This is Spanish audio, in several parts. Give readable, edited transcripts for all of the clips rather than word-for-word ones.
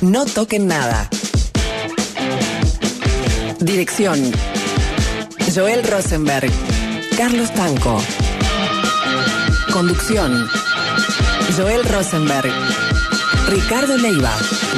No toquen nada. Dirección: Joel Rosenberg, Carlos Tanco. Conducción: Joel Rosenberg, Ricardo Leiva.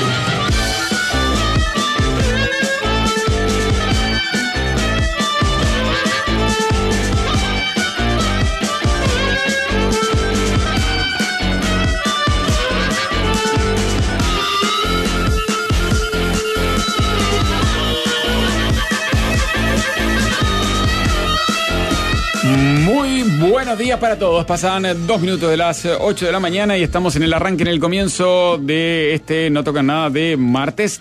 Muy buenos días para todos. Pasan 2 minutos de las 8 de la mañana y estamos en el arranque, en el comienzo de este No Tocan Nada de martes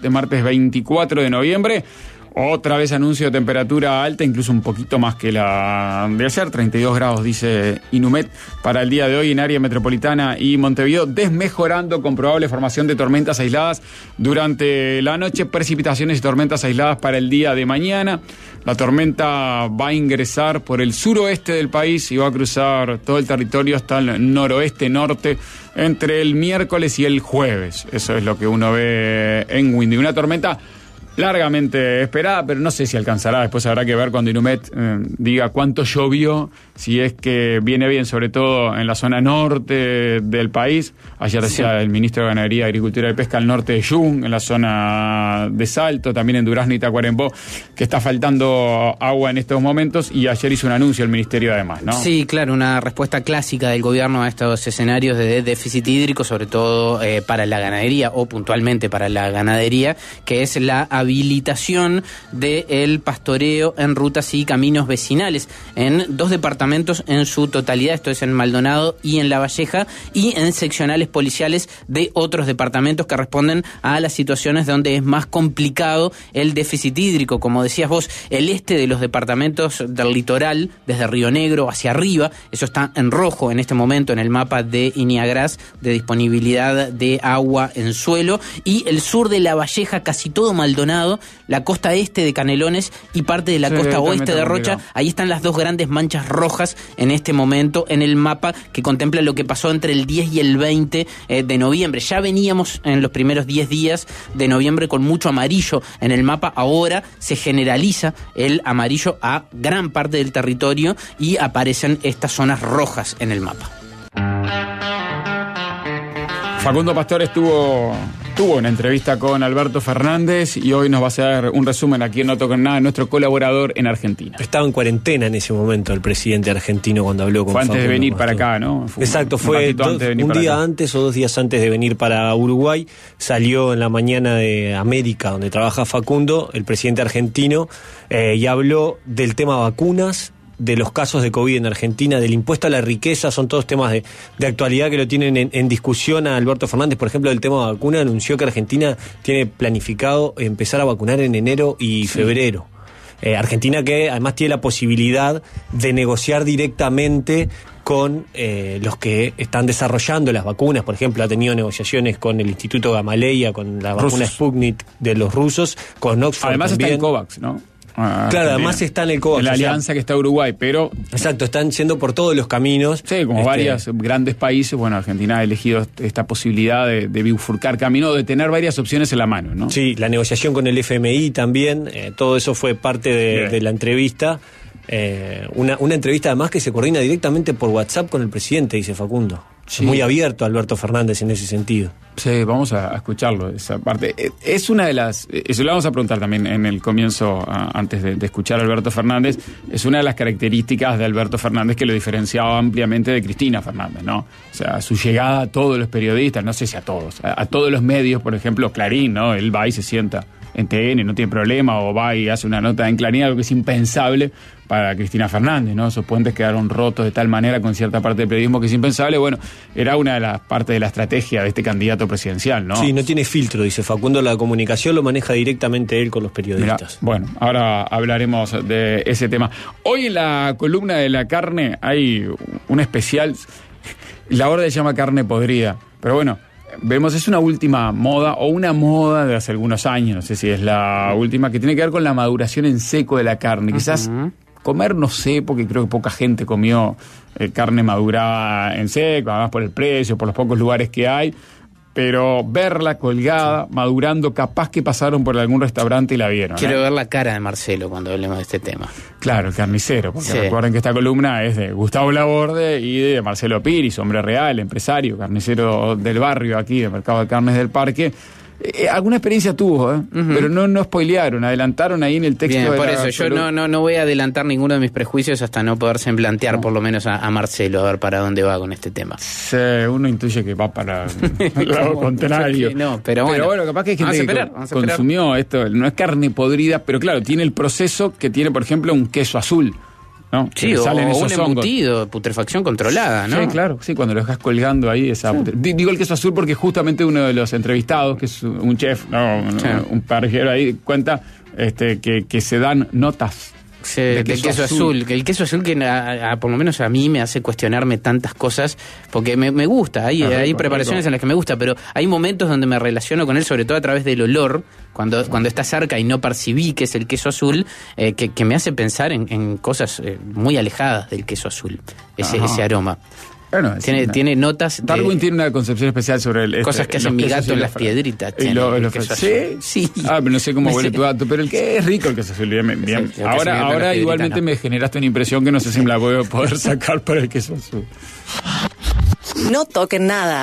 24 de noviembre. Otra vez anuncio de temperatura alta, incluso un poquito más que la de ayer, 32 grados dice Inumet para el día de hoy en área metropolitana y Montevideo, desmejorando con probable formación de tormentas aisladas durante la noche, precipitaciones y tormentas aisladas para el día de mañana. La tormenta va a ingresar por el suroeste del país y va a cruzar todo el territorio hasta el noroeste-norte entre el miércoles y el jueves. Eso es lo que uno ve en Windy. Una tormenta largamente esperada, pero no sé si alcanzará. Después habrá que ver cuando Inumet diga cuánto llovió, si es que viene bien, sobre todo en la zona norte del país. Ayer decía el ministro de Ganadería, Agricultura y Pesca, al norte de Jung, en la zona de Salto, también en Durazno y Tacuarembó, que está faltando agua en estos momentos, y ayer hizo un anuncio el ministerio además, ¿no? Sí, claro, una respuesta clásica del gobierno a estos escenarios de déficit hídrico, sobre todo para la ganadería, o puntualmente para la ganadería, que es la habilitación del pastoreo en rutas y caminos vecinales en 2 departamentos en su totalidad, esto es en Maldonado y en La Valleja, y en seccionales policiales de otros departamentos que responden a las situaciones donde es más complicado el déficit hídrico. Como decías vos, el este de los departamentos del litoral, desde Río Negro hacia arriba, eso está en rojo en este momento en el mapa de Iniagras de disponibilidad de agua en suelo, y el sur de La Valleja, casi todo Maldonado, la costa este de Canelones y parte de la costa oeste de Rocha. Ahí están las 2 grandes manchas rojas en este momento en el mapa, que contempla lo que pasó entre el 10 y el 20 de noviembre. Ya veníamos en los primeros 10 días de noviembre con mucho amarillo en el mapa. Ahora se generaliza el amarillo a gran parte del territorio y aparecen estas zonas rojas en el mapa. Facundo Pastor tuvo una entrevista con Alberto Fernández y hoy nos va a hacer un resumen aquí en No Tocan Nada, nuestro colaborador en Argentina. Estaba en cuarentena en ese momento el presidente argentino cuando habló con Facundo. Fue antes de venir para acá, ¿no? Exacto, fue un día antes o 2 días antes de venir para Uruguay. Salió en la mañana de América, donde trabaja Facundo, el presidente argentino, y habló del tema vacunas, de los casos de COVID en Argentina, del impuesto a la riqueza. Son todos temas de actualidad que lo tienen en discusión a Alberto Fernández. Por ejemplo, el tema de vacuna, anunció que Argentina tiene planificado empezar a vacunar en enero y febrero. Argentina, que además tiene la posibilidad de negociar directamente con los que están desarrollando las vacunas. Por ejemplo, ha tenido negociaciones con el Instituto Gamaleya, con la vacuna Sputnik de los rusos, con Oxford. Además también. Está en COVAX, ¿no? Claro, además está en el COVAX. En la alianza que está Uruguay, pero... Exacto, están yendo por todos los caminos. Sí, como varios grandes países. Bueno, Argentina ha elegido esta posibilidad de bifurcar camino, de tener varias opciones en la mano, ¿no? Sí, la negociación con el FMI también, todo eso fue parte de la entrevista. Una entrevista además que se coordina directamente por WhatsApp con el presidente, dice Facundo. Sí. Muy abierto Alberto Fernández en ese sentido. Sí, vamos a escucharlo, esa parte. Es una de las... Eso lo vamos a preguntar también en el comienzo, antes de escuchar a Alberto Fernández. Es una de las características de Alberto Fernández que lo diferenciaba ampliamente de Cristina Fernández, ¿no? O sea, su llegada a todos los periodistas, no sé si a todos, a todos los medios, por ejemplo, Clarín, ¿no? Él va y se sienta en TN, no tiene problema, o va y hace una nota en Clarín, algo que es impensable para Cristina Fernández, ¿no? Esos puentes quedaron rotos de tal manera con cierta parte del periodismo que es impensable. Bueno, era una de las partes de la estrategia de este candidato presidencial, ¿no? Sí, no tiene filtro, dice Facundo, la comunicación lo maneja directamente él con los periodistas. Mirá, bueno, ahora hablaremos de ese tema. Hoy en la columna de la carne hay un especial, la hora se llama carne podrida, pero bueno, vemos, es una última moda, o una moda de hace algunos años, no sé si es la última, que tiene que ver con la maduración en seco de la carne. Quizás comer, no sé, porque creo que poca gente comió carne madurada en seco, además por el precio, por los pocos lugares que hay. pero verla colgada, madurando, capaz que pasaron por algún restaurante y la vieron. Quiero ver la cara de Marcelo cuando hablemos de este tema. Claro, el carnicero, porque recuerden que esta columna es de Gustavo Laborde y de Marcelo Piris, hombre real, empresario, carnicero del barrio aquí, del Mercado de Carnes del Parque. Alguna experiencia tuvo, pero no spoilearon, adelantaron ahí en el texto. Bien, por eso yo no voy a adelantar ninguno de mis prejuicios hasta no poderse plantear por lo menos a Marcelo, a ver para dónde va con este tema. Sí, uno intuye que va para el lado contrario. No, pero bueno, capaz que hay gente que consumió esto, no es carne podrida, pero claro, tiene el proceso que tiene, por ejemplo, un queso azul. ¿No? Sí, o un embutido, putrefacción controlada, ¿no? Sí, claro, sí, cuando lo dejas colgando ahí digo el queso azul porque justamente uno de los entrevistados, que es un chef, un parrillero ahí, cuenta que se dan notas de queso azul. El queso azul que por lo menos a mí me hace cuestionarme tantas cosas, porque me gusta, hay preparaciones en las que me gusta, pero hay momentos donde me relaciono con él, sobre todo a través del olor, cuando está cerca y no percibí que es el queso azul, que me hace pensar en cosas muy alejadas del queso azul, ese aroma. Bueno, tiene notas. Darwin tiene una concepción especial sobre cosas que hacen mi gato en las piedritas. Sí. Pero no sé cómo huele tu gato, pero el que es rico el queso azul. Bien. Sí, ahora igualmente me generaste una impresión que no sé si me la voy a poder sacar para el queso azul. No toquen nada.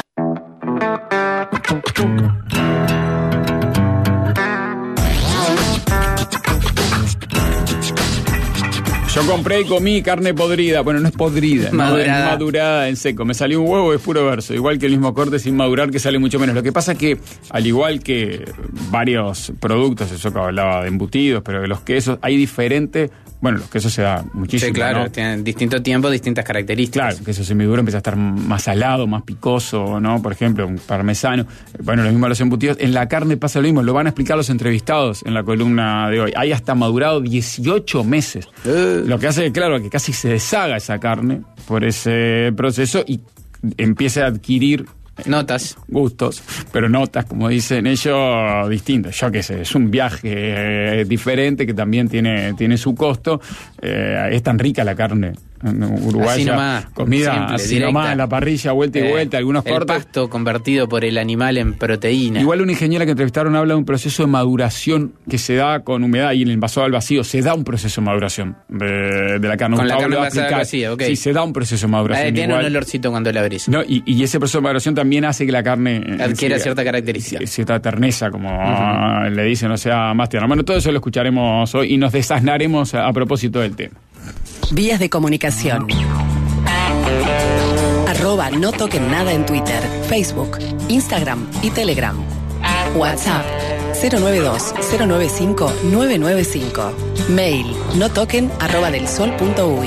Yo compré y comí carne podrida. Bueno, no es podrida, madurada. Es madurada en seco. Me salió un huevo de puro verso. Igual que el mismo corte sin madurar, que sale mucho menos. Lo que pasa es que, al igual que varios productos, eso que hablaba de embutidos, pero de los quesos, hay diferentes. Bueno, los quesos se da muchísimo. Sí, claro, ¿no? Tienen distinto tiempo, distintas características. Claro, el queso semiduro empieza a estar más salado, más picoso, ¿no? Por ejemplo, un parmesano. Bueno, lo mismo los embutidos. En la carne pasa lo mismo. Lo van a explicar los entrevistados en la columna de hoy. Hay hasta madurado 18 meses. Lo que hace, claro, que casi se deshaga esa carne por ese proceso y empieza a adquirir notas, gustos, pero notas, como dicen ellos, distintas. Yo qué sé, es un viaje diferente que también tiene su costo. Es tan rica la carne uruguaya, así nomás, comida simple, así directa. Nomás, la parrilla, vuelta y vuelta, algunos cortes. El pasto convertido por el animal en proteína. Igual una ingeniera que entrevistaron habla de un proceso de maduración que se da con humedad y en el envasado al vacío se da un proceso de maduración de la carne. Con la carne envasada al vacío, Sí, se da un proceso de maduración. Tiene un olorcito cuando la abrís. No, y ese proceso de maduración también hace que la carne adquiera cierta característica. Cierta terneza, como le dicen, o sea, más tierna. Bueno, todo eso lo escucharemos hoy y nos desasnaremos a propósito del tema. Vías de comunicación. @no toquen nada en Twitter, Facebook, Instagram y Telegram. WhatsApp 092-095-995. Mail notoquen@delsol.uy.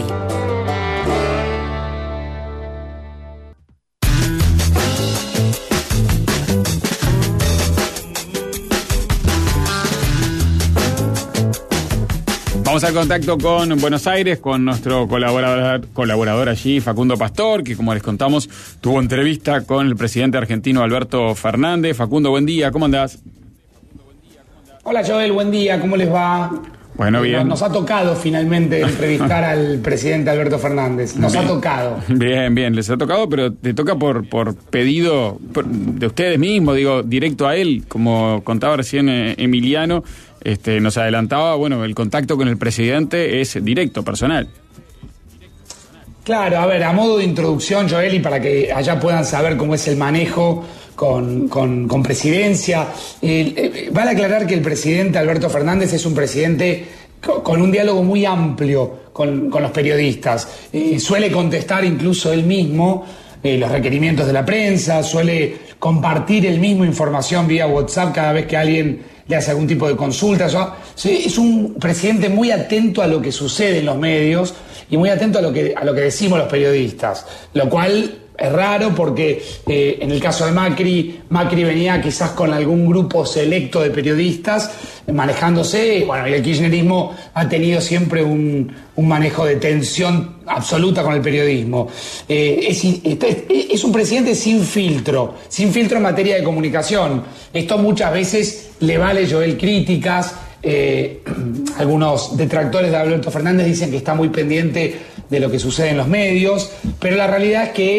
Vamos al contacto con Buenos Aires, con nuestro colaborador allí, Facundo Pastor, que como les contamos, tuvo entrevista con el presidente argentino Alberto Fernández. Facundo, buen día, ¿cómo andás? Hola Joel, buen día, ¿cómo les va? Bueno, bien. Nos ha tocado finalmente entrevistar al presidente Alberto Fernández. Nos ha tocado. Bien, les ha tocado, pero te toca por pedido de ustedes mismos, digo, directo a él, como contaba recién Emiliano. Nos adelantaba, bueno, el contacto con el presidente es directo, personal. Claro, a ver, a modo de introducción, Joel, y para que allá puedan saber cómo es el manejo con presidencia, vale aclarar que el presidente Alberto Fernández es un presidente con un diálogo muy amplio con los periodistas. Suele contestar incluso él mismo los requerimientos de la prensa, suele compartir él mismo información vía WhatsApp cada vez que alguien le hace algún tipo de consulta. Es un presidente muy atento a lo que sucede en los medios y muy atento a lo que decimos los periodistas, lo cual es raro porque en el caso de Macri venía quizás con algún grupo selecto de periodistas manejándose, y el kirchnerismo ha tenido siempre un manejo de tensión absoluta con el periodismo. Es un presidente sin filtro en materia de comunicación. Esto muchas veces le vale, Joel, críticas. Algunos detractores de Alberto Fernández dicen que está muy pendiente de lo que sucede en los medios, pero la realidad es que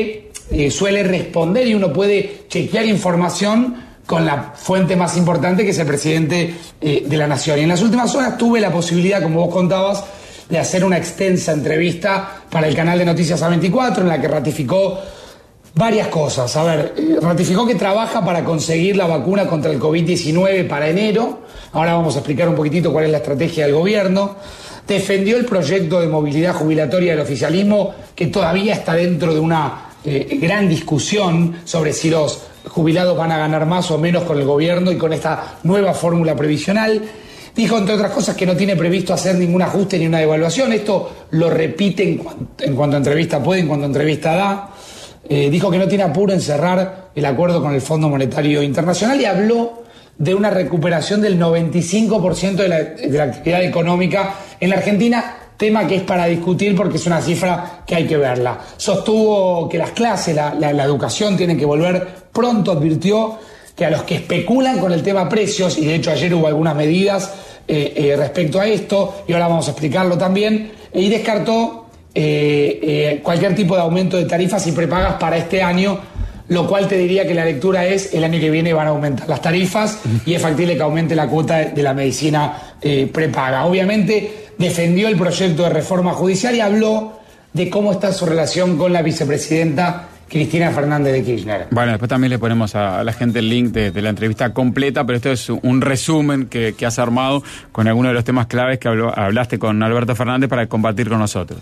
suele responder y uno puede chequear información con la fuente más importante, que es el presidente de la Nación. Y en las últimas horas tuve la posibilidad, como vos contabas, de hacer una extensa entrevista para el canal de Noticias A24, en la que ratificó varias cosas. A ver, ratificó que trabaja para conseguir la vacuna contra el COVID-19 para enero. Ahora vamos a explicar un poquitito cuál es la estrategia del gobierno. Defendió el proyecto de movilidad jubilatoria del oficialismo, que todavía está dentro de una gran discusión sobre si los jubilados van a ganar más o menos con el gobierno y con esta nueva fórmula previsional. Dijo, entre otras cosas, que no tiene previsto hacer ningún ajuste ni una devaluación. Esto lo repite en cuanto entrevista puede, en cuanto entrevista da. Dijo que no tiene apuro en cerrar el acuerdo con el Fondo Monetario Internacional y habló de una recuperación del 95% de la actividad económica en la Argentina, tema que es para discutir porque es una cifra que hay que verla. Sostuvo que las clases, la educación tienen que volver pronto, advirtió que a los que especulan con el tema precios, y de hecho ayer hubo algunas medidas respecto a esto, y ahora vamos a explicarlo también, y descartó cualquier tipo de aumento de tarifas y prepagas para este año, lo cual te diría que la lectura es el año que viene van a aumentar las tarifas y es factible que aumente la cuota de la medicina prepaga. Obviamente defendió el proyecto de reforma judicial y habló de cómo está su relación con la vicepresidenta Cristina Fernández de Kirchner. Bueno, después también le ponemos a la gente el link de la entrevista completa, pero esto es un resumen que has armado con algunos de los temas claves que hablaste con Alberto Fernández para compartir con nosotros.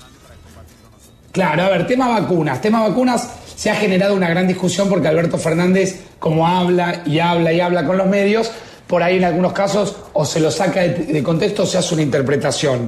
Claro, a ver, tema vacunas. Se ha generado una gran discusión porque Alberto Fernández, como habla con los medios, por ahí en algunos casos o se lo saca de contexto o se hace una interpretación.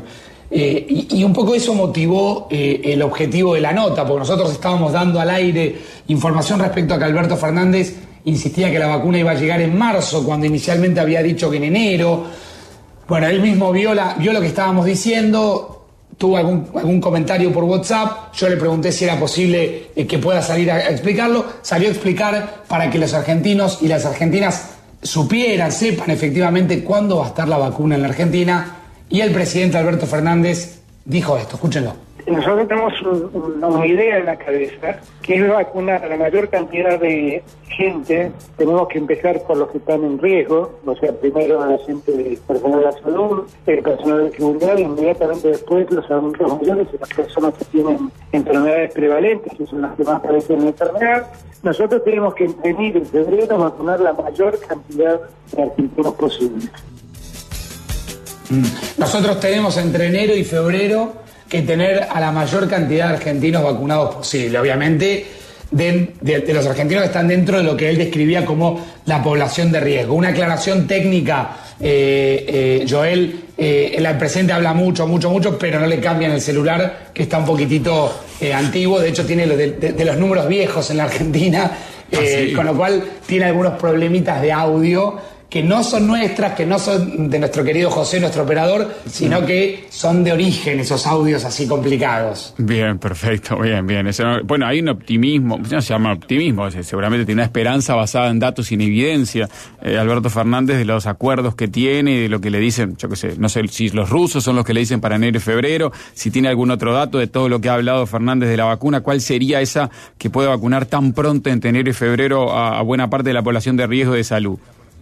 Y un poco eso motivó el objetivo de la nota, porque nosotros estábamos dando al aire información respecto a que Alberto Fernández insistía que la vacuna iba a llegar en marzo, cuando inicialmente había dicho que en enero. Bueno, él mismo vio lo que estábamos diciendo. Tuvo algún comentario por WhatsApp, yo le pregunté si era posible que pueda salir a explicarlo, salió a explicar para que los argentinos y las argentinas sepan efectivamente cuándo va a estar la vacuna en la Argentina, y el presidente Alberto Fernández dijo esto, escúchenlo. Nosotros tenemos una idea en la cabeza, que es vacunar a la mayor cantidad de gente. Tenemos que empezar por los que están en riesgo, o sea, primero a la gente del personal de la salud, el personal de seguridad, e inmediatamente después los adultos mayores y las personas que tienen enfermedades prevalentes, que son las que más padecen la enfermedad. Nosotros tenemos que entre enero y febrero vacunar la mayor cantidad de argentinos posibles. Nosotros tenemos entre enero y febrero que tener a la mayor cantidad de argentinos vacunados posible. Obviamente, de los argentinos que están dentro de lo que él describía como la población de riesgo. Una aclaración técnica, Joel, el presidente habla mucho, pero no le cambian el celular, que está un poquitito antiguo. De hecho, tiene de los números viejos en la Argentina, con lo cual tiene algunos problemitas de audio que no son nuestras, que no son de nuestro querido José, nuestro operador, sino que son de origen esos audios así complicados. Bien, perfecto, bien. Bueno, hay un optimismo, no se llama optimismo, seguramente tiene una esperanza basada en datos y en evidencia. Alberto Fernández, de los acuerdos que tiene, de lo que le dicen, yo qué sé, no sé si los rusos son los que le dicen para enero y febrero, si tiene algún otro dato de todo lo que ha hablado Fernández de la vacuna, ¿cuál sería esa que puede vacunar tan pronto entre enero y febrero a buena parte de la población de riesgo de salud?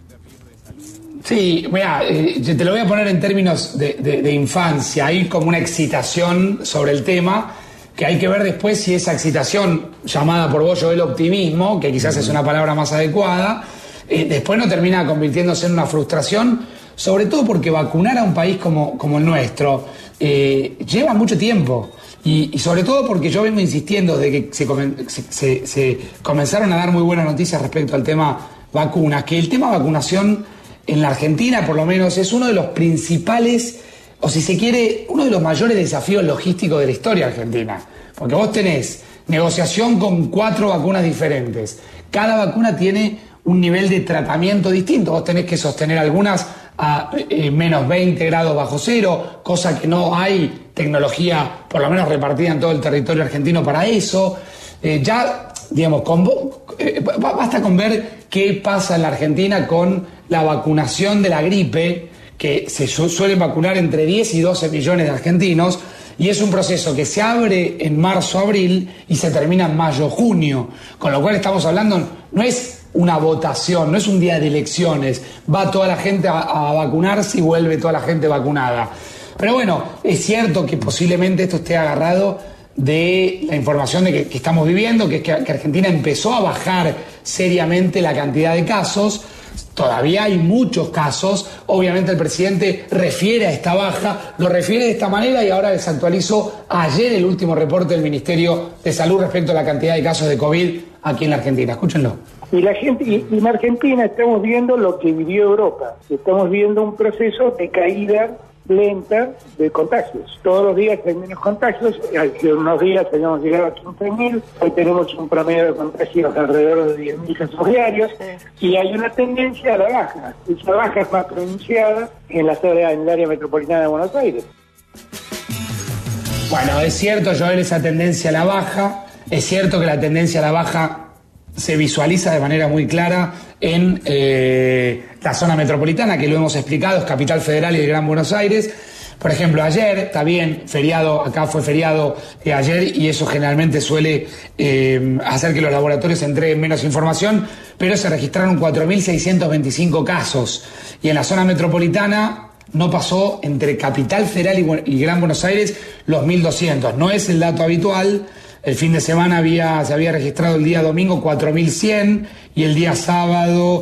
Sí, mira, te lo voy a poner en términos de infancia. Hay como una excitación sobre el tema, que hay que ver después si esa excitación, llamada por vos, Joel, optimismo, que quizás es una palabra más adecuada, después no termina convirtiéndose en una frustración, sobre todo porque vacunar a un país como el nuestro lleva mucho tiempo. Y sobre todo porque yo vengo insistiendo desde que se comenzaron a dar muy buenas noticias respecto al tema vacunas, que el tema vacunación en la Argentina, por lo menos, es uno de los principales, o si se quiere, uno de los mayores desafíos logísticos de la historia argentina. Porque vos tenés negociación con 4 vacunas diferentes. Cada vacuna tiene un nivel de tratamiento distinto. Vos tenés que sostener algunas a menos 20 grados bajo cero, cosa que no hay tecnología, por lo menos repartida en todo el territorio argentino para eso. Digamos, basta con ver qué pasa en la Argentina con la vacunación de la gripe, que se suelen vacunar entre 10 y 12 millones de argentinos, Y es un proceso que se abre en marzo-abril y se termina en mayo-junio. Con lo cual estamos hablando, no es una votación, no es un día de elecciones. Va toda la gente a vacunarse y vuelve toda la gente vacunada. Pero bueno, es cierto que posiblemente esto esté agarrado de la información de que estamos viviendo, que Argentina empezó a bajar seriamente la cantidad de casos. Todavía hay muchos casos. Obviamente el presidente refiere a esta baja, lo refiere de esta manera y ahora desactualizó ayer el último reporte del Ministerio de Salud respecto a la cantidad de casos de COVID aquí en la Argentina. Escúchenlo. Y la gente, y en Argentina estamos viendo lo que vivió Europa. Estamos viendo un proceso de caída lenta de contagios. Todos los días hay menos contagios. Hace unos días habíamos llegado a 15.000, hoy tenemos un promedio de contagios alrededor de 10.000 casos diarios y hay una tendencia a la baja. Esa baja es más pronunciada en el área metropolitana de Buenos Aires. Bueno, es cierto, Joel, esa tendencia a la baja. Es cierto que la tendencia a la baja se visualiza de manera muy clara en la zona metropolitana, que lo hemos explicado, es Capital Federal y el Gran Buenos Aires. Por ejemplo, ayer, está bien, feriado, acá fue feriado ayer y eso generalmente suele hacer que los laboratorios entreguen menos información, pero se registraron 4.625 casos y en la zona metropolitana no pasó entre Capital Federal y Gran Buenos Aires los 1.200. No es el dato habitual. El fin de semana se había registrado el día domingo 4.100 y el día sábado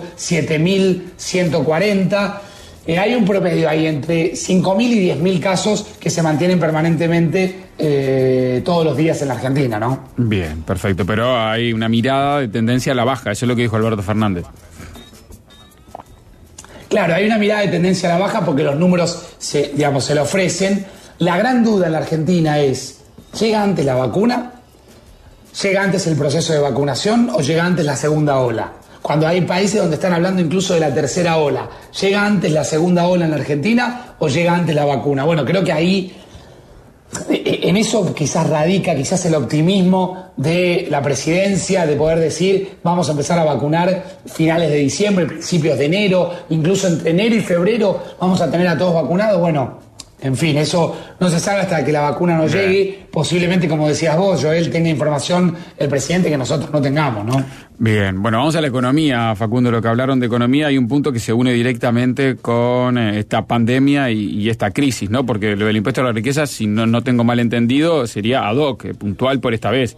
7.140. Hay un promedio ahí entre 5.000 y 10.000 casos que se mantienen permanentemente todos los días en la Argentina, ¿no? Bien, perfecto. Pero hay una mirada de tendencia a la baja. Eso es lo que dijo Alberto Fernández. Claro, hay una mirada de tendencia a la baja porque los números se le ofrecen. La gran duda en la Argentina es, ¿llega antes la vacuna? ¿Llega antes el proceso de vacunación o llega antes la segunda ola? Cuando hay países donde están hablando incluso de la tercera ola, ¿llega antes la segunda ola en la Argentina o llega antes la vacuna? Bueno, creo que ahí, en eso quizás radica el optimismo de la presidencia, de poder decir, vamos a empezar a vacunar finales de diciembre, principios de enero, incluso entre enero y febrero vamos a tener a todos vacunados. Bueno, en fin, eso no se sabe hasta que la vacuna no llegue. Posiblemente, como decías vos, Joel, tenga información el presidente que nosotros no tengamos, ¿no? Bien, bueno, vamos a la economía, Facundo, lo que hablaron de economía, hay un punto que se une directamente con esta pandemia y esta crisis, ¿no? Porque lo del impuesto a la riqueza, si no tengo mal entendido, sería ad hoc, puntual por esta vez.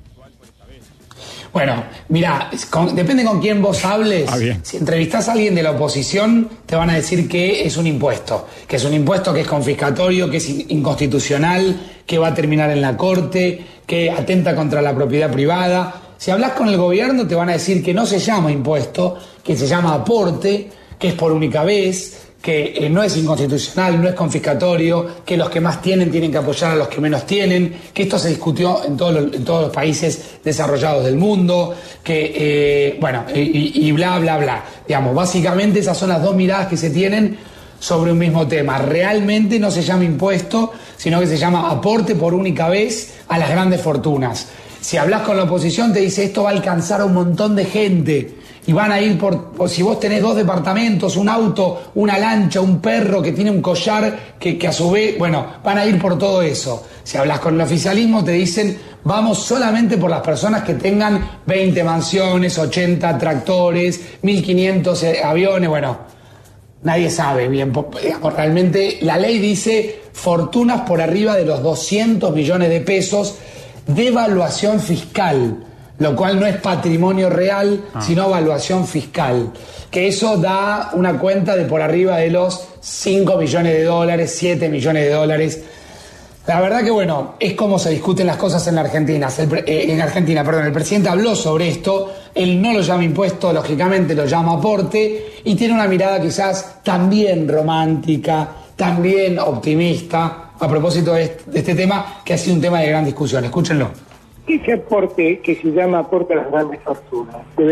Bueno, mira, depende con quién vos hables. Si entrevistás a alguien de la oposición, te van a decir que es un impuesto que es confiscatorio, que es inconstitucional, que va a terminar en la corte, que atenta contra la propiedad privada. Si hablas con el gobierno, te van a decir que no se llama impuesto, que se llama aporte, que es por única vez, que no es inconstitucional, no es confiscatorio, que los que más tienen que apoyar a los que menos tienen, que esto se discutió en todos los países desarrollados del mundo, que, y bla, bla, bla. Digamos, básicamente esas son las dos miradas que se tienen sobre un mismo tema. Realmente no se llama impuesto, sino que se llama aporte por única vez a las grandes fortunas. Si hablas con la oposición, te dice esto va a alcanzar a un montón de gente. Y van a ir por si vos tenés 2 departamentos, un auto, una lancha, un perro que tiene un collar que a su vez, van a ir por todo eso. Si hablas con el oficialismo te dicen, vamos solamente por las personas que tengan 20 mansiones, 80 tractores, 1.500 aviones, nadie sabe bien. Realmente la ley dice fortunas por arriba de los 200 millones de pesos de evaluación fiscal. Lo cual no es patrimonio real, sino evaluación fiscal. Que eso da una cuenta de por arriba de los 5 millones de dólares, 7 millones de dólares. La verdad que es como se discuten las cosas en la Argentina. El presidente habló sobre esto, él no lo llama impuesto, lógicamente lo llama aporte, y tiene una mirada quizás también romántica, también optimista, a propósito de este tema, que ha sido un tema de gran discusión. Escúchenlo. Ese aporte que se llama aporte a las grandes fortunas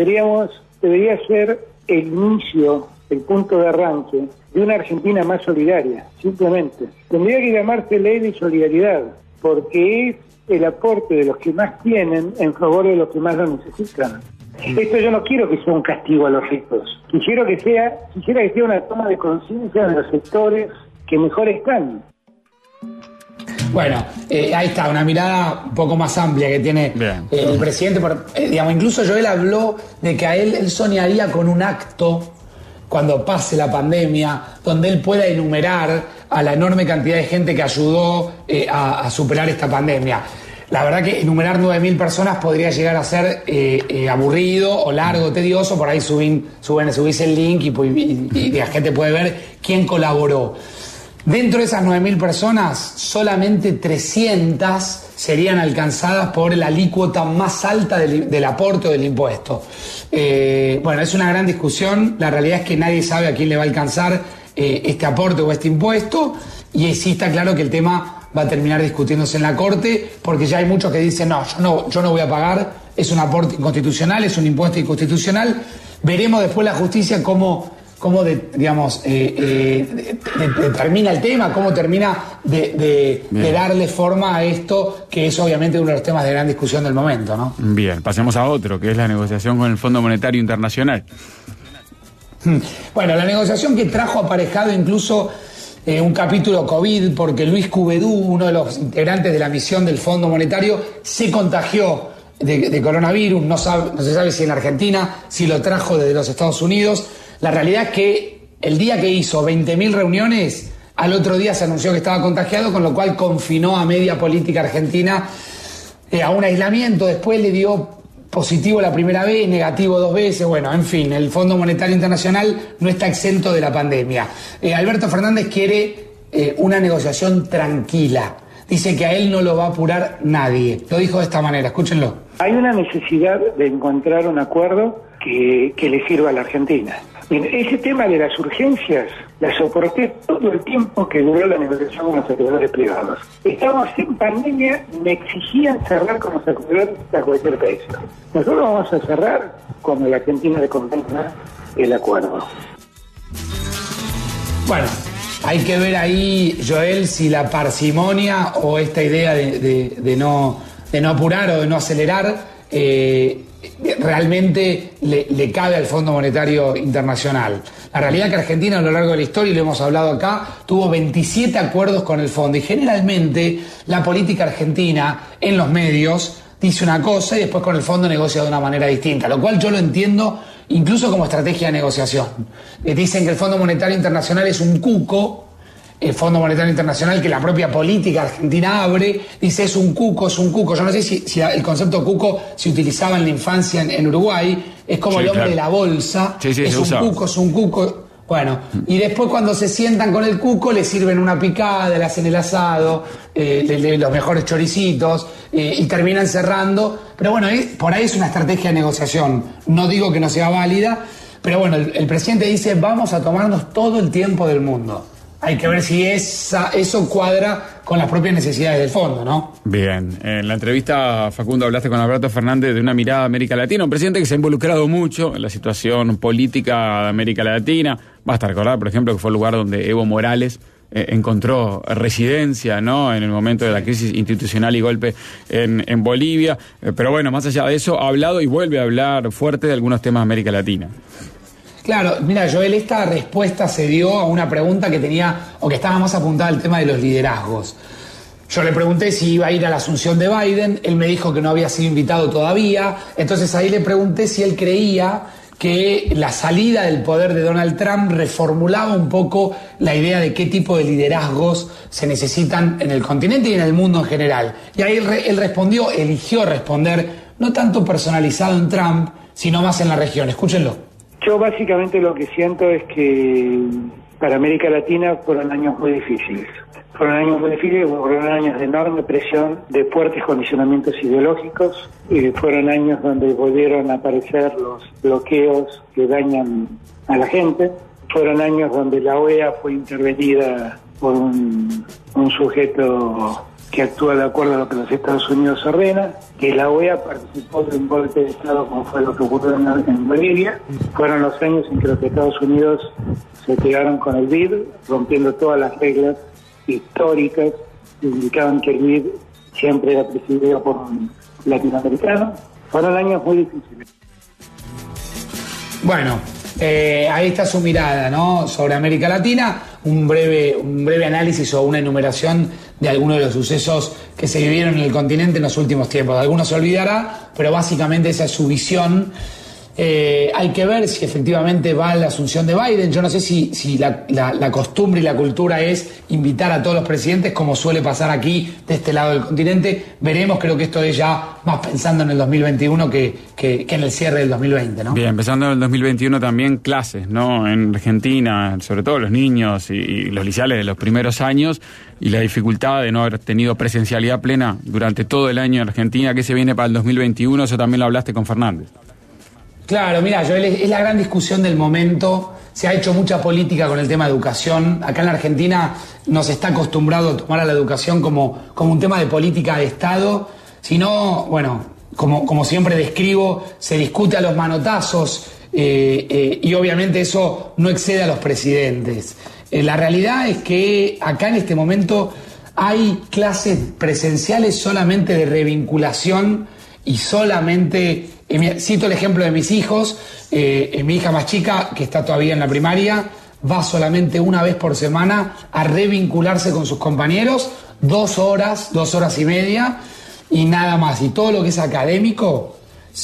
debería ser el inicio, el punto de arranque de una Argentina más solidaria, simplemente. Tendría que llamarse ley de solidaridad, porque es el aporte de los que más tienen en favor de los que más lo necesitan. Esto yo no quiero que sea un castigo a los ricos. Quisiera que sea una toma de conciencia de los sectores que mejor están. Bueno, ahí está, una mirada un poco más amplia que tiene el presidente. Digamos, incluso Joel habló de que a él soñaría con un acto cuando pase la pandemia, donde él pueda enumerar a la enorme cantidad de gente que ayudó a superar esta pandemia. La verdad que enumerar 9.000 personas podría llegar a ser aburrido o largo, tedioso. Por ahí subís el link y la gente puede ver quién colaboró. Dentro de esas 9.000 personas, solamente 300 serían alcanzadas por la alícuota más alta del aporte o del impuesto. Bueno, es una gran discusión. La realidad es que nadie sabe a quién le va a alcanzar este aporte o este impuesto. Y sí está claro que el tema va a terminar discutiéndose en la Corte, porque ya hay muchos que dicen, yo no voy a pagar, es un aporte inconstitucional, es un impuesto inconstitucional. Veremos después la justicia cómo termina el tema, cómo termina de darle forma a esto, que es obviamente uno de los temas de gran discusión del momento, ¿no? Bien, pasemos a otro, que es la negociación con el Fondo Monetario Internacional. Bueno, la negociación que trajo aparejado incluso un capítulo COVID, porque Luis Cuvedú, uno de los integrantes de la misión del Fondo Monetario, se contagió de coronavirus. No se sabe si en Argentina, si lo trajo desde los Estados Unidos. La realidad es que el día que hizo 20.000 reuniones, al otro día se anunció que estaba contagiado, con lo cual confinó a media política argentina a un aislamiento. Después le dio positivo la primera vez, negativo 2 veces. Bueno, en fin, el Fondo Monetario Internacional no está exento de la pandemia. Alberto Fernández quiere una negociación tranquila. Dice que a él no lo va a apurar nadie. Lo dijo de esta manera, escúchenlo. Hay una necesidad de encontrar un acuerdo que le sirva a la Argentina. Bien, ese tema de las urgencias la soporté todo el tiempo que duró la negociación con los acreedores privados. Estamos en pandemia, me exigían cerrar con los acreedores a cualquier precio. Nosotros vamos a cerrar cuando la Argentina le convenga el acuerdo. Bueno, hay que ver ahí, Joel, si la parsimonia o esta idea de no apurar o de no acelerar realmente le cabe al Fondo Monetario Internacional. La realidad es que Argentina a lo largo de la historia, y lo hemos hablado acá, tuvo 27 acuerdos con el Fondo, y generalmente la política argentina en los medios dice una cosa y después con el Fondo negocia de una manera distinta, lo cual yo lo entiendo incluso como estrategia de negociación. Dicen que el Fondo Monetario Internacional es un cuco. El Fondo Monetario Internacional, que la propia política argentina abre, dice es un cuco. Yo no sé si el concepto cuco se utilizaba en la infancia en Uruguay, es como el hombre de la bolsa, es un cuco. Bueno, y después cuando se sientan con el cuco le sirven una picada, le hacen el asado, los mejores choricitos, y terminan cerrando. Pero bueno, por ahí es una estrategia de negociación. No digo que no sea válida, pero bueno, el presidente dice vamos a tomarnos todo el tiempo del mundo. Hay que ver si eso cuadra con las propias necesidades del fondo, ¿no? Bien. En la entrevista, Facundo, hablaste con Alberto Fernández de una mirada a América Latina, un presidente que se ha involucrado mucho en la situación política de América Latina. Basta recordar, por ejemplo, que fue el lugar donde Evo Morales encontró residencia, ¿no?, en el momento de la crisis institucional y golpe en Bolivia. Pero bueno, más allá de eso, ha hablado y vuelve a hablar fuerte de algunos temas de América Latina. Claro, mira, Joel, esta respuesta se dio a una pregunta que estaba más apuntada al tema de los liderazgos. Yo le pregunté si iba a ir a la asunción de Biden, él me dijo que no había sido invitado todavía, entonces ahí le pregunté si él creía que la salida del poder de Donald Trump reformulaba un poco la idea de qué tipo de liderazgos se necesitan en el continente y en el mundo en general. Y ahí él eligió responder, no tanto personalizado en Trump, sino más en la región. Escúchenlo. Yo básicamente lo que siento es que para América Latina fueron años muy difíciles. Fueron años de enorme presión, de fuertes condicionamientos ideológicos, fueron años donde volvieron a aparecer los bloqueos que dañan a la gente, fueron años donde la OEA fue intervenida por un sujeto que actúa de acuerdo a lo que los Estados Unidos ordenan, que la OEA participó de un golpe de Estado como fue lo que ocurrió en Bolivia. Fueron los años en que los Estados Unidos se pegaron con el BID, rompiendo todas las reglas históricas que indicaban que el BID siempre era presidido por un latinoamericano. Fueron años muy difíciles. Bueno, ahí está su mirada, ¿no?, sobre América Latina, un breve análisis o una enumeración de algunos de los sucesos que se vivieron en el continente en los últimos tiempos. Algunos se olvidará, pero básicamente esa es su visión. Hay que ver si efectivamente va la asunción de Biden. Yo no sé si la costumbre y la cultura es invitar a todos los presidentes, como suele pasar aquí de este lado del continente. Veremos, creo que esto es ya más pensando en el 2021 que en el cierre del 2020, ¿no? Bien, empezando en el 2021 también clases, ¿no?, en Argentina, sobre todo los niños y los liceales de los primeros años, y la dificultad de no haber tenido presencialidad plena durante todo el año en Argentina. ¿Qué se viene para el 2021? Eso también lo hablaste con Fernández. Claro, mira, Joel, es la gran discusión del momento. Se ha hecho mucha política con el tema de educación. Acá en la Argentina nos está acostumbrado a tomar a la educación como un tema de política de Estado. Si no, bueno, como siempre describo, se discute a los manotazos y obviamente eso no excede a los presidentes. La realidad es que acá en este momento hay clases presenciales solamente de revinculación y solamente... Cito el ejemplo de mis hijos. Mi hija más chica, que está todavía en la primaria, va solamente una vez por semana a revincularse con sus compañeros, 2 horas y media, y nada más. Y todo lo que es académico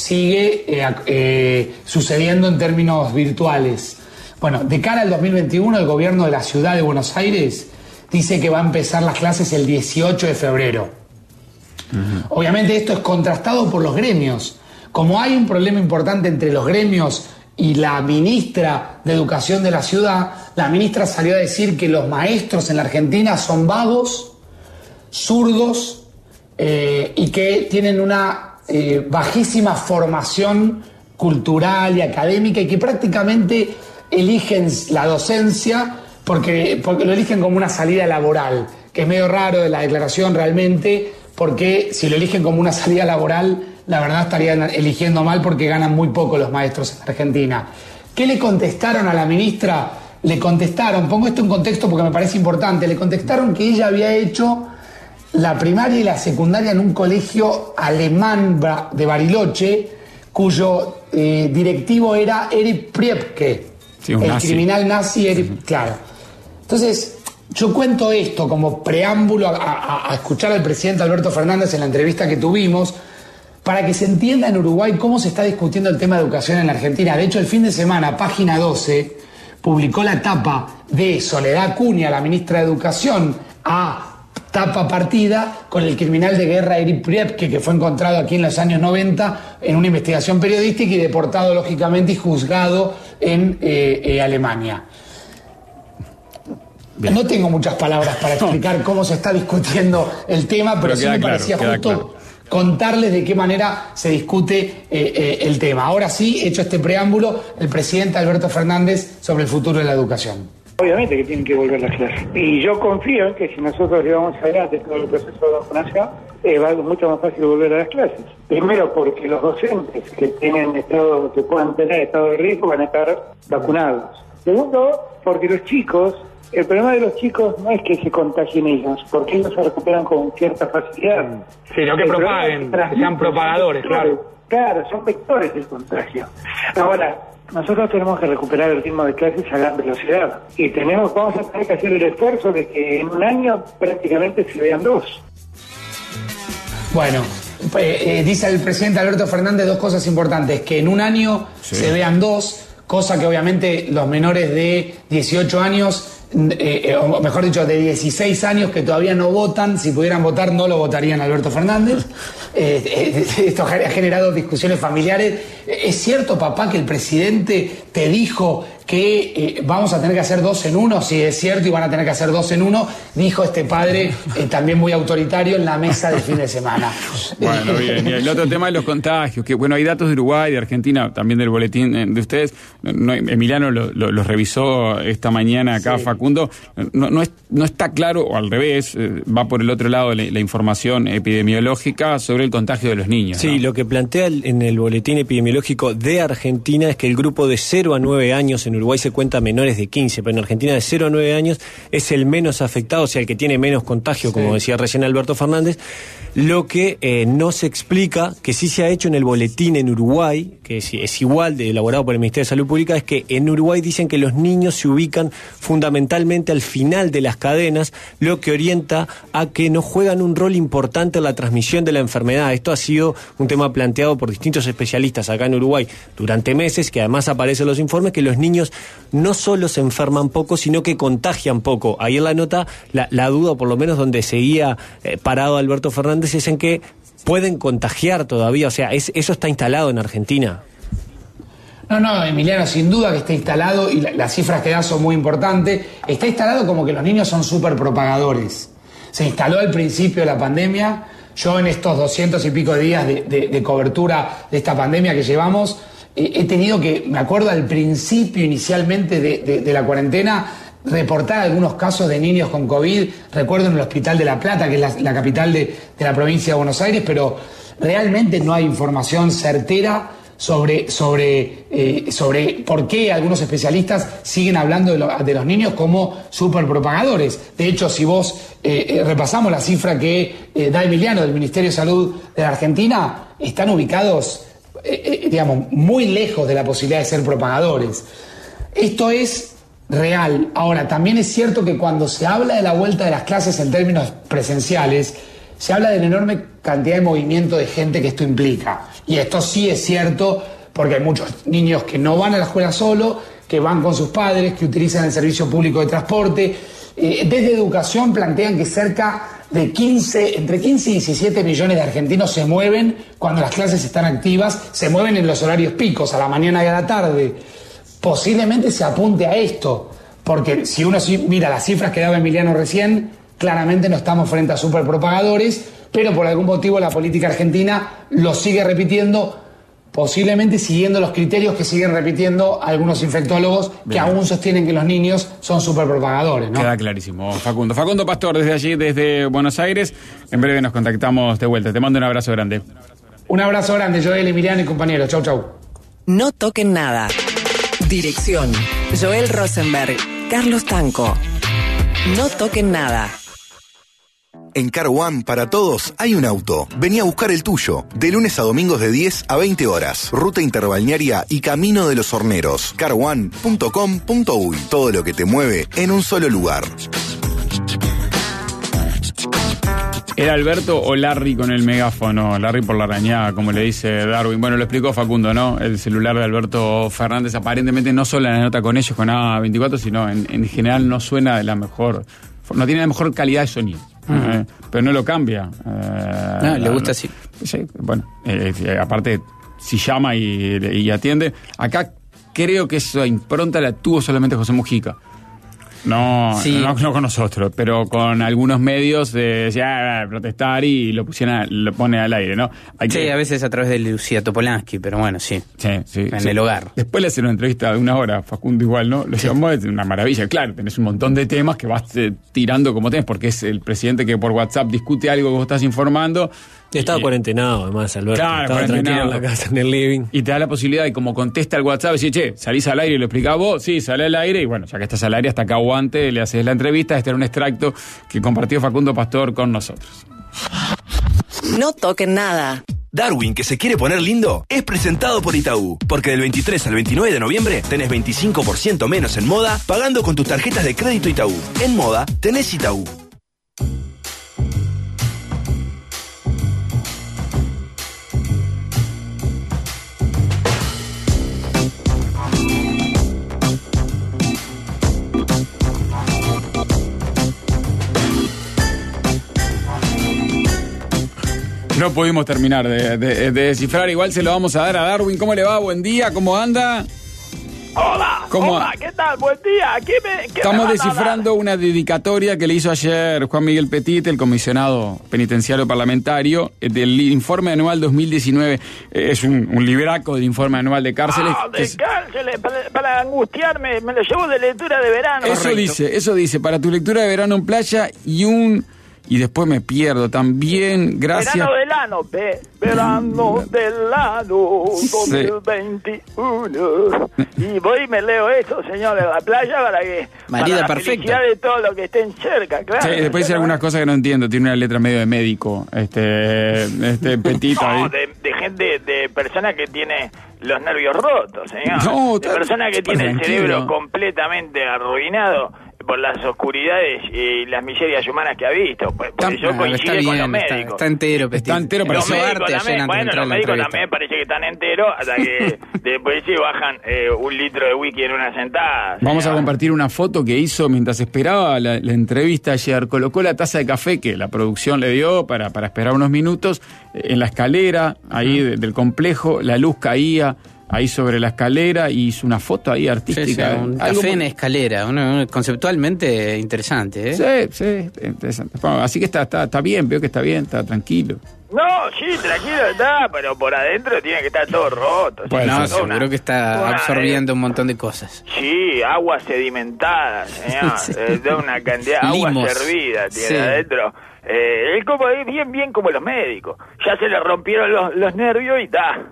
sigue sucediendo en términos virtuales. Bueno, de cara al 2021, el gobierno de la ciudad de Buenos Aires dice que va a empezar las clases el 18 de febrero. Uh-huh. Obviamente esto es contrastado por los gremios. Como hay un problema importante entre los gremios y la ministra de Educación de la ciudad, la ministra salió a decir que los maestros en la Argentina son vagos, zurdos y que tienen una bajísima formación cultural y académica y que prácticamente eligen la docencia porque lo eligen como una salida laboral, que es medio raro de la declaración realmente, porque si lo eligen como una salida laboral, la verdad estarían eligiendo mal porque ganan muy poco los maestros en Argentina. ¿Qué le contestaron a la ministra? Le contestaron, pongo esto en contexto porque me parece importante, le contestaron que ella había hecho la primaria y la secundaria en un colegio alemán de Bariloche, cuyo directivo era Erich Priebke, sí, el nazi. Criminal nazi Erich, claro. Entonces, yo cuento esto como preámbulo a escuchar al presidente Alberto Fernández en la entrevista que tuvimos, para que se entienda en Uruguay cómo se está discutiendo el tema de educación en la Argentina. De hecho, el fin de semana, Página 12 publicó la tapa de Soledad Acuña, la ministra de Educación, a tapa partida con el criminal de guerra Erich Priebke, que fue encontrado aquí en los años 90 en una investigación periodística y deportado, lógicamente, y juzgado en Alemania. Bien. No tengo muchas palabras para explicar cómo se está discutiendo el tema, pero sí me parecía justo contarles de qué manera se discute el tema. Ahora sí, hecho este preámbulo, el presidente Alberto Fernández sobre el futuro de la educación. Obviamente que tienen que volver las clases. Y yo confío en que si nosotros llevamos adelante todo el proceso de vacunación, va a ser mucho más fácil volver a las clases. Primero porque los docentes que puedan tener estado de riesgo van a estar vacunados. Segundo, porque los chicos, el problema de los chicos no es que se contagien ellos, porque ellos se recuperan con cierta facilidad. Sino que propaguen, que sean propagadores, claro. Claro, son vectores del contagio. Ahora, nosotros tenemos que recuperar el ritmo de clases a gran velocidad. Y vamos a tener que hacer el esfuerzo de que en un año prácticamente se vean 2. Bueno, dice el presidente Alberto Fernández 2 cosas importantes. Que en un año se vean 2, cosa que obviamente los menores de 18 años... o mejor dicho, de 16 años que todavía no votan, si pudieran votar no lo votarían a Alberto Fernández. Esto ha generado discusiones familiares. ¿Es cierto, papá, que el presidente te dijo que vamos a tener que hacer 2 en 1? Si es cierto y van a tener que hacer 2 en 1, dijo este padre también muy autoritario en la mesa del fin de semana. Bueno, bien. Y el otro tema de los contagios, que bueno, hay datos de Uruguay, de Argentina, también del boletín de ustedes. Emiliano los revisó esta mañana acá, sí. Facundo. No está claro, o al revés, va por el otro lado la información epidemiológica sobre el contagio de los niños. Sí, ¿no? Lo que plantea en el boletín epidemiológico de Argentina es que el grupo de 0 a 9 años, en Uruguay se cuenta menores de 15, pero en Argentina de 0 a 9 años es el menos afectado, o sea, el que tiene menos contagio, como decía recién Alberto Fernández. Lo que no se explica, que sí se ha hecho en el boletín en Uruguay, que es igual de elaborado por el Ministerio de Salud Pública, es que en Uruguay dicen que los niños se ubican fundamentalmente al final de las cadenas, lo que orienta a que no juegan un rol importante en la transmisión de la enfermedad. Esto ha sido un tema planteado por distintos especialistas acá en Uruguay durante meses, que además aparecen los informes que los niños no solo se enferman poco, sino que contagian poco. Ahí en la nota, la duda, por lo menos donde seguía parado Alberto Fernández, es en que pueden contagiar todavía, o sea, eso está instalado en Argentina. No, Emiliano, sin duda que está instalado, y las cifras que da son muy importantes. Está instalado como que los niños son súper propagadores. Se instaló al principio de la pandemia. Yo en estos 200 y pico de días de cobertura de esta pandemia que llevamos, he tenido que, me acuerdo al principio inicialmente de la cuarentena, reportar algunos casos de niños con COVID. Recuerdo en el Hospital de La Plata, que es la capital de la provincia de Buenos Aires, pero realmente no hay información certera sobre por qué algunos especialistas siguen hablando de los niños como superpropagadores. De hecho, si vos repasamos la cifra que da Emiliano del Ministerio de Salud de la Argentina, están ubicados, muy lejos de la posibilidad de ser propagadores. Esto es real. Ahora, también es cierto que cuando se habla de la vuelta de las clases en términos presenciales, se habla de la enorme cantidad de movimiento de gente que esto implica. Y esto sí es cierto, porque hay muchos niños que no van a la escuela solo, que van con sus padres, que utilizan el servicio público de transporte. Desde Educación plantean que cerca de entre 15 y 17 millones de argentinos se mueven cuando las clases están activas, se mueven en los horarios picos, a la mañana y a la tarde. Posiblemente se apunte a esto, porque si uno mira las cifras que daba Emiliano recién, claramente no estamos frente a superpropagadores, pero por algún motivo la política argentina lo sigue repitiendo, posiblemente siguiendo los criterios que siguen repitiendo algunos infectólogos. Bien. Que aún sostienen que los niños son superpropagadores, ¿no? Queda clarísimo, Facundo. Facundo Pastor, desde allí, desde Buenos Aires. En breve nos contactamos de vuelta. Te mando un abrazo grande. Un abrazo grande, Joel, Emiliano y compañeros. Chau, chau. No toquen nada. Dirección: Joel Rosenberg, Carlos Tanco. No toquen nada. En Car One, para todos, hay un auto. Vení a buscar el tuyo. De lunes a domingos de 10 a 20 horas. Ruta interbalnearia y Camino de los Horneros. carone.com.uy. Todo lo que te mueve en un solo lugar. ¿Era Alberto o Larry con el megáfono? Larry por la arañada, como le dice Darwin. Bueno, lo explicó Facundo, ¿no? El celular de Alberto Fernández aparentemente no solo en la nota con ellos, con A24, sino en general no suena de la mejor... No tiene la mejor calidad de sonido. Pero no lo cambia. No, le gusta así. Sí, bueno, aparte, si llama y atiende. Acá creo que esa impronta la tuvo solamente José Mujica. No con nosotros, pero con algunos medios decía protestar y lo pone al aire, ¿no? A veces a través de Lucía Topolansky, pero bueno, sí. En el hogar. Después le hacen una entrevista de 1 hora, Facundo igual, ¿no? Lo llamó, es una maravilla, claro, tenés un montón de temas que vas tirando como tenés, porque es el presidente que por WhatsApp discute algo que vos estás informando. Estaba cuarentenado, además, Alberto. Claro, estaba tranquilo en la casa, en el living. Y te da la posibilidad de, como contesta el WhatsApp, decir, che, salís al aire y lo explicás vos. Sí, salí al aire y bueno, ya que estás al aire, hasta acá aguante, le haces la entrevista. Este era un extracto que compartió Facundo Pastor con nosotros. No toquen nada. Darwin, que se quiere poner lindo, es presentado por Itaú. Porque del 23 al 29 de noviembre tenés 25% menos en moda pagando con tus tarjetas de crédito Itaú. En moda tenés Itaú. No pudimos terminar de descifrar, igual se lo vamos a dar a Darwin. ¿Cómo le va? Buen día, ¿cómo anda? Hola, ¿qué tal? Buen día. Estamos descifrando una dedicatoria que le hizo ayer Juan Miguel Petit, el comisionado penitenciario parlamentario, del informe anual 2019. Es un libraco del informe anual de cárceles. Cárceles, para angustiarme, me lo llevo de lectura de verano. Eso dice, para tu lectura de verano en playa y y después me pierdo también. Gracias. Verano del año 2021. Y voy y me leo eso, señor, en la playa para que... Marida para la perfecta. felicidad de todos los que estén cerca, claro. Sí, después dice algunas cosas que no entiendo. Tiene una letra medio de médico. Petito ahí. No, de gente, de personas que tiene los nervios rotos, señor. No, de personas que tiene el tranquilo. cerebro completamente arruinado por las oscuridades y las miserias humanas que ha visto. Pues yo coincido con los médicos. Está entero, Está entero, pero Los hizo médicos arte ayer también, antes de bueno, entrar los a la médicos entrevista. también parece que están enteros hasta que después se bajan 1 litro de whisky en una sentada. Vamos a señor. compartir una foto que hizo mientras esperaba la entrevista ayer. Colocó la taza de café que la producción le dio para esperar unos minutos en la escalera ahí del complejo. La luz caía ahí sobre la escalera y hizo una foto ahí artística. Un Algo café muy- en escalera, conceptualmente interesante, ¿eh? Sí, interesante. Bueno, así que está bien, veo que está bien, está tranquilo. No, sí, tranquilo está, pero por adentro tiene que estar todo roto. Bueno, No, sí, seguro que está una- absorbiendo un montón de cosas. Sí, agua sedimentada, señor. Sí. De una cantidad de agua Limos. servida tiene Sí. adentro. Él como es bien como los médicos. Ya se le rompieron los nervios y está.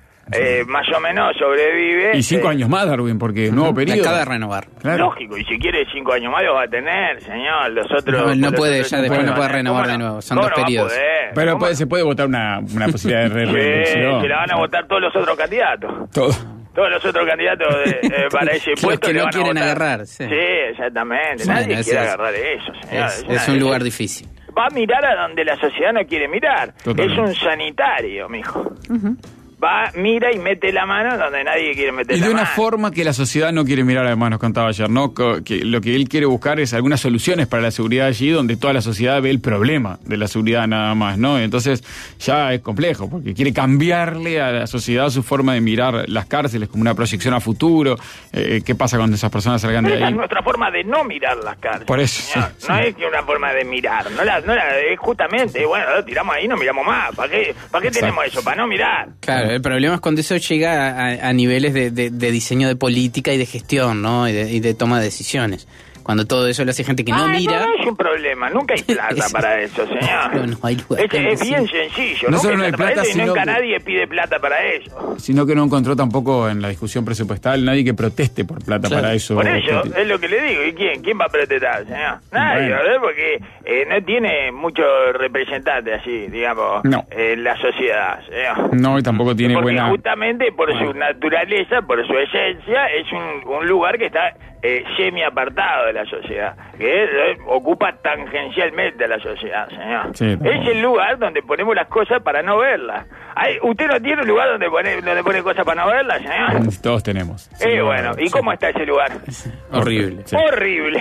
Más o menos sobrevive. Y 5 años más, Darwin, porque nuevo La periodo. acaba de renovar. Claro. Lógico, y si quiere 5 años más los va a tener, señor. Los otros... No los puede, otros ya después no puede ¿cómo renovar de nuevo, son 2 ¿Cómo no va a periodos. poder? Pero ¿Cómo? se puede votar una posibilidad de Sí, reelección. se la van a votar todos los otros candidatos. Todo. Todos los otros candidatos para ese Los puesto que le no van a quieren votar. agarrar, sí. Exactamente. Bueno, Nadie ese quiere es- agarrar eso, señor. Es un lugar difícil. Va a mirar a donde la sociedad no quiere mirar. Totalmente. Es un sanitario, mijo. Va, mira y mete la mano donde nadie quiere meter Y la de una mano. forma que la sociedad no quiere mirar, además nos contaba ayer, ¿no? Que lo que él quiere buscar es algunas soluciones para la seguridad allí, donde toda la sociedad ve el problema de la seguridad nada más, ¿no? Entonces ya es complejo, porque quiere cambiarle a la sociedad su forma de mirar las cárceles como una proyección a futuro. ¿Qué pasa cuando esas personas salgan Pero de esa es ahí? nuestra forma de no mirar las cárceles. Por eso, señor. sí, No sí. es que una forma de mirar. Es justamente, bueno, lo tiramos ahí, no miramos más. ¿Para qué tenemos eso? Para no mirar. Claro, el problema es cuando eso llega a niveles de diseño de política y de gestión, ¿no? Y de toma de decisiones. Cuando todo eso lo hace gente que no mira. No es un problema, nunca hay plata para eso, señor. No hay lugar. Es bien sencillo. No nunca solo no hay para plata, eso y sino nunca que- nadie pide plata para eso. Sino que no encontró tampoco en la discusión presupuestal nadie que proteste por plata Claro. para eso. Por eso, es lo que le digo. ¿Y quién va a protestar, señor? Nadie, Bueno. ¿verdad? Porque no tiene muchos representantes así, digamos, No. en la sociedad, señor. No, y tampoco tiene Porque buena... justamente por su naturaleza, por su esencia, es un lugar que está semi apartado de la sociedad, que ocupa tangencialmente a la sociedad, señor. Sí, Es el lugar donde ponemos las cosas para no verlas. ¿Usted no tiene un lugar donde pone cosas para no verlas, señor? Todos tenemos. Bueno, ¿y cómo está ese lugar? Horrible. Sí. Horrible.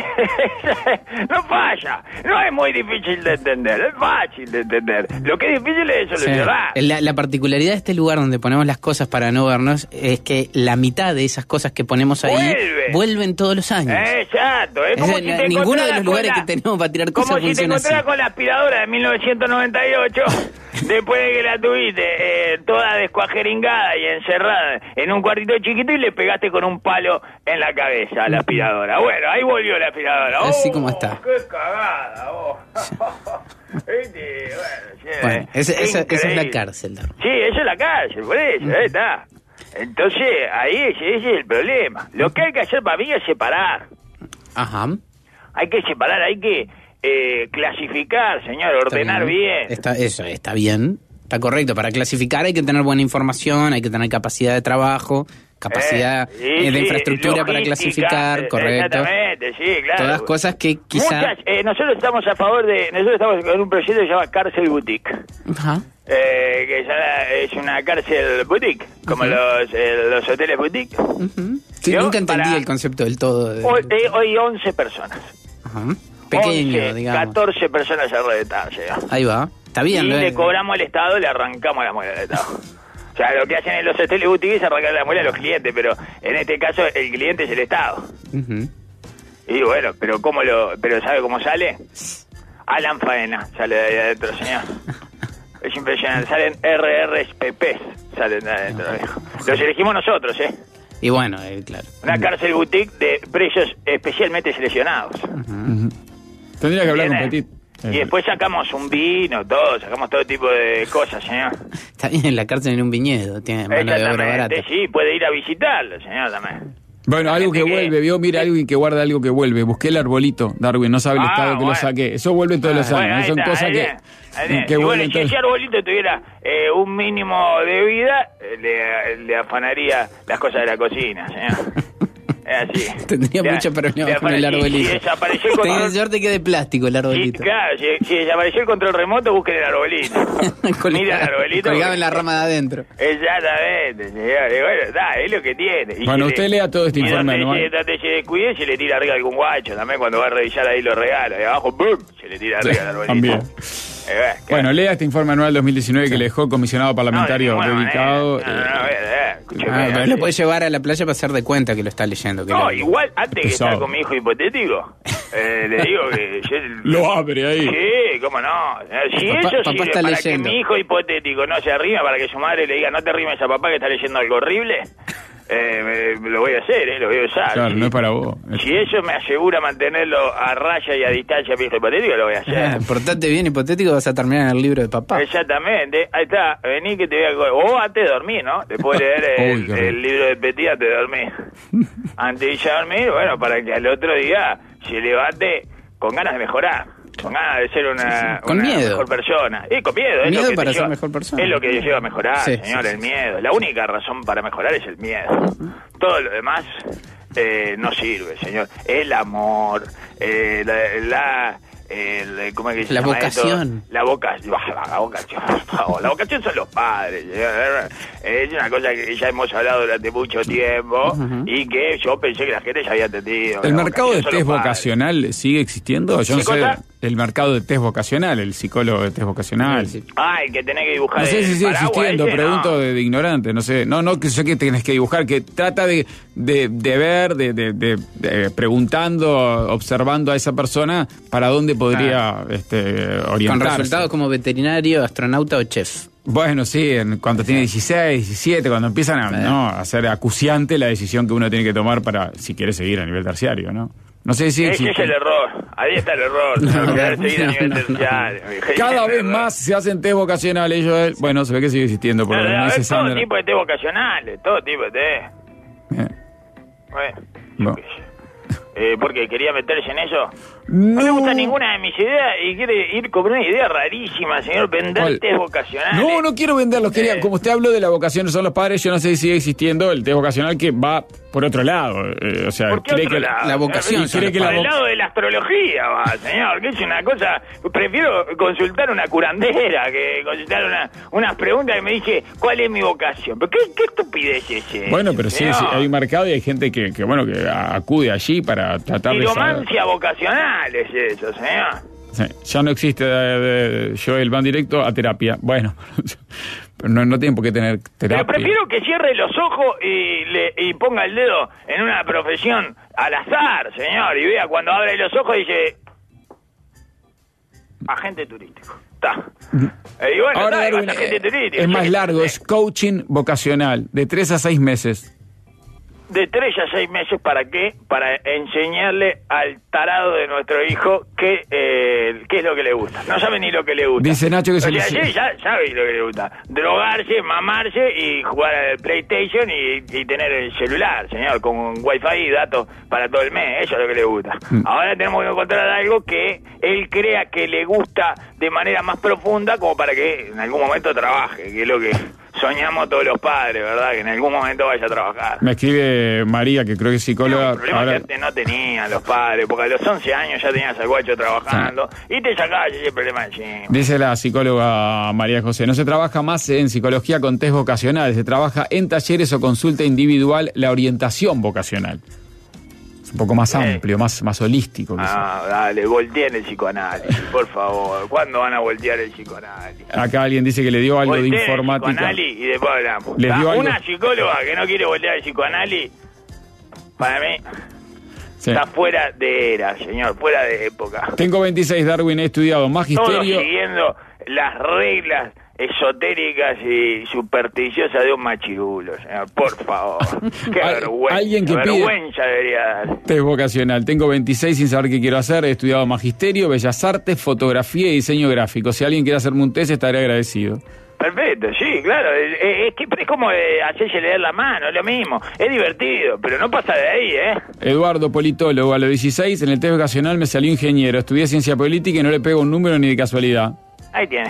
No falla. No es muy difícil de entender. Es fácil de entender. Lo que es difícil es Sí. solucionar. La particularidad de este lugar donde ponemos las cosas para no vernos es que la mitad de esas cosas que ponemos ahí vuelven todos los años. Exacto. Es como si te ninguno de encontraras los lugares con que tenemos para tirar cosas como si te funciona así. encontraras con la aspiradora de 1998, después de que la tuviste toda descuajeringada y encerrada en un cuartito chiquito y le pegaste con un palo en la cabeza a la aspiradora. Bueno, ahí volvió la aspiradora. Así como está. ¡Qué cagada! Bueno, esa es la Increíble. cárcel, Darwin. Sí, eso es la cárcel, por eso, ahí está. Entonces, ahí ese es el problema. Lo que hay que hacer para mí es separar. Ajá. Hay que separar, hay que clasificar, señor, ordenar bien. Eso está bien, está correcto. Para clasificar hay que tener buena información, hay que tener capacidad de trabajo, capacidad Sí, de infraestructura para logística, clasificar, correcto. Exactamente, sí, claro. Todas cosas que quizá... Nosotros estamos a favor nosotros estamos con un proyecto que se llama Cárcel Boutique. Ajá. Que es una cárcel boutique, como los hoteles boutique. Sí, ¿Yo? nunca entendí Para- el concepto del todo. Hoy 11 personas. Ajá. Pequeño, 11, digamos. 14 personas alrededor, llega. Ahí va. Está bien. Y ¿no? le cobramos al Estado, le arrancamos la muela al Estado. O sea, lo que hacen en los hoteles boutiques es arrancar la muela a los clientes, pero en este caso el cliente es el Estado. Ujú. Y bueno, pero pero ¿sabe cómo sale? Alan Faena sale de ahí adentro, señor. Es impresionante, salen RRPPs, salen de adentro, viejo. Los elegimos nosotros, Y bueno, claro. Una cárcel boutique de precios especialmente seleccionados. Tendría que hablar con Bien, Petit. Y después sacamos un vino, sacamos todo tipo de cosas, señor. Está bien en la cárcel en un viñedo, tiene mano de obra barata. Sí, puede ir a visitarlo, señor, también. Bueno, algo que vuelve, vio, mira, alguien que guarda algo que vuelve. Busqué el arbolito, Darwin, no sabe el estado que lo saqué. Eso vuelve todos los años, son cosas que vuelven. Si ese arbolito tuviera un mínimo de vida, le afanaría las cosas de la cocina, señor. Así. Tendría mucho problema con el arbolito. Si desapareció el control... suerte que de plástico el arbolito. Claro, si desapareció el control remoto, busquen el arbolito. Mira el arbolito. Colgado en la rama de adentro. Exactamente, señor. Bueno, es lo que tiene. Y bueno, usted lea todo este informe anual. Si se descuide, se le tira arriba algún guacho. También cuando va a revisar ahí los regalos. De abajo, ¡bum!, se le tira arriba el arbolito. También. Bueno, lea este informe anual 2019 que le dejó el comisionado parlamentario dedicado. Pero lo puede llevar a la playa para hacer de cuenta que lo está leyendo. Igual, antes que estar con mi hijo hipotético, le digo que... Lo abre ahí. Sí, cómo no. Si eso sirve para leyendo. Que mi hijo hipotético no se arrime, para que su madre le diga, no te rimes a papá que está leyendo algo horrible... lo voy a hacer, lo voy a usar. Claro, no es para vos. Si eso me asegura mantenerlo a raya y a distancia mi hijo hipotético, lo voy a hacer. Portate bien hipotético, vas a terminar en el libro de papá. Exactamente, ahí está, vení que te voy a... O antes de dormir, ¿no? Después de leer el libro de Petit antes de dormir. Antes de dormir, bueno, para que al otro día se levante con ganas de mejorar. Con ganas de ser una mejor persona. Con miedo. Es miedo lo que para ser mejor persona. Es lo que lleva a mejorar, señor, el miedo. La única razón para mejorar es el miedo. Todo lo demás no sirve, señor. El amor, ¿cómo es que se llama vocación. La vocación. La vocación son los padres. Es una cosa que ya hemos hablado durante mucho tiempo y que yo pensé que la gente ya había entendido. ¿El mercado de test vocacional sigue existiendo? Yo no sé. El mercado de test vocacional, el psicólogo de test vocacional. El que tenés que dibujar. No sé si sigue existiendo, pregunto de ignorante, no sé. No que sé que tenés que dibujar, que trata de ver, preguntando, observando a esa persona para dónde podría orientarse. Con resultados como veterinario, astronauta o chef. Bueno, sí, cuando tiene 16, 17, cuando empiezan a ser acuciante la decisión que uno tiene que tomar para si quiere seguir a nivel terciario, ¿no? No sé si ese es el error, ahí está el error. Seguir a nivel terciario. Cada vez más se hacen test vocacionales. Bueno, se ve que sigue existiendo. Por todo tipo de test vocacionales, todo tipo de test. Bueno. Porque quería meterse en eso. No le gusta ninguna de mis ideas y quiere ir con una idea rarísima, señor, vender test vocacionales. No quiero venderlos. Como usted habló de la vocación son los padres, yo no sé si sigue existiendo el test vocacional que va por otro lado. O sea, ¿por qué cree otro que lado? La vocación cree que por el lado de la astrología va, señor, que es una cosa... Prefiero consultar una curandera que consultar unas preguntas que me dice ¿cuál es mi vocación? ¿Pero qué estupidez es esa? Bueno, pero sí, hay un mercado y hay gente que acude allí para tratar de saber. Piromancia vocacional es eso, señor. Sí, ya no existe Joel, van directo a terapia. Bueno, pero no tienen por qué tener terapia. Pero prefiero que cierre los ojos y ponga el dedo en una profesión al azar, señor, y vea cuando abre los ojos y dice agente turístico. Está. Y bueno, ahora agente turístico. Es más largo, es coaching vocacional, de 3 a 6 meses. De 3 a 6 meses, ¿para qué? Para enseñarle al tarado de nuestro hijo qué es lo que le gusta. No sabe ni lo que le gusta. Dice Nacho que ya sabe lo que le gusta. Drogarse, mamarse y jugar al PlayStation y tener el celular, señor, con Wi-Fi y datos para todo el mes. Eso es lo que le gusta. Ahora tenemos que encontrar algo que él crea que le gusta de manera más profunda como para que en algún momento trabaje, que es lo que soñamos todos los padres, ¿verdad? Que en algún momento vaya a trabajar. Me escribe María, que creo que es psicóloga. El problema que antes no tenían los padres, porque a los 11 años ya tenías al guacho trabajando y te sacabas ese problema encima. Dice la psicóloga María José, no se trabaja más en psicología con test vocacionales, se trabaja en talleres o consulta individual la orientación vocacional. Es un poco más amplio, más holístico. Dale, volteen el psicoanálisis, por favor. ¿Cuándo van a voltear el psicoanálisis? Acá alguien dice que le dio algo de informática. El psicoanálisis y después hablamos. Una psicóloga que no quiere voltear el psicoanálisis, para mí, está fuera de era, señor, fuera de época. Tengo 26, Darwin, he estudiado magisterio. Todo siguiendo las reglas esotéricas y supersticiosas de un machirulo, señor. Por favor. Qué vergüenza. Alguien que vergüenza debería dar. Test vocacional. Tengo 26 sin saber qué quiero hacer. He estudiado magisterio, bellas artes, fotografía y diseño gráfico. Si alguien quiere hacerme un test, estaré agradecido. Perfecto, sí, claro. Es como hacerse leer la mano, es lo mismo. Es divertido, pero no pasa de ahí, ¿eh? Eduardo, politólogo, a los 16, en el test vocacional me salió ingeniero. Estudié ciencia política y no le pego un número ni de casualidad. Ahí tiene.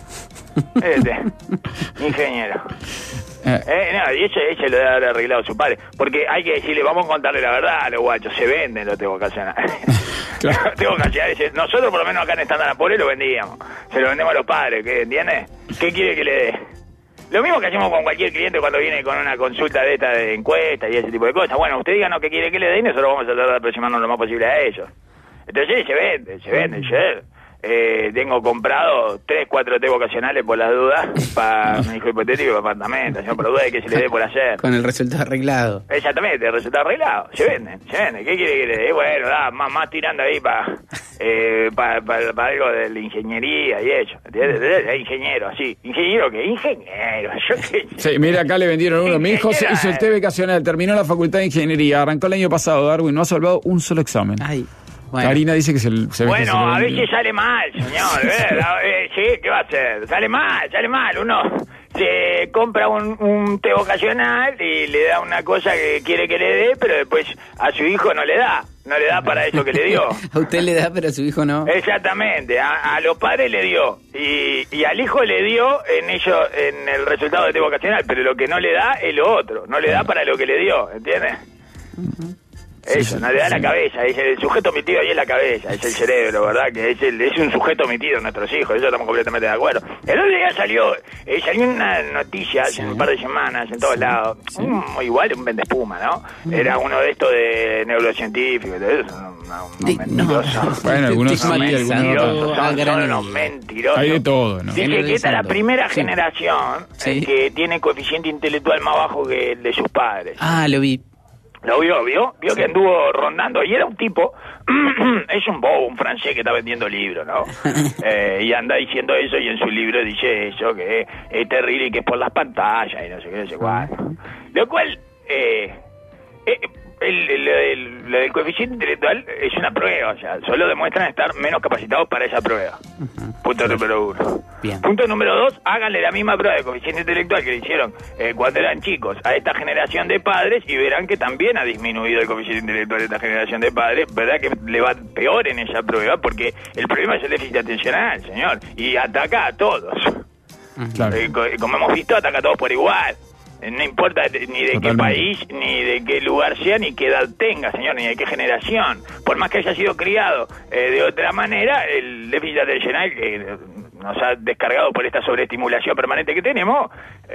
Ingeniero. No, y ese lo debe haber arreglado su padre. Porque hay que decirle, vamos a contarle la verdad a los guachos. Se venden los test vocacionales. Claro. Los test vocacionales, nosotros por lo menos acá en Estándar Apure lo vendíamos. Se lo vendemos a los padres, ¿qué? ¿Entiendes? ¿Qué quiere que le dé? Lo mismo que hacemos con cualquier cliente cuando viene con una consulta de esta de encuesta y ese tipo de cosas. Bueno, usted díganos qué quiere que le dé y nosotros vamos a tratar de aproximarnos lo más posible a ellos. Entonces se vende. Tengo comprado 3, 4 test vocacionales por las dudas para mi hijo hipotético y para apartamento, señor, por dudas de que se le dé por hacer. Con el resultado arreglado. Exactamente, el resultado arreglado. Se venden. ¿Qué quiere que le dé? Bueno, más tirando ahí para algo de la ingeniería y eso. ¿Entiendes? Ingeniero, sí. ¿Ingeniero qué? Ingeniero. Yo qué sé. Sí, mira, acá le vendieron uno. Mi hijo hizo el test vocacional, terminó la facultad de ingeniería, arrancó el año pasado, Darwin, no ha salvado un solo examen. Ay. Bueno. Karina dice que se bueno, a veces sale mal, señor. Sí, ¿qué va a hacer? Sale mal. Uno se compra un té vocacional y le da una cosa que quiere que le dé, pero después a su hijo no le da. No le da para eso que le dio. A usted le da, pero a su hijo no. Exactamente. A los padres le dio. Y al hijo le dio en el resultado de té vocacional, pero lo que no le da es lo otro. No le da para lo que le dio, ¿entiendes? Eso, no le da la cabeza, es el sujeto omitido ahí es la cabeza, es el cerebro, ¿verdad? Que es un sujeto omitido en nuestros hijos, eso estamos completamente de acuerdo. El otro día salió una noticia hace un par de semanas en todos lados, igual un vendespuma, ¿no? Era uno de estos de neurocientíficos, mentirosos. Bueno, algunos son mentirosos, son unos mentirosos. Hay de todo, ¿no? Dice que esta es la primera generación que tiene coeficiente intelectual más bajo que el de sus padres. Ah, lo vi. ¿Lo vio que anduvo rondando? Y era un tipo, es un bobo, un francés que está vendiendo libros, ¿no? Y anda diciendo eso y en su libro dice eso, que es terrible y que es por las pantallas y no sé qué, no sé cuál. Lo cual, lo del coeficiente intelectual es una prueba, o sea, solo demuestran estar menos capacitados para esa prueba. Punto número 1. Bien. Punto número 2, háganle la misma prueba de coeficiente intelectual que le hicieron cuando eran chicos a esta generación de padres y verán que también ha disminuido el coeficiente intelectual de esta generación de padres, verdad que le va peor en esa prueba porque el problema es el déficit atencional, señor, y ataca a todos. Claro. Como hemos visto, ataca a todos por igual. No importa ni de qué país, ni de qué lugar sea, ni qué edad tenga, señor, ni de qué generación. Por más que haya sido criado de otra manera, el déficit atencional que nos ha descargado por esta sobreestimulación permanente que tenemos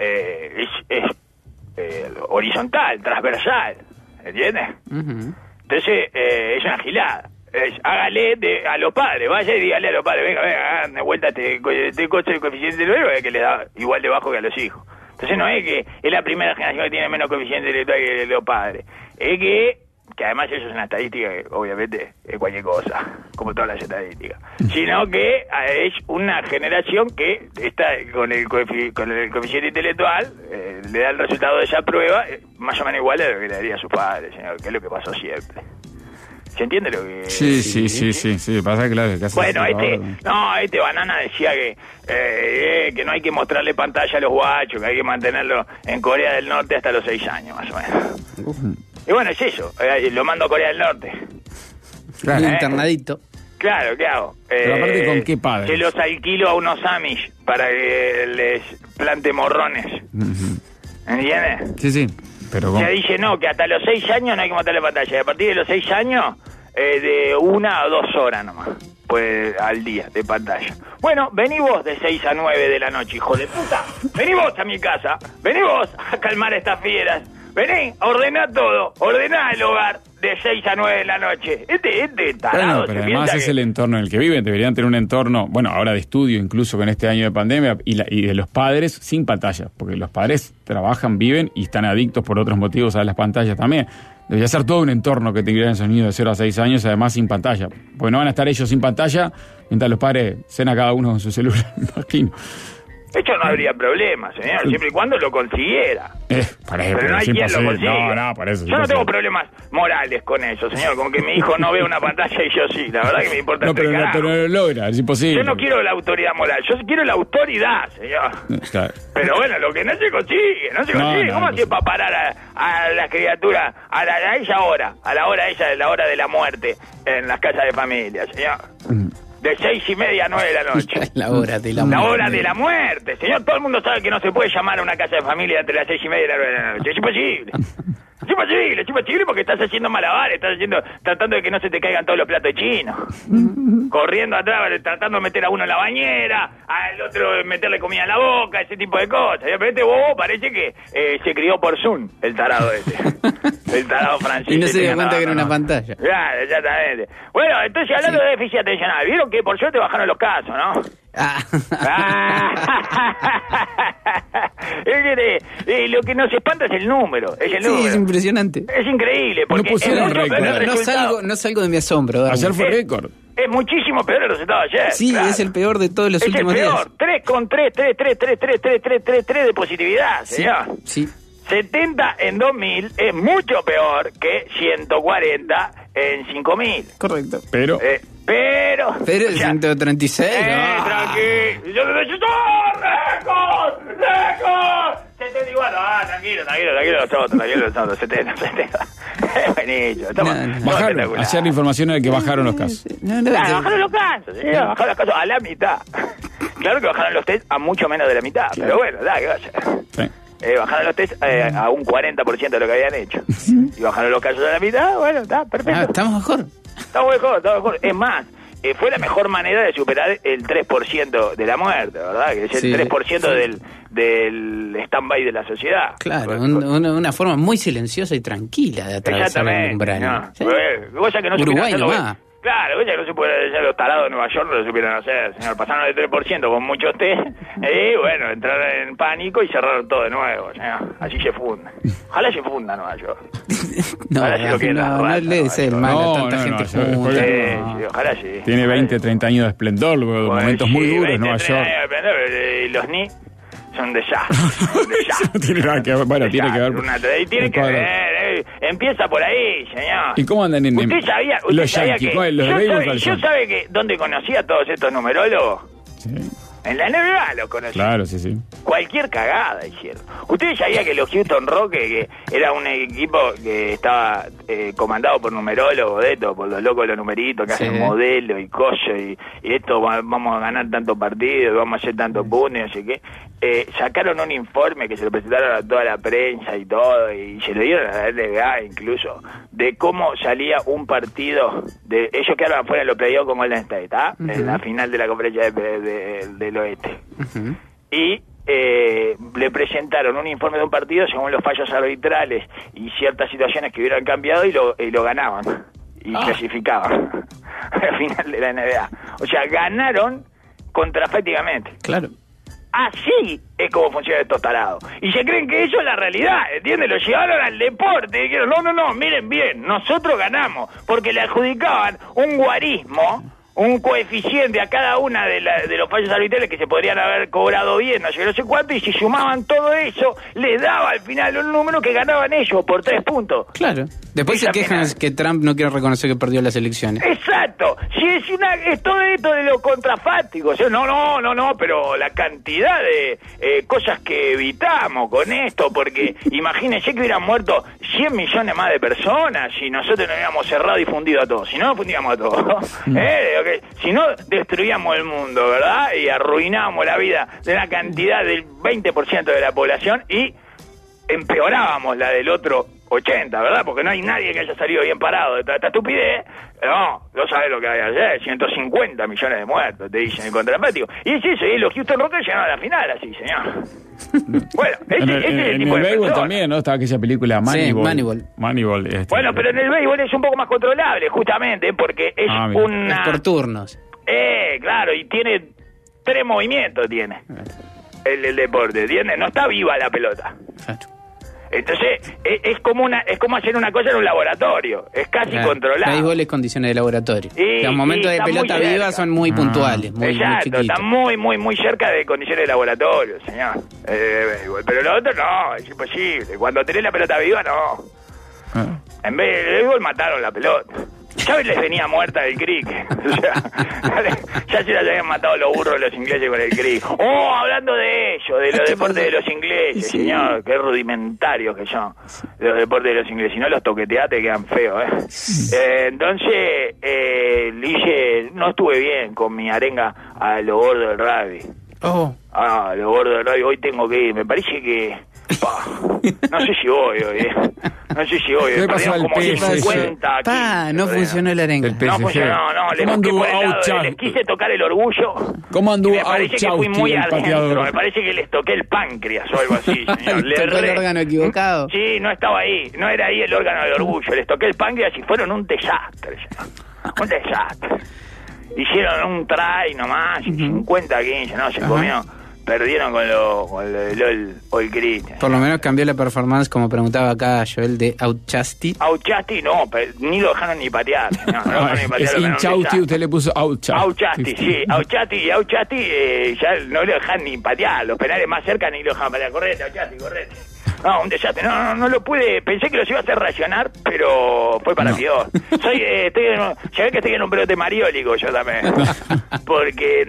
es horizontal, transversal, ¿entiendes? Entonces, es una gilada. Hágale a los padres, vaya y dígale a los padres, venga, hagan de vuelta este coche de coeficiente intelectual que le da igual de bajo que a los hijos. Entonces no es que es la primera generación que tiene menos coeficiente intelectual que los padres, es que además eso es una estadística que obviamente es cualquier cosa, como todas las estadísticas, sino que es una generación que está con el coeficiente intelectual, le da el resultado de esa prueba más o menos igual a lo que le daría a sus padres, señor, que es lo que pasó siempre. ¿Se entiende lo que...? Sí, pasa claro. Bueno, este banana decía que no hay que mostrarle pantalla a los guachos, que hay que mantenerlo en Corea del Norte hasta los 6 años, más o menos. Y bueno, es eso, lo mando a Corea del Norte. Claro. Internadito. Claro, ¿qué hago? Pero aparte, ¿con qué padres? Se los alquilo a unos Amish para que les plante morrones. ¿Entiendes? Sí. Pero se dice que hasta los 6 años no hay que mostrarle pantalla. Y a partir de los 6 años, de 1 a 2 horas nomás, pues al día de pantalla. Bueno, vení vos de 6 a 9 de la noche, hijo de puta. Vení vos a mi casa. Vení vos a calmar a estas fieras. Vení, ordená todo. Ordená el hogar de 6 a 9 de la noche. Este tarado. Bueno, pero además es el entorno en el que viven. Deberían tener un entorno, bueno, ahora de estudio, incluso con este año de pandemia, y de los padres sin pantalla. Porque los padres trabajan, viven y están adictos por otros motivos a las pantallas también. Debería ser todo un entorno que tuvieran esos niños de 0 a 6 años, además sin pantalla. Porque no van a estar ellos sin pantalla, mientras los padres cenan cada uno con su celular, me imagino. Esto no habría problema, señor, siempre y cuando lo consiguiera. Pero no hay quien lo consiga. No, por eso. Yo no tengo problemas morales con eso, señor, con que mi hijo no vea una pantalla y yo sí. La verdad que me importa pero no lo logra, es imposible. Yo no quiero la autoridad moral, yo quiero la autoridad, señor. Claro. Pero bueno, lo que no se consigue, ¿Cómo hace para parar a la criatura, a ella ahora, a la hora ella, la hora de la muerte, en las casas de familia, señor? De 6:30 a 9 de la noche. La hora de la muerte. La hora de la muerte, señor. Todo el mundo sabe que no se puede llamar a una casa de familia entre las 6:30 y las 9 de la noche. Es imposible. Es imposible porque estás haciendo malabares, tratando de que no se te caigan todos los platos chinos. Corriendo atrás, tratando de meter a uno en la bañera, al otro meterle comida en la boca, ese tipo de cosas. Y de repente vos parece que se crió por Zoom, el tarado ese. El tarado francés. Y no se dio cuenta que era una pantalla. Claro, exactamente. Bueno, entonces hablando de déficit atencional, vieron que por suerte bajaron los casos, ¿no? Lo que nos espanta es el número. Sí, es impresionante. Es increíble. Porque no pusieron récord. No salgo de mi asombro. Ayer fue récord. Es muchísimo peor el resultado de ayer. Sí, claro. Es el peor de todos los últimos días. Es el peor. 3,3 de positividad, señor. Sí. 70 en 2000 es mucho peor que 140 en 5000. Correcto. Pero el 136. Tranquilo. Yo le digo, ¡récord! 70 igual. Tranquilo, los otros. 70. Es buenísimo. Bajaron. Ayer la información era que bajaron los casos. Bajaron los casos, sí, bajaron los casos a la mitad. Claro que bajaron los test a mucho menos de la mitad, pero bueno, que vaya. Sí. Bajaron los test a un 40% de lo que habían hecho. Y bajaron los casos a la mitad, bueno, está perfecto. Estamos mejor. Estamos mejor. Es más, fue la mejor manera de superar el 3% de la muerte, ¿verdad? Que es el 3% del stand-by de la sociedad. Claro, una forma muy silenciosa y tranquila de atravesar el umbral. No. ¿Sí? Que no Uruguay nomás. Claro, ya no se puede hacer, los tarados de Nueva York no lo supieron hacer, señor. Pasaron del 3% con muchos test y bueno, entraron en pánico y cerraron todo de nuevo, señor. Así se funda. Ojalá se funda Nueva York. No le des mal a tanta gente junta. Ojalá sí. Tiene 20, 30 años de esplendor, momentos muy duros Nueva York. Los ni son de ya. No tiene nada que ver. Bueno, tiene que ver. Tiene que ver. Empieza por ahí, señor. ¿Y cómo andan ¿Usted sabía los Yankees? Los de béisbol? ¿Yo sabe que dónde conocía a todos estos numerólogos? Sí. En la NBA los conocí. Claro, sí. Cualquier cagada hicieron. ¿Ustedes sabían que los Houston Rockets, que era un equipo que estaba comandado por numerólogos, por los locos de los numeritos, que hacen modelos y cosas, y esto vamos a ganar tantos partidos, vamos a hacer tantos puntos, no sé qué, sacaron un informe que se lo presentaron a toda la prensa y todo, y se lo dieron a la NBA incluso, de cómo salía un partido, de ellos quedaron afuera en los playoffs con Golden State, en la final de la conferencia del oeste. Y le presentaron un informe de un partido según los fallos arbitrales y ciertas situaciones que hubieran cambiado y lo ganaban y clasificaban al final de la NBA. O sea, ganaron contrafácticamente. Claro. Así es como funciona estos tarados. Y se creen que eso es la realidad, ¿entiendes? Lo llevaron al deporte y dijeron, no, miren bien, nosotros ganamos, porque le adjudicaban un guarismo, un coeficiente a cada una de los fallos arbitrales que se podrían haber cobrado bien, no sé cuánto, y si sumaban todo eso, les daba al final un número que ganaban ellos por 3 puntos. Claro. Después se quejan que Trump no quiere reconocer que perdió las elecciones. Exacto. Si es todo esto de lo contrafáctico. O sea, no, pero la cantidad de cosas que evitamos con esto, porque imagínense que hubieran muerto 100 millones más de personas si nosotros no hubiéramos cerrado y fundido a todos. Si no, nos fundíamos a todos. Si no, destruíamos el mundo, ¿verdad? Y arruinábamos la vida de una cantidad del 20% de la población y empeorábamos la del otro 80, ¿verdad? Porque no hay nadie que haya salido bien parado de esta estupidez. No sabes lo que hay ayer, 150 millones de muertos, te dicen el contrafático. Y es eso, y los Houston Rockets llegaron a la final así, señor. Bueno, ese es el tipo de béisbol también, ¿no? Estaba aquella película Moneyball. Sí, Moneyball. Bueno, pero en el béisbol es un poco más controlable, justamente, porque es es por turnos. Claro, y tiene 3 movimientos, tiene el deporte, ¿entiendes? No está viva la pelota. Claro. Entonces, es como hacer una cosa en un laboratorio. Es casi controlado. Hay goles condiciones de laboratorio. Los momentos de pelota viva son muy puntuales, muy exacto, está muy cerca de condiciones de laboratorio, señor. Pero lo otro no, es imposible. Cuando tenés la pelota viva, no. En vez de gol mataron la pelota. Chávez les venía muerta del cricket. O sea, ya se las habían matado los burros de los ingleses con el cricket. Oh, hablando de ello, de los deportes de los ingleses, señor, qué rudimentarios que son los deportes de los ingleses. Si no los toqueteás te quedan feos, entonces, no estuve bien con mi arenga a lo gordo del rugby. Lo gordo del rugby, hoy tengo que ir. Me parece que... no sé si voy hoy, No sé si hoy. ¿Qué pasó al PSG? No funcionó el arenga. No funcionó, les quise tocar el orgullo. ¿Cómo anduvo? Me parece que fui muy adentro. Me parece que les toqué el páncreas o algo así, señor. ¿Tocó el órgano equivocado? Sí, no estaba ahí. No era ahí el órgano del orgullo. Les toqué el páncreas y fueron un desastre, señor. Un desastre. Hicieron un try nomás, 50-15, no, se comió. Perdieron con el All Christian. Por lo menos cambió la performance, como preguntaba acá Joel, de Auchasti. Auchasti no, ni lo dejaron ni patear. Es Inchausti, usted le puso Auchasti. Auchasti, sí. Auchasti ya no lo dejan ni patear. Los penales más cerca ni lo dejan patear. Correte, Auchasti, correte. No, un desastre. No lo pude. Pensé que los iba a hacer reaccionar, pero fue para peor. Ya ves que estoy en un pelote mariólico yo también. Porque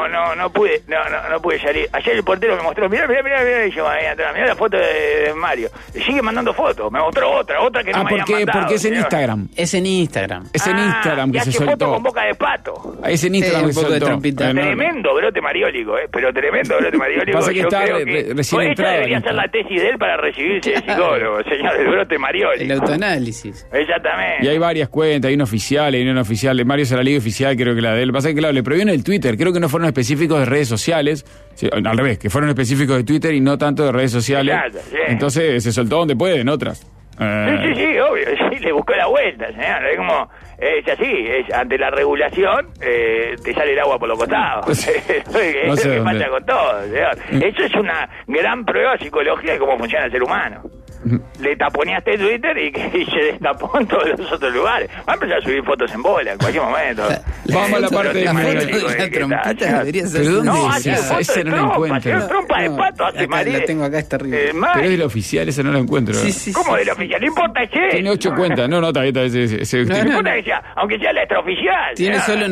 no pude salir. Ayer el portero me mostró, mirá, y yo ahí atrás, mirá la foto de Mario. Le sigue mandando fotos. Me mostró otra que no me había mandado. Porque es en Instagram. Es en Instagram. Es en Instagram que se soltó. Foto con boca de pato. Es en Instagram que se soltó. Tremendo brote mariólico, pero tremendo brote mariólico. Pasa que está recién entrado. Debería ser la tesis de él para recibirse de psicólogo, señor, el brote mariólico. El autoanálisis. Exactamente. Y hay varias cuentas, hay una oficial, hay una no oficial. Mario Saralegui oficial, creo que la de él. Pasa que, claro, le prohibieron el Twitter. Creo que no fueron específicos de redes sociales. Sí, al revés, que fueron específicos de Twitter y no tanto de redes sociales. Exacto, sí. Entonces se soltó donde puede, en otras. Sí, obvio. Sí, le buscó la vuelta, señor. Es como... Es así, ante la regulación te sale el agua por los costados. Eso es lo que pasa con todo, señor. Eso es una gran prueba psicológica de cómo funciona el ser humano. Le taponeaste Twitter y se destapó en todos los otros lugares. Va a empezar a subir fotos en bola en cualquier momento. Vamos a la parte de la trompita debería ser. ¿Pero dónde es ese? No lo encuentro. Trompa de pato hace mal. La tengo acá, es terrible. Pero es del oficial, ese no lo encuentro. ¿Cómo del oficial? No importa, che. Tiene 8 cuentas. No, está bien. No importa que sea, aunque sea la extraoficial. Tiene solo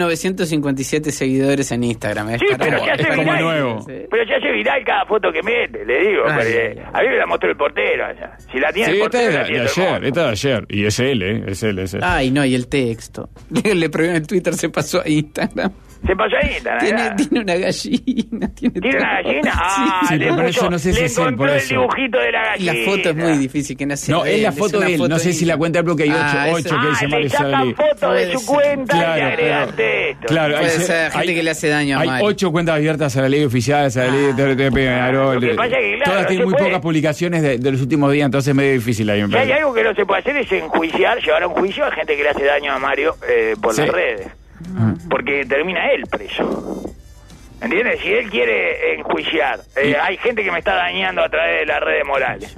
957 seguidores en Instagram. Sí, pero se hace viral. Nuevo. Pero se hace viral cada foto que mete, le digo. A mí me la mostró el portero allá. Si la tiene el portero, esta de ayer. Y es él, es él. Ay, no, y el texto. Le prohibieron el Twitter, se pasó a Instagram. Se pasó a Instagram. Tiene una gallina. ¿Tiene una gallina? Ah, le puso, no sé si es él, por el dibujito de la gallina. La foto es muy difícil que nace. No, es la foto de él. No sé si la cuenta porque hay 8 que dice Mario Saralegui. Le sacan fotos de su cuenta y le agregan texto. Claro, puede ser gente que le hace daño a Mario. Hay 8 cuentas abiertas, Saralegui oficial, Saralegui Peñarol. Todas tienen muy pocas publicaciones de los últimos días, entonces es medio difícil ahí. Si hay algo que no se puede hacer es enjuiciar, llevar a un juicio a gente que le hace daño a Mario por las redes. Porque termina él preso. ¿Entiendes? Si él quiere enjuiciar, hay gente que me está dañando a través de las redes morales.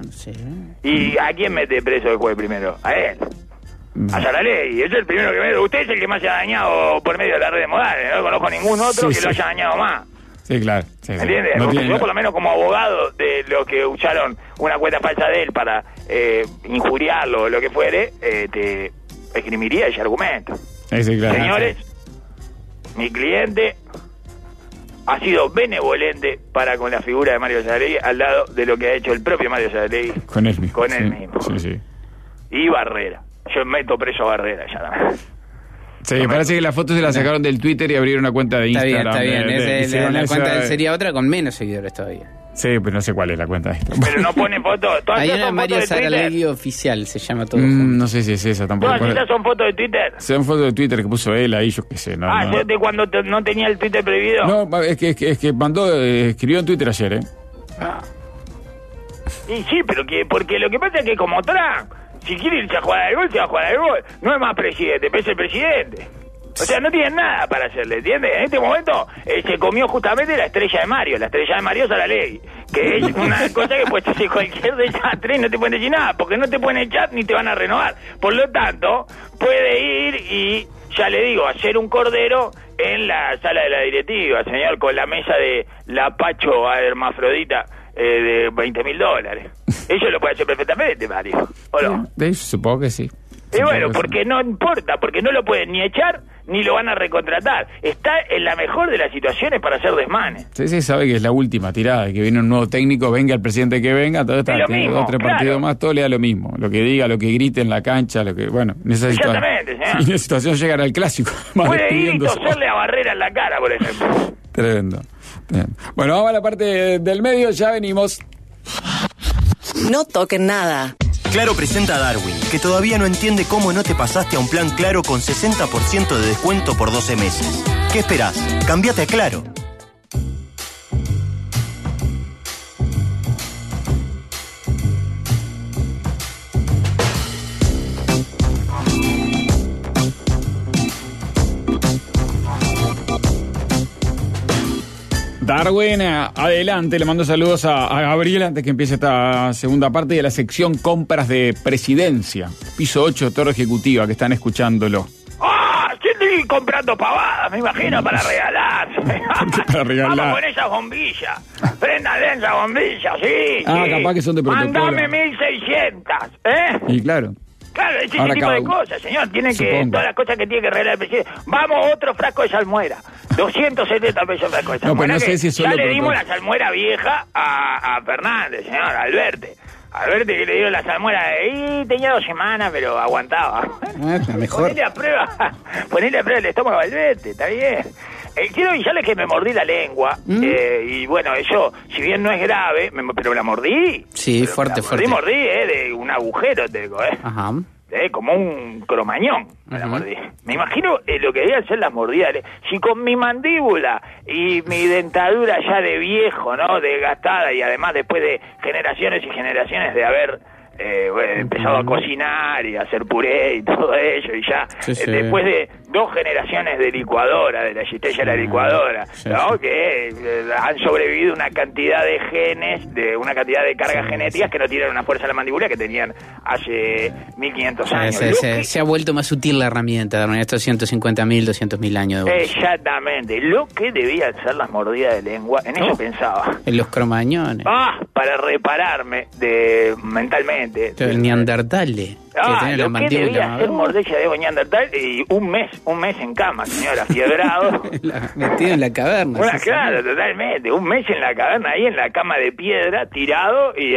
¿Y a quién mete preso el juez primero? A él. A Saralegui. Ese es el primero que mete. Usted es el que más se ha dañado por medio de las redes morales. No conozco ningún otro que lo haya dañado más. Sí, claro. ¿Entiendes? Yo por lo menos como abogado de los que usaron una cuenta falsa de él para injuriarlo o lo que fuere, te esgrimiría ese argumento. Sí, claro. Señores, mi cliente ha sido benevolente para con la figura de Mario Saralegui al lado de lo que ha hecho el propio Mario Saralegui con él mismo. Sí. Y Barrera. Yo meto preso a Barrera ya también. Sí, parece que la foto se la sacaron del Twitter y abrieron una cuenta de Instagram. Está bien. La cuenta sería otra con menos seguidores todavía. Sí, pero no sé cuál es la cuenta de Instagram. Pero no pone fotos. Hay una Mario Saralegui oficial, se llama todo. No sé si es esa tampoco. ¿Todas esas son fotos de Twitter? Son fotos de Twitter que puso él ahí, yo qué sé. ¿De cuando no tenía el Twitter prohibido? No, es que escribió en Twitter ayer, Y sí, pero porque lo que pasa es que como Trump, si quiere irse a jugar al gol, se va a jugar al gol. No es más presidente, pero es el presidente. O sea, no tienen nada para hacerle, ¿entiendes? En este momento se comió justamente la estrella de Mario. La estrella de Mario Saralegui, que es una cosa que puede hacer cualquier desastre y no te pueden decir nada, porque no te pueden echar ni te van a renovar. Por lo tanto, puede ir y, ya le digo, hacer un cordero en la sala de la directiva, señor, con la mesa de la Pacho hermafrodita de $20.000. Eso lo puede hacer perfectamente, Mario, ¿o no? Supongo que sí. Y bueno, porque no importa, porque no lo pueden ni echar ni lo van a recontratar. Está en la mejor de las situaciones para hacer desmanes. Sí, sabe que es la última tirada, que viene un nuevo técnico, venga el presidente que venga, todo está, tiene 2 o 3 partidos más, todo le da lo mismo. Lo que diga, lo que grite en la cancha, lo que, bueno, en esa situación. Exactamente, señor. Y en esa situación llegará al clásico. Puede ir y toserle a Barrera en la cara, por ejemplo. Tremendo. Bueno, vamos a la parte del medio, ya venimos. No toquen nada. Claro presenta a Darwin, que todavía no entiende cómo no te pasaste a un plan Claro con 60% de descuento por 12 meses. ¿Qué esperás? Cámbiate a Claro. Darwin, adelante, le mando saludos a Gabriel antes que empiece esta segunda parte de la sección compras de presidencia. Piso 8, Torre Ejecutiva, que están escuchándolo. ¡Ah! Estoy comprando pavadas, me imagino, para regalar. Para regalar. Vamos con esas bombillas. Préndale esa bombilla, sí. Capaz que son de protocolo. Mándame 1.600, ¿eh? Y claro. Claro, ese tipo de cosas, señor. Tienen que, todas las cosas que tiene que regalar el presidente. Vamos, otro frasco de salmuera. 270 pesos frasco de salmuera. No, pero no sé si ya le dimos la salmuera vieja a Fernández, señor, a Alberti, que le dieron la salmuera y tenía 2 semanas, pero aguantaba. Mejor. Ponele a prueba el estómago a Alberti, está bien. Quiero avisarles que me mordí la lengua, y bueno, eso, si bien no es grave, pero la mordí. Sí, fuerte. Mordí, de un agujero, te digo, Ajá. Como un cromañón, me la mordí. Me imagino lo que debían ser las mordidas. Si con mi mandíbula y mi dentadura ya de viejo, ¿no?, desgastada, y además después de generaciones y generaciones de haber empezado a cocinar y a hacer puré y todo eso, y ya después de 2 generaciones de licuadora, de la existencia de la licuadora, ¿no?, que han sobrevivido una cantidad de genes, de una cantidad de cargas genéticas que no tienen una fuerza en la mandíbula que tenían hace 1500 años. Se ha vuelto más sutil la herramienta en estos 150.000, 200.000 años de evolución. Exactamente, lo que debían ser las mordidas de lengua, en eso pensaba. En los cromañones. Para repararme mentalmente. El neandertale. Lo que debía ser mordella de neandertal, y un mes en cama, señora, fiebrado. Metido en la caverna. Bueno, claro, totalmente. Un mes en la caverna, ahí en la cama de piedra, tirado, y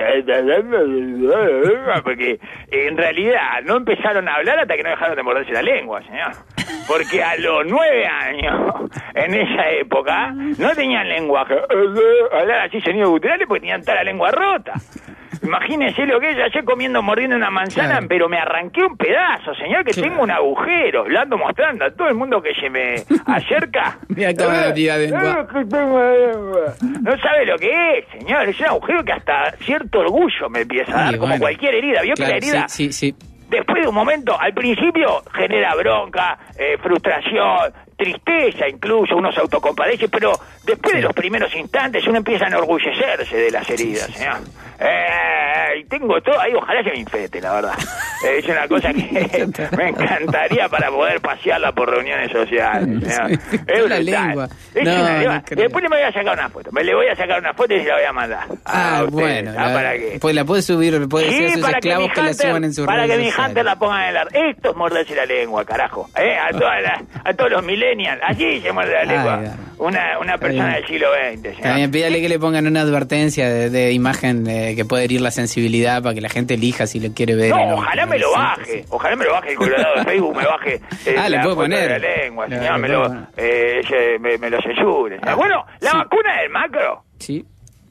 porque en realidad no empezaron a hablar hasta que no dejaron de morderse la lengua, señor. Porque a los 9 años, en esa época, no tenían lenguaje. Hablar así sonidos guturales porque tenían toda la lengua rota. Imagínese lo que es ayer mordiendo una manzana, claro. Pero me arranqué un pedazo, señor, que tengo un agujero. Lo ando mostrando a todo el mundo que se me acerca. Mira toda la tía de lengua. No sabe lo que es, señor. Es un agujero que hasta cierto orgullo me empieza a dar, como cualquier herida. ¿Vio que la herida? Sí. Después de un momento, al principio genera bronca, frustración, tristeza incluso, uno se autocompadece, pero después de los primeros instantes uno empieza a enorgullecerse de las heridas, señor. Y tengo todo ahí, ojalá se me infete, la verdad. Es una cosa que me encantaría para poder pasearla por reuniones sociales, señor. Es la lengua. Después le voy a sacar una foto. Le voy a sacar una foto y se la voy a mandar. Bueno. ¿Para qué? Pues la puede subir, puede ser sus esclavos que la suban en su para redes que mi sociales. Hunter la ponga en el arte. Esto es morderse la lengua, carajo. A todos los millennials. Allí se muerde la lengua. Una persona del siglo XX. También pídale que le pongan una advertencia de imagen que puede herir la sensibilidad para que la gente elija si lo quiere ver. No, ojalá me lo baje. Ojalá me lo baje el colorado de Facebook, me baje le puedo poner de la lengua, señor, me lo censure. Bueno, la vacuna del Macro. Sí.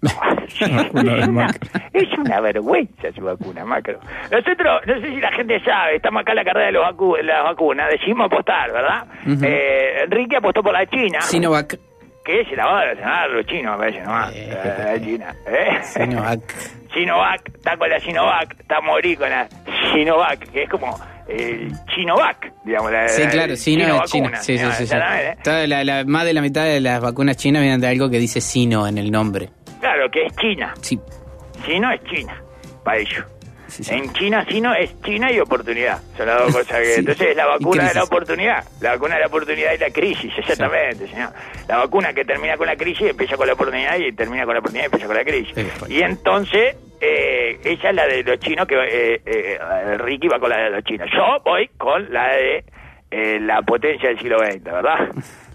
Es una vergüenza su vacuna, Macro. Nosotros, no sé si la gente sabe, estamos acá en la carrera de las vacunas, decidimos apostar, ¿verdad? Enrique apostó por la China. Sinovac. ¿Qué es? La va a relacionar los chinos, me parece, nomás. La China. Sinovac. Sinovac, está con la Sinovac, está morí con la Sinovac, que es como el Sinovac, digamos. Sí, claro, Sino es China. Sí. Más de la mitad de las vacunas chinas vienen de algo que dice Sino en el nombre. Claro, que es China. Sí. Sino es China, para ellos. Sí. En China, Sino es China y oportunidad. Son las dos cosas que... Sí. Entonces, la vacuna de la oportunidad. La vacuna de la oportunidad y la crisis, exactamente, sí. Señor. La vacuna que termina con la crisis empieza con la oportunidad y termina con la oportunidad y empieza con la crisis. Y entonces, ella es la de los chinos, que Ricky va con la de los chinos. Yo voy con la de la potencia del siglo XX, ¿verdad?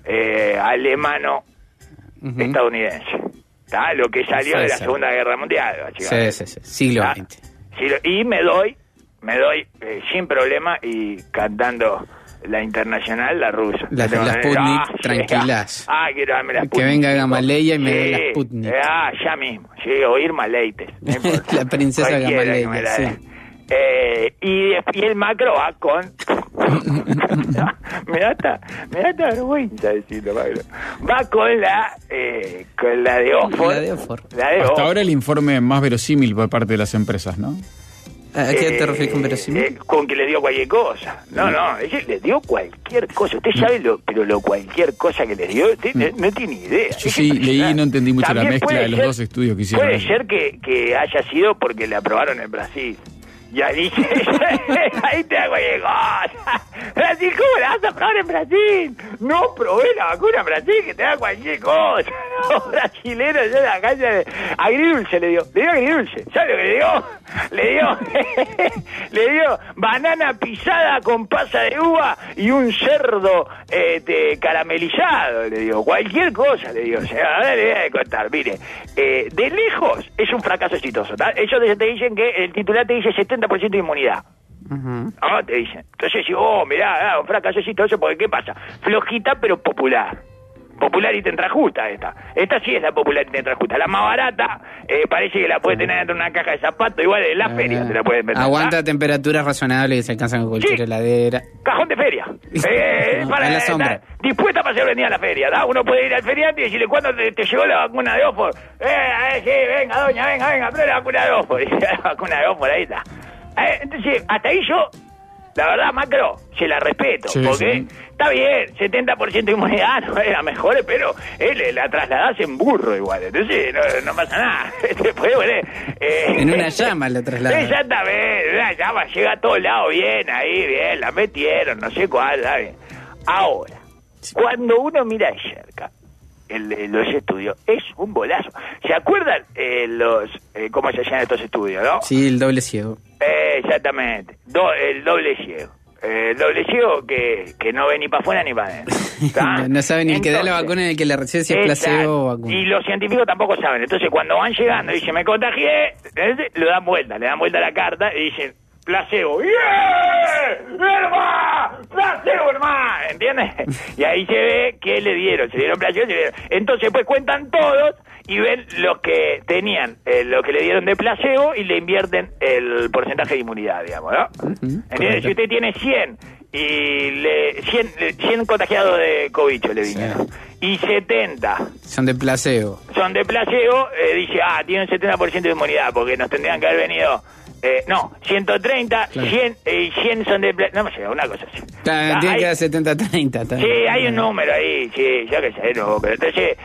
Alemano-estadounidense. ¿Está? Lo que salió de la Segunda Guerra Mundial, básicamente. Sí, siglo XX. Y me doy sin problema y cantando la internacional, la rusa. Las Sputnik, tranquilas. Quiero darme la Sputnik. Que venga Gamaleya y me dé la Sputnik. Ya mismo. Sí, o Irma Leites. No la princesa Gamaleya, sí. Y el Macro va con... me da hasta vergüenza decirlo, Macro. Va con la de Oxford. Hasta ahora el informe más verosímil por parte de las empresas, ¿no? ¿A qué te refieres con verosímil? Con que le dio cualquier cosa. No, ella le dio cualquier cosa. Usted sabe cualquier cosa que le dio, usted no tiene idea. Yo sí leí y no entendí mucho la mezcla de los dos estudios que hicieron. Puede ser que haya sido porque le aprobaron en Brasil. Ya dije, ahí te hago cosa. Brasil, ¿cómo la vas a probar en Brasil? No probé la vacuna en Brasil, que te da cualquier cosa. No, brasilero, yo en la calle agridulce le dio agridulce. ¿Sabes lo que le dio? Le dio banana pisada con pasa de uva y un cerdo caramelizado, le dio. Cualquier cosa le dio. O sea, ahora le voy a contar, mire, de lejos es un fracaso exitoso, ¿tá? Ellos te dicen que el titular te dice 70% de inmunidad. Te dicen. Entonces, mirá, un fracaso exitoso, porque ¿qué pasa? Flojita, pero popular. Popular y te entra justa esta. Esta sí es la popular y te entra justa. La más barata, parece que la puedes tener dentro de una caja de zapatos, igual en la feria te la pueden vender. Aguanta temperaturas razonables y se alcanzan con cualquier heladera. Cajón de feria. Para en la sombra. Dispuesta para ser vendida a la feria, ¿da? Uno puede ir al feriante y decirle, ¿cuándo te llegó la vacuna de Oxford? Sí, venga, doña, venga, pero la vacuna de Oxford. Y la vacuna de Oxford, ahí está. Entonces, hasta ahí yo, la verdad, Macro, se la respeto, porque está bien, 70% de inmunidad no es la mejor, pero la trasladás en burro igual, entonces no pasa nada. En una llama la trasladás. Exactamente, una llama llega a todos lados bien, la metieron, no sé cuál, está bien. Ahora, cuando uno mira de cerca los estudios, es un bolazo. ¿Se acuerdan cómo se llaman estos estudios, no? Sí, el doble ciego. Exactamente, el doble ciego. El doble ciego que no ve ni para afuera ni para adentro. No sabe ni el que da la vacuna ni el que la recibe, si es placebo o vacuna. Y los científicos tampoco saben. Entonces, cuando van llegando y dicen, me contagié, le dan vuelta a la carta y dicen, placebo. ¡Placebo, hermano! ¿Entiendes? Y ahí se ve que se dieron placebo, Entonces, pues cuentan todos y ven los que tenían, lo que le dieron de placebo y le invierten el porcentaje de inmunidad, digamos, ¿no? ¿Entiendes? Si usted tiene 100 y 100 contagiados de COVID le vinieron, y 70 son de placebo, dice, tiene un 70% de inmunidad, porque nos tendrían que haber venido... 130, claro. 100 son de... No sé, una cosa así. Claro, tiene que dar 70-30. Sí, hay un número ahí, sí, yo qué sé, no, pero entonces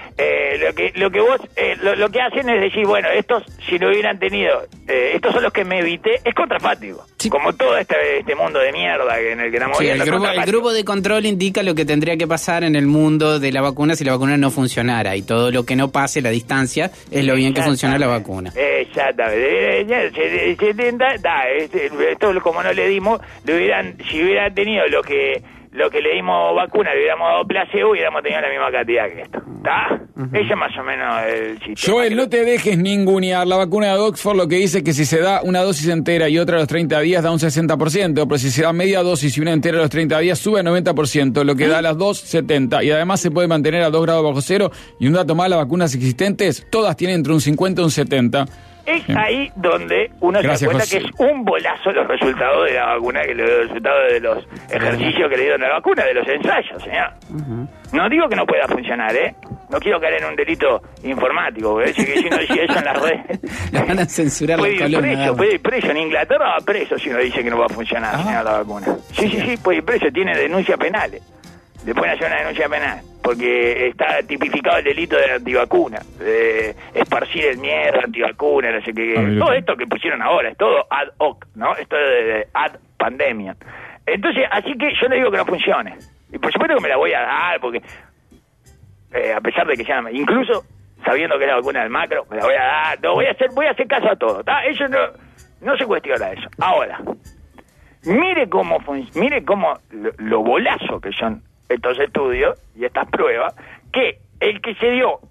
lo que hacen es decir, bueno, estos, si lo hubieran tenido, estos son los que me evité, es contrafáctico. Sí. Como todo este mundo de mierda en el que estamos viendo. El grupo de control indica lo que tendría que pasar en el mundo de la vacuna si la vacuna no funcionara, y todo lo que no pase, la distancia, es lo bien que funciona la vacuna. Exactamente. Esto como no le dimos, si hubieran tenido lo que le dimos vacuna, le hubiéramos dado placebo, hubiéramos tenido la misma cantidad que esto. ¿Está? Ese es más o menos el sistema. Joel, no te dejes ningunear. La vacuna de Oxford lo que dice es que si se da una dosis entera y otra a los 30 días da un 60%, pero si se da media dosis y una entera a los 30 días sube a 90%, lo que da a las dos, 70%. Y además se puede mantener a 2 grados bajo cero. Y un dato más, las vacunas existentes, todas tienen entre un 50 y un 70%. Es ahí donde uno se da cuenta que es un bolazo los resultados de la vacuna, que los resultados de los ejercicios que le dieron a la vacuna, de los ensayos, señor. No digo que no pueda funcionar, no quiero caer en un delito informático, porque que si uno dice eso en las redes... Le van a censurar puede la columna. Puede ir preso. En Inglaterra va preso si uno dice que no va a funcionar la vacuna. Sí, puede ir preso, tiene denuncias penales. Le pueden hacer una denuncia penal, porque está tipificado el delito de antivacuna, de esparcir el miedo, antivacuna, no sé qué. Todo esto que pusieron ahora, es todo ad hoc, ¿no? Esto de ad pandemia. Entonces, así que yo le digo que no funcione. Y por supuesto que me la voy a dar, porque a pesar de que sea, incluso sabiendo que es la vacuna del macro, me la voy a dar, no, voy a hacer caso a todo, ¿tá? Eso no se cuestiona eso. Ahora, mire cómo lo bolazo que son estos estudios y estas pruebas, que el que se dio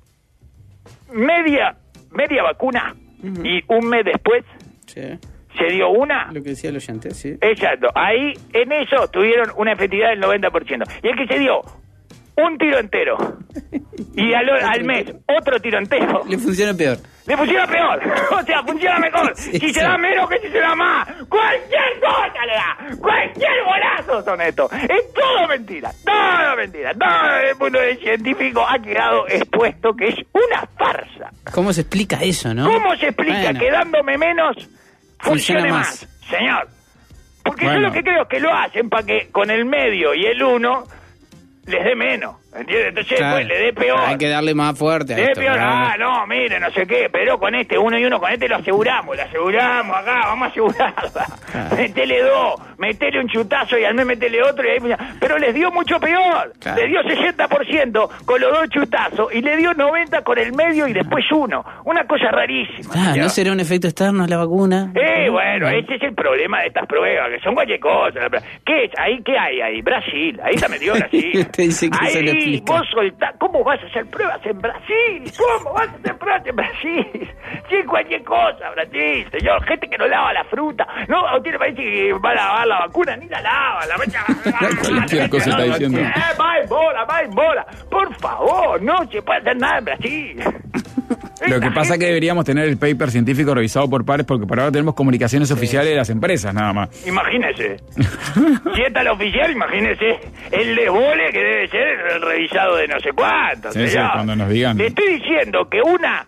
media vacuna y un mes después se dio una... Lo que decía el oyente, sí. Exacto. Ahí, en eso, tuvieron una efectividad del 90%. Y el que se dio un tiro entero y al mes otro tiro entero... Le funciona peor. Le funciona peor. O sea, funciona mejor. Si se da menos que si se da más. Cualquier cosa le da. Cualquier golazo son estos. Es todo mentira. Todo mentira. Todo el mundo del científico ha quedado expuesto que es una farsa. ¿Cómo se explica eso, no? ¿Cómo se explica que dándome menos funcione más? Señor. Porque yo lo que creo es que lo hacen para que con el medio y el 1 les dé menos. ¿Entiendes? Entonces, pues, le dé peor. Hay que darle más fuerte a esto. Peor. No, mire, no sé qué, pero con este 1 y 1, con este lo aseguramos acá, vamos a asegurarla. Metele 2, metele un chutazo y al mes metele otro y ahí... Pero les dio mucho peor. Le dio 60% con los 2 chutazos y le dio 90% con el medio y después 1. Una cosa rarísima. ¿No será un efecto externo la vacuna? Bueno, ese es el problema de estas pruebas, que son cualquier cosa. ¿Qué es? ¿Qué hay ahí? Brasil, ahí está metido Brasil. Usted dice que se lo explica. Vos soltás, ¿cómo vas a hacer pruebas en Brasil? ¿Cómo vas a hacer pruebas en Brasil? Sí, cualquier cosa, Brasil, señor. Gente que no lava la fruta. No, a usted le parece que va a lavar la vacuna, ni la lava. Cualquier cosa está diciendo. Va en bola. Por favor, no se puede hacer nada en Brasil. Lo que pasa es que deberíamos tener el paper científico revisado por pares, porque por ahora tenemos comunicaciones oficiales de las empresas, nada más. Imagínese. Si está el oficial, imagínese el desbole que debe ser el revisado de no sé cuánto. Sí, cuando nos digan. Le estoy diciendo que una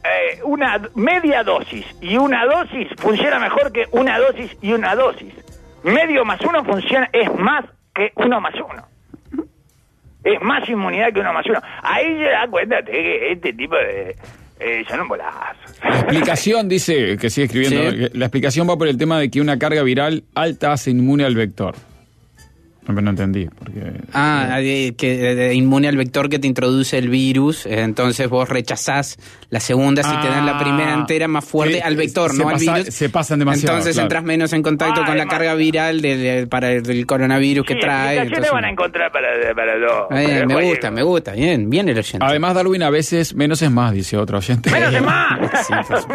media dosis y una dosis funciona mejor que una dosis y una dosis. Medio más 1 funciona, es más que 1 más 1. Es más inmunidad que 1 más 1. Ahí se da cuenta de que este tipo de... son un bolazo. La explicación, dice, que sigue escribiendo, la explicación va por el tema de que una carga viral alta hace inmune al vector. No entendí. Porque, que inmune al vector que te introduce el virus, entonces vos rechazás la segunda si te dan la primera entera más fuerte al vector, no al virus. Se pasan demasiado. Entonces entras menos en contacto con la carga viral para el coronavirus que trae. Entonces van a encontrar para lo... Me gusta, bien el oyente. Además, Darwin, a veces menos es más, dice otro oyente. ¡Menos es más!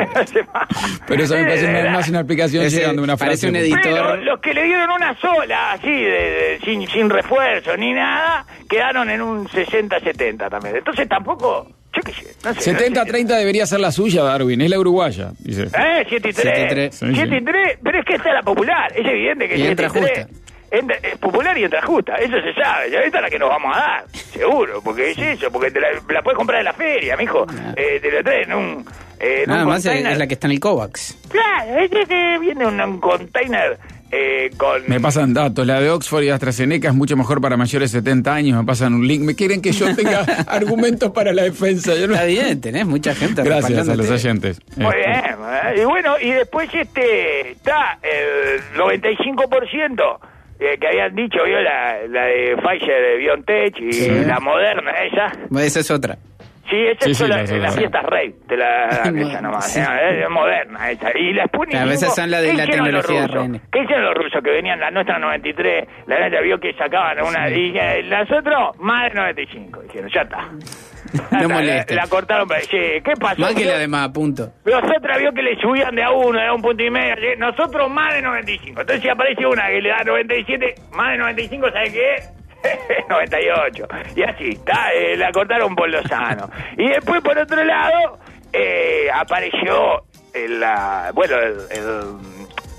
Pero eso me parece más una explicación llegando una frase. Parece un editor. Pero los que le dieron una sola, así, sin refuerzo ni nada, quedaron en un 60-70 también. Entonces tampoco, yo qué sé, no sé. 70-30 debería ser la suya, Darwin, es la uruguaya, dice. 7-3. 7-3, pero es que esta es la popular, es evidente que 7-3 es popular y entra justa, eso se sabe. Ya esta es la que nos vamos a dar, seguro, porque es eso, porque te la puedes comprar en la feria, mijo. Te la traen en un... Nada más es la que está en el COVAX. Claro, es que viene un container... Me pasan datos, la de Oxford y AstraZeneca es mucho mejor para mayores de 70 años, me pasan un link, me quieren que yo tenga argumentos para la defensa. Yo no... Está bien, tenés mucha gente. Gracias a los oyentes. Muy bien, y bueno, y después está el 95% que habían dicho, vio la de Pfizer, de BioNTech y la Moderna, esa es otra. Sí, esa es la fiesta rave de esa nomás, es moderna esa. Y la Sputnik a veces son la de la tecnología de ¿Qué hicieron los rusos que venían? La nuestra 93, la nuestra vio que sacaban una y nosotros más de 95, dijeron, ya está. No moleste. La cortaron para decir, ¿qué pasó? Más que la de más a punto. Nosotros vio que le subían de a 1, de a 1,5 punto. Nosotros más de 95. Entonces si aparece una que le da 97, más de 95, ¿sabe qué es? 98. Y así está, la cortaron por Lozano. Y después, por otro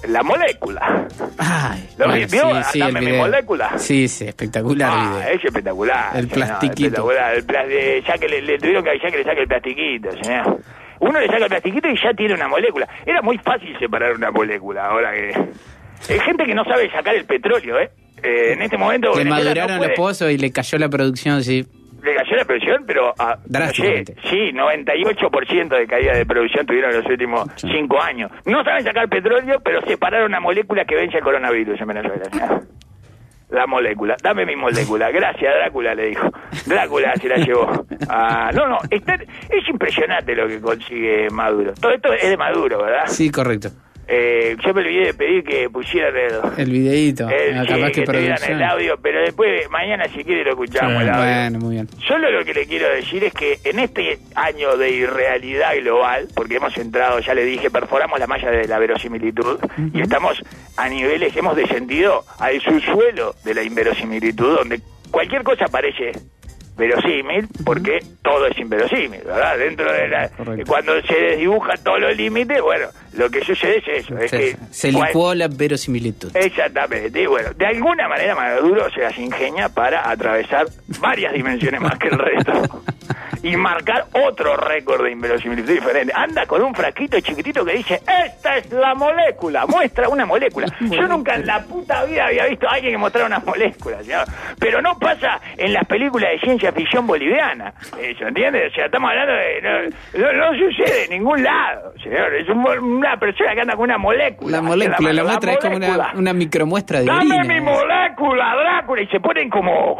La molécula. Ay, ¿Lo bueno, vio? sí, Dame mi molécula. Sí, espectacular el video. Es espectacular. El plastiquito. Ya que le tuvieron que avisar que le saque el plastiquito, señor. Uno le saca el plastiquito y ya tiene una molécula. Era muy fácil separar una molécula, ahora que... Hay gente que no sabe sacar el petróleo, en este momento... Le maduraron los pozos y le cayó la producción, sí. Le cayó la producción, pero... drásticamente. Sí, 98% de caída de producción tuvieron en los últimos 5 años. No saben sacar petróleo, pero separaron una molécula que vence el coronavirus en Venezuela. La molécula. Dame mi molécula. Gracias, Drácula, le dijo. Drácula se la llevó. No, es impresionante lo que consigue Maduro. Todo esto es de Maduro, ¿verdad? Sí, correcto. Yo me olvidé de pedir que pusieran el videíto, capaz que tuvieran el audio, pero después, mañana si quiere lo escuchamos, el audio. Bueno, muy bien. Solo lo que le quiero decir es que en este año de irrealidad global, porque hemos entrado, ya le dije, perforamos la malla de la verosimilitud, y estamos a niveles, hemos descendido al subsuelo de la inverosimilitud, donde cualquier cosa parece verosímil, porque todo es inverosímil, ¿verdad? Dentro de cuando se desdibujan todos los límites, bueno, lo que sucede es eso, es que se licuó la verosimilitud. Exactamente, y bueno, de alguna manera Maduro se las ingenia para atravesar varias dimensiones más que el resto y marcar otro récord de inverosimilitud diferente. Anda con un frasquito chiquitito que dice, esta es la molécula, muestra una molécula. Yo nunca en la puta vida había visto a alguien que mostrara una molécula, señor. Pero no pasa en las películas de ciencia ficción boliviana, eso, ¿entiendes? O sea, estamos hablando de... No sucede en ningún lado, señor. Es una persona que anda con una molécula. La molécula, la muestra es como una micromuestra de orina. ¡Dame mi molécula, Drácula! Y se ponen como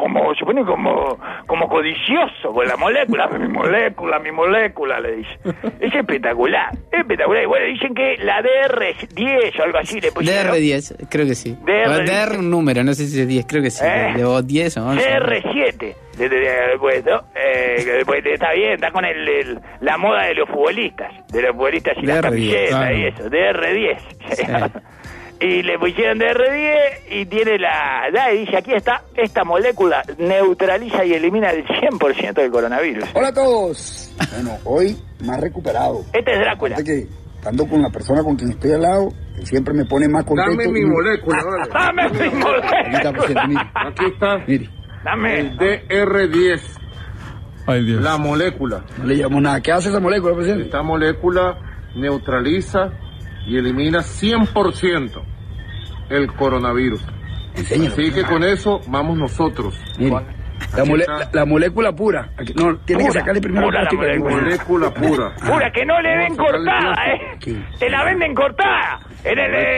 codicioso con la molécula. ¡Dame mi molécula! Le dice. Es espectacular. Y bueno, dicen que la DR10 o algo así le pusieron. DR10, creo que sí. DR un número, no sé si es 10, creo que sí. De 10 o 11. DR7. Le tenía que haber puesto, está bien, está con la moda de los futbolistas y las camisetas, claro. Y eso, DR10. Sí. Y le pusieron DR10 y tiene y dice, aquí está, esta molécula neutraliza y elimina el 100% del coronavirus. Hola a todos. Bueno, hoy más recuperado. Este es Drácula. Que estando con la persona con quien estoy al lado, que siempre me pone más contento. Dame mi molécula, Dame mi molécula. Aquí está. Mire. Dame. El DR10. Ay, Dios. La molécula. No le llamo nada. ¿Qué hace esa molécula, presidente? Esta molécula neutraliza y elimina 100% el coronavirus. Enséñalo. Así que con eso vamos nosotros. Mire, la molécula pura. Aquí, tiene que sacarle primero pura la molécula pura. Pura, que no le den cortada, Te la venden cortada. En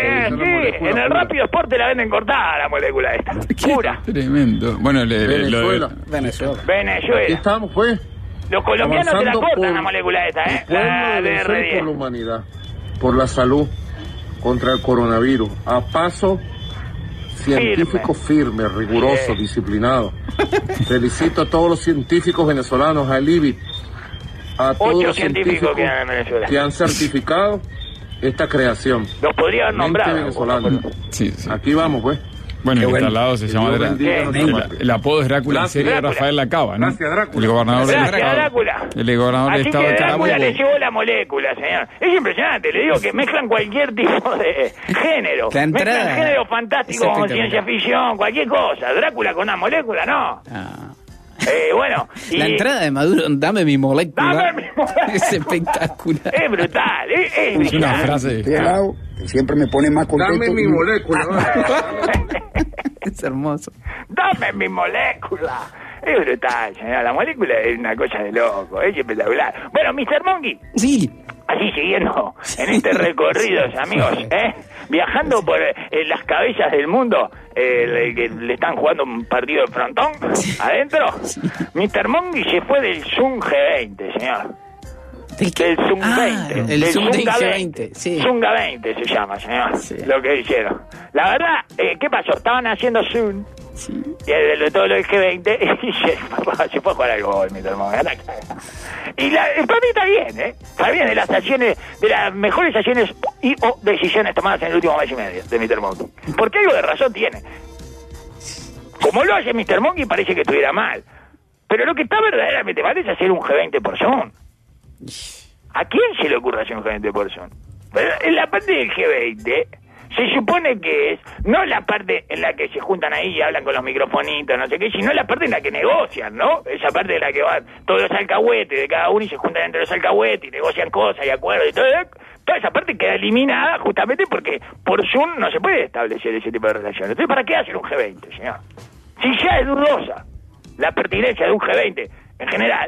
el Rápido Sport te la venden cortada la molécula esta. Pura. Tremendo. Bueno, Venezuela. Aquí estamos, pues. Los colombianos te la cortan la molécula esta, La DR10. Por la humanidad, por la salud, contra el coronavirus. A paso científico firme, riguroso, disciplinado. Felicito a todos los científicos venezolanos, al IBIT, a todos los científicos que han certificado esta creación. Los podrían nombrar. Sí. Aquí vamos, pues. Bueno, el instalado se llama el apodo es Drácula en serie de Rafael Lacaba, ¿no? Gracias, Drácula. El gobernador del estado. Drácula. El gobernador del estado de Carabobo. Drácula le llevó la molécula, señor. Es impresionante, le digo que mezclan cualquier tipo de género. Mezclan género fantástico con ciencia ficción, cualquier cosa. Drácula con una molécula, no. Bueno, la entrada de Maduro, dame mi molécula. Dame mi molécula. Es espectacular. Es brutal. Es una frase. Estoy al lado, que siempre me pone más contento. Dame mi molécula. Es hermoso. Dame mi molécula. Es brutal, señora. La molécula es una cosa de loco. Es espectacular. Bueno, Mr. Monkey. Sí. Así siguiendo en este recorrido, amigos, viajando por las cabezas del mundo, que le están jugando un partido de frontón adentro. Mr. Monkey se fue del Zoom G20, señor. Del Zoom 20. El Zoom G20, sí. Zunga 20 se llama, señor. Sí. Lo que hicieron. La verdad, ¿qué pasó? Estaban haciendo Zoom. Sí. Y de todo lo del G20 y se fue a jugar al gol, Mr. Monkey. Y para mí está bien, Está bien, de las mejores acciones o decisiones tomadas en el último mes y medio de Mr. Monkey. Porque algo de razón tiene. Como lo hace Mr. Monkey, parece que estuviera mal. Pero lo que está verdaderamente mal es hacer un G20 por Zoom. ¿A quién se le ocurre hacer un G20 por Zoom? En la parte del G20 se supone que es no la parte en la que se juntan ahí y hablan con los microfonitos, no sé qué, sino la parte en la que negocian, ¿no? Esa parte en la que van todos los alcahuetes de cada uno y se juntan entre los alcahuetes y negocian cosas y acuerdos y todo. Toda esa parte queda eliminada justamente porque por Zoom no se puede establecer ese tipo de relaciones. Entonces, ¿para qué hacer un G20, señor? Si ya es dudosa la pertinencia de un G20 en general,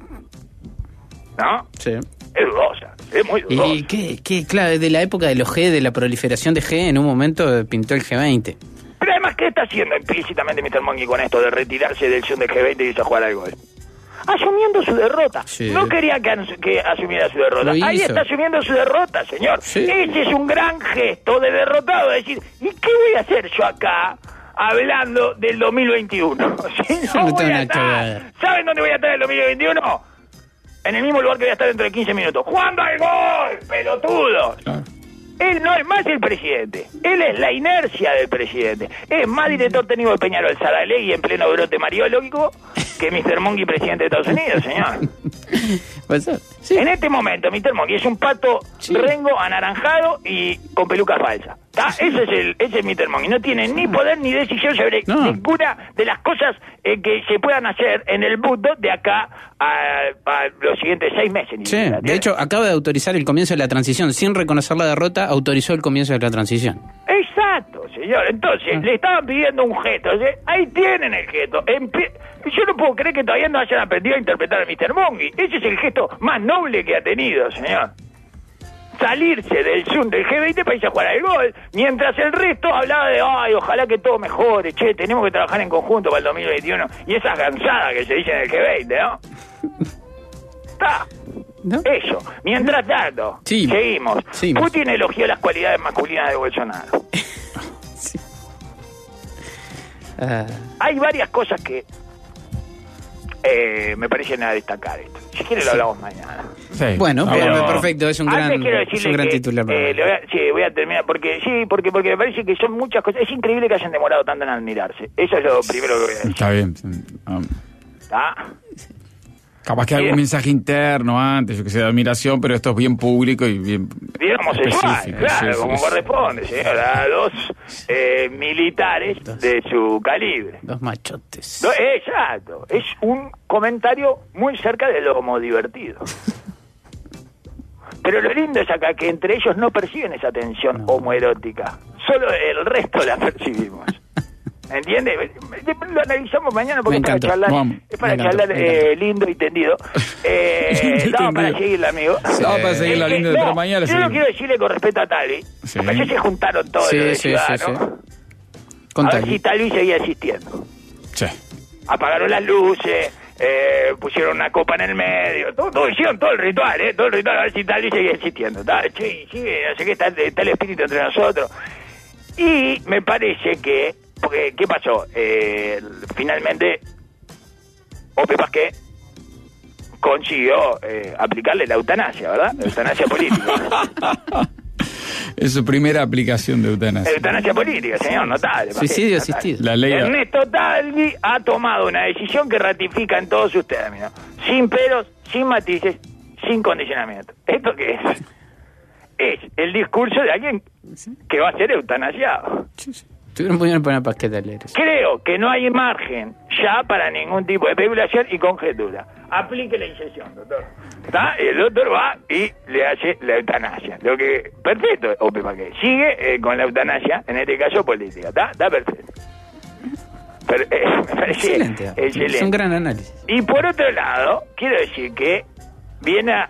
¿no? Sí. Es dudosa, es muy dudosa. Y claro, de la época de los G, de la proliferación de G, en un momento pintó el G20. Pero además, ¿qué está haciendo implícitamente Mr. Monkey con esto de retirarse del Zoom del G20 y irse a jugar al golf? Asumiendo su derrota. Sí. No quería que asumiera su derrota. Ahí está asumiendo su derrota, señor. Sí. Ese es un gran gesto de derrotado. Decir, ¿y qué voy a hacer yo acá hablando del 2021? Si no voy a estar. ¿Saben dónde voy a estar en el 2021? En el mismo lugar que voy a estar dentro de 15 minutos. ¡Jugando al gol, pelotudo! Claro. Él no es más el presidente. Él es la inercia del presidente. Es más director técnico de Peñarol Saralegui en pleno brote mariológico que Mr. Monkey, presidente de Estados Unidos, señor. Puede ser. Sí. En este momento, Mr. Monkey es un pato rengo anaranjado y con peluca falsa. Ese es Mr. Monkey. No tiene ni poder ni decisión sobre ninguna de las cosas que se puedan hacer en el mundo de acá a los siguientes 6 meses. Sí, de hecho, acaba de autorizar el comienzo de la transición. Sin reconocer la derrota, autorizó el comienzo de la transición. Exacto, señor. Entonces, le estaban pidiendo un gesto. Ahí tienen el gesto. Yo no puedo creer que todavía no hayan aprendido a interpretar a Mr. Monkey. Ese es el gesto más noble que ha tenido, señor. Salirse del Zoom del G20 para irse a jugar al gol, mientras el resto hablaba de, ay, ojalá que todo mejore, che, tenemos que trabajar en conjunto para el 2021, y esas cansadas que se dicen en el G20, ¿no? Está. ¿No? Eso. Mientras tanto, seguimos. Putin elogió las cualidades masculinas de Bolsonaro. Sí. Hay varias cosas que me parecen a destacar esto. Si quiere lo hablamos mañana. Sí. Bueno, pero perfecto, es un gran titular. Voy a terminar porque me parece que son muchas cosas. Es increíble que hayan demorado tanto en admirarse. Eso es lo primero que voy a decir. Está bien. ¿Está? Capaz que algún mensaje interno antes, yo que sé, de admiración, pero esto es bien público y bien homosexual, claro, como corresponde, señor, a 2 militares de su calibre. 2 machotes. Exacto, es un comentario muy cerca de lo homodivertido. Pero lo lindo es acá que entre ellos no perciben esa tensión homoerótica, solo el resto la percibimos. ¿Entiende? Lo analizamos mañana porque es para charlar lindo y tendido. Estamos para seguirla, amigo. Estamos para seguirla lindo, pero mañana yo no quiero decirle con respeto a Talvi, porque ayer se juntaron todos los de Ciudad, ¿no? A ver si Talvi seguía existiendo. Sí. Apagaron las luces, pusieron una copa en el medio, todo hicieron todo el ritual, a ver si Talvi seguía existiendo. Sí, no sé qué, está el espíritu entre nosotros. Y me parece que porque, ¿qué pasó? Finalmente, Ope Pasqué consiguió aplicarle la eutanasia, ¿verdad? La eutanasia política. Es su primera aplicación de eutanasia. Eutanasia política, señor, notable. Suicidio asistido. La ley. Ernesto Talvi ha tomado una decisión que ratifica en todos sus términos. Sin peros, sin matices, sin condicionamiento. ¿Esto qué es? Es el discurso de alguien que va a ser eutanasiado. Sí. Tuvieron que poner pasquetaleros. Creo que no hay margen ya para ningún tipo de especulación y conjetura. Aplique la inyección, doctor. ¿Está? El doctor va y le hace la eutanasia. Lo que perfecto, Ope Pasqué. Sigue con la eutanasia, en este caso política. ¿Está perfecto? Pero, me parece excelente. Es un gran análisis. Y por otro lado, quiero decir que viene a,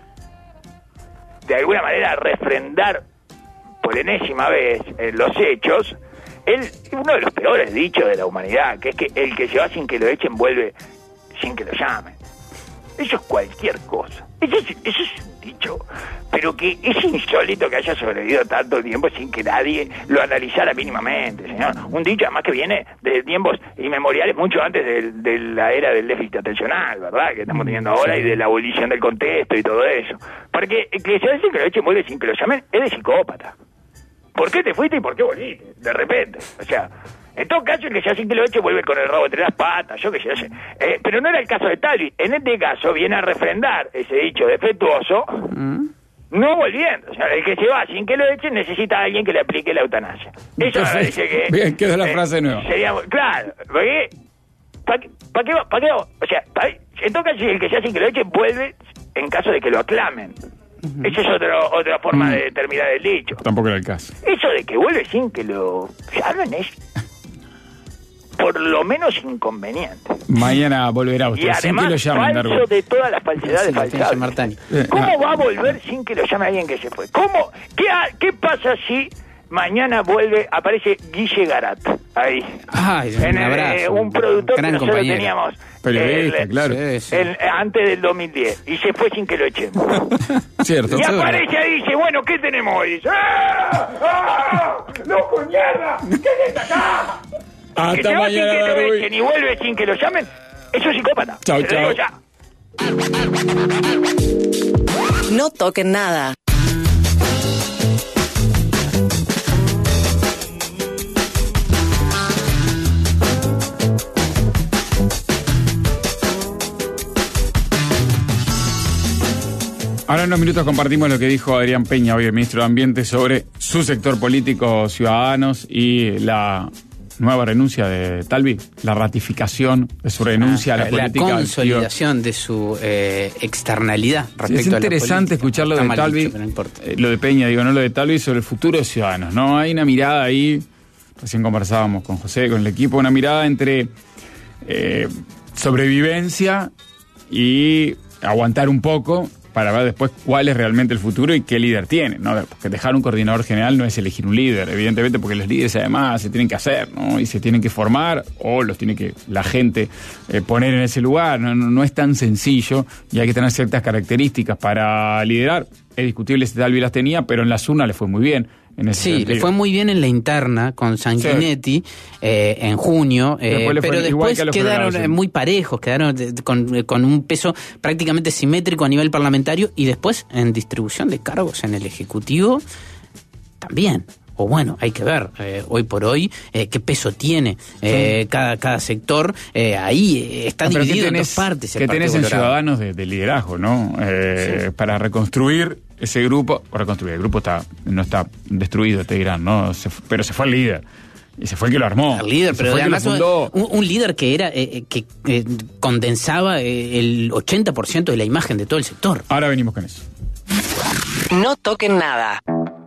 de alguna manera, a refrendar por enésima vez los hechos. Uno de los peores dichos de la humanidad, que es que el que se va sin que lo echen vuelve sin que lo llamen. Eso es cualquier cosa. Eso es un dicho, pero que es insólito que haya sobrevivido tanto tiempo sin que nadie lo analizara mínimamente, señor. Un dicho además que viene de tiempos inmemoriales, mucho antes de la era del déficit atencional, ¿verdad? Que estamos teniendo ahora, y de la abolición del contexto y todo eso. Porque el que se va sin que lo echen vuelve sin que lo llamen es de psicópata. ¿Por qué te fuiste y por qué volviste? De repente. O sea, en todo caso, el que se hace que lo eche vuelve con el rabo entre las patas, yo qué sé. Pero no era el caso de Talvi. En este caso viene a refrendar ese dicho defectuoso no volviendo. O sea, el que se va sin que lo echen necesita a alguien que le aplique la eutanasia. Eso me parece que... Bien, quedó la frase nueva. Sería, claro, porque... ¿Para qué va? O sea, en todo caso, el que sea sin que lo echen vuelve en caso de que lo aclamen. Esa es otra forma de terminar el dicho. Tampoco era el caso. Eso de que vuelve sin que lo llamen es por lo menos inconveniente. Mañana volverá usted y sin que lo llamen. Falso Darwin. de todas las falsedades falsables. ¿Cómo va a volver sin que lo llame alguien que se fue? ¿Cómo? ¿Qué pasa si mañana aparece Guille Garat ahí? Un abrazo. Un productor que nosotros compañero. teníamos periodista, claro. Antes del 2010 y se fue sin que lo echemos. Cierto. Y aparece ahí y dice, bueno, ¿qué tenemos hoy? Dice, ¡ah! ¡Loco, mierda! ¿Qué es acá? Hasta que se va mañana, sin que lo Darwin. echen y vuelve sin que lo llamen, eso es psicópata. Chau, Te lo digo chau. ya. No toquen nada. Ahora en unos minutos compartimos lo que dijo Adrián Peña, hoy el ministro de Ambiente, sobre su sector político, Ciudadanos, y la nueva renuncia de Talvi, la ratificación de su renuncia a la política. La consolidación de su externalidad respecto a la política. Es interesante escuchar lo de Talvi, dicho, no importa. Lo de Peña, no lo de Talvi, sobre el futuro de Ciudadanos, ¿no? Hay una mirada ahí, recién conversábamos con José, con el equipo, una mirada entre sobrevivencia y aguantar un poco para ver después cuál es realmente el futuro y qué líder tiene, ¿no? Porque dejar un coordinador general no es elegir un líder, evidentemente, porque los líderes además se tienen que hacer, ¿no? Y se tienen que formar o los tiene que la gente poner en ese lugar, no es tan sencillo y hay que tener ciertas características para liderar. Es discutible si Talvi las tenía, pero en las urnas le fue muy bien. Sí, le fue muy bien en la interna con Sanguinetti en junio, pero después quedaron muy parejos, quedaron con un peso prácticamente simétrico a nivel parlamentario y después en distribución de cargos en el Ejecutivo también. O bueno, hay que ver hoy por hoy qué peso tiene cada sector. Ahí está dividido en dos partes. ¿Qué tenés en Ciudadanos de liderazgo, no? Sí. Para reconstruir ese grupo, el grupo no está destruido, te dirán, ¿no? Pero se fue el líder. Y se fue el que lo armó. El líder, pero además un líder que era que condensaba el 80% de la imagen de todo el sector. Ahora venimos con eso. No toquen nada.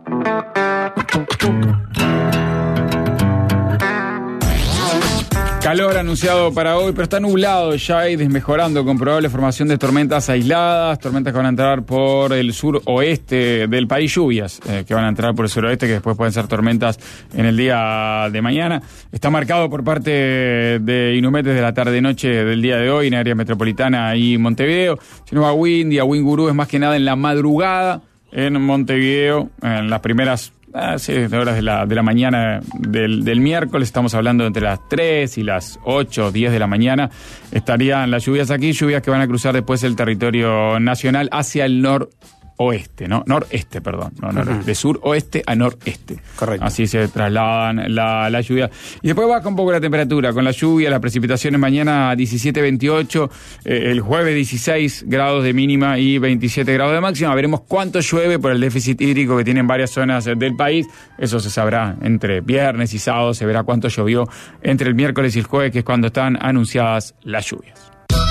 Calor anunciado para hoy, pero está nublado ya y desmejorando con probable formación de tormentas aisladas, tormentas que van a entrar por el suroeste del país, lluvias que van a entrar por el suroeste, que después pueden ser tormentas en el día de mañana. Está marcado por parte de Inumet desde la tarde-noche del día de hoy en área metropolitana y Montevideo. Si no va a Windy, a Wingurú es más que nada en la madrugada en Montevideo, en las primeras horas de la mañana del miércoles, estamos hablando entre las 3 y las 8 o 10 de la mañana, estarían las lluvias aquí, lluvias que van a cruzar después el territorio nacional hacia el noroeste, ¿no? Noreste, perdón, de suroeste a noreste. Correcto. Así se trasladan la lluvia. Y después baja un poco la temperatura, con la lluvia, las precipitaciones mañana 17-28, el jueves 16 grados de mínima y 27 grados de máxima. Veremos cuánto llueve por el déficit hídrico que tienen varias zonas del país. Eso se sabrá entre viernes y sábado, se verá cuánto llovió entre el miércoles y el jueves, que es cuando están anunciadas las lluvias.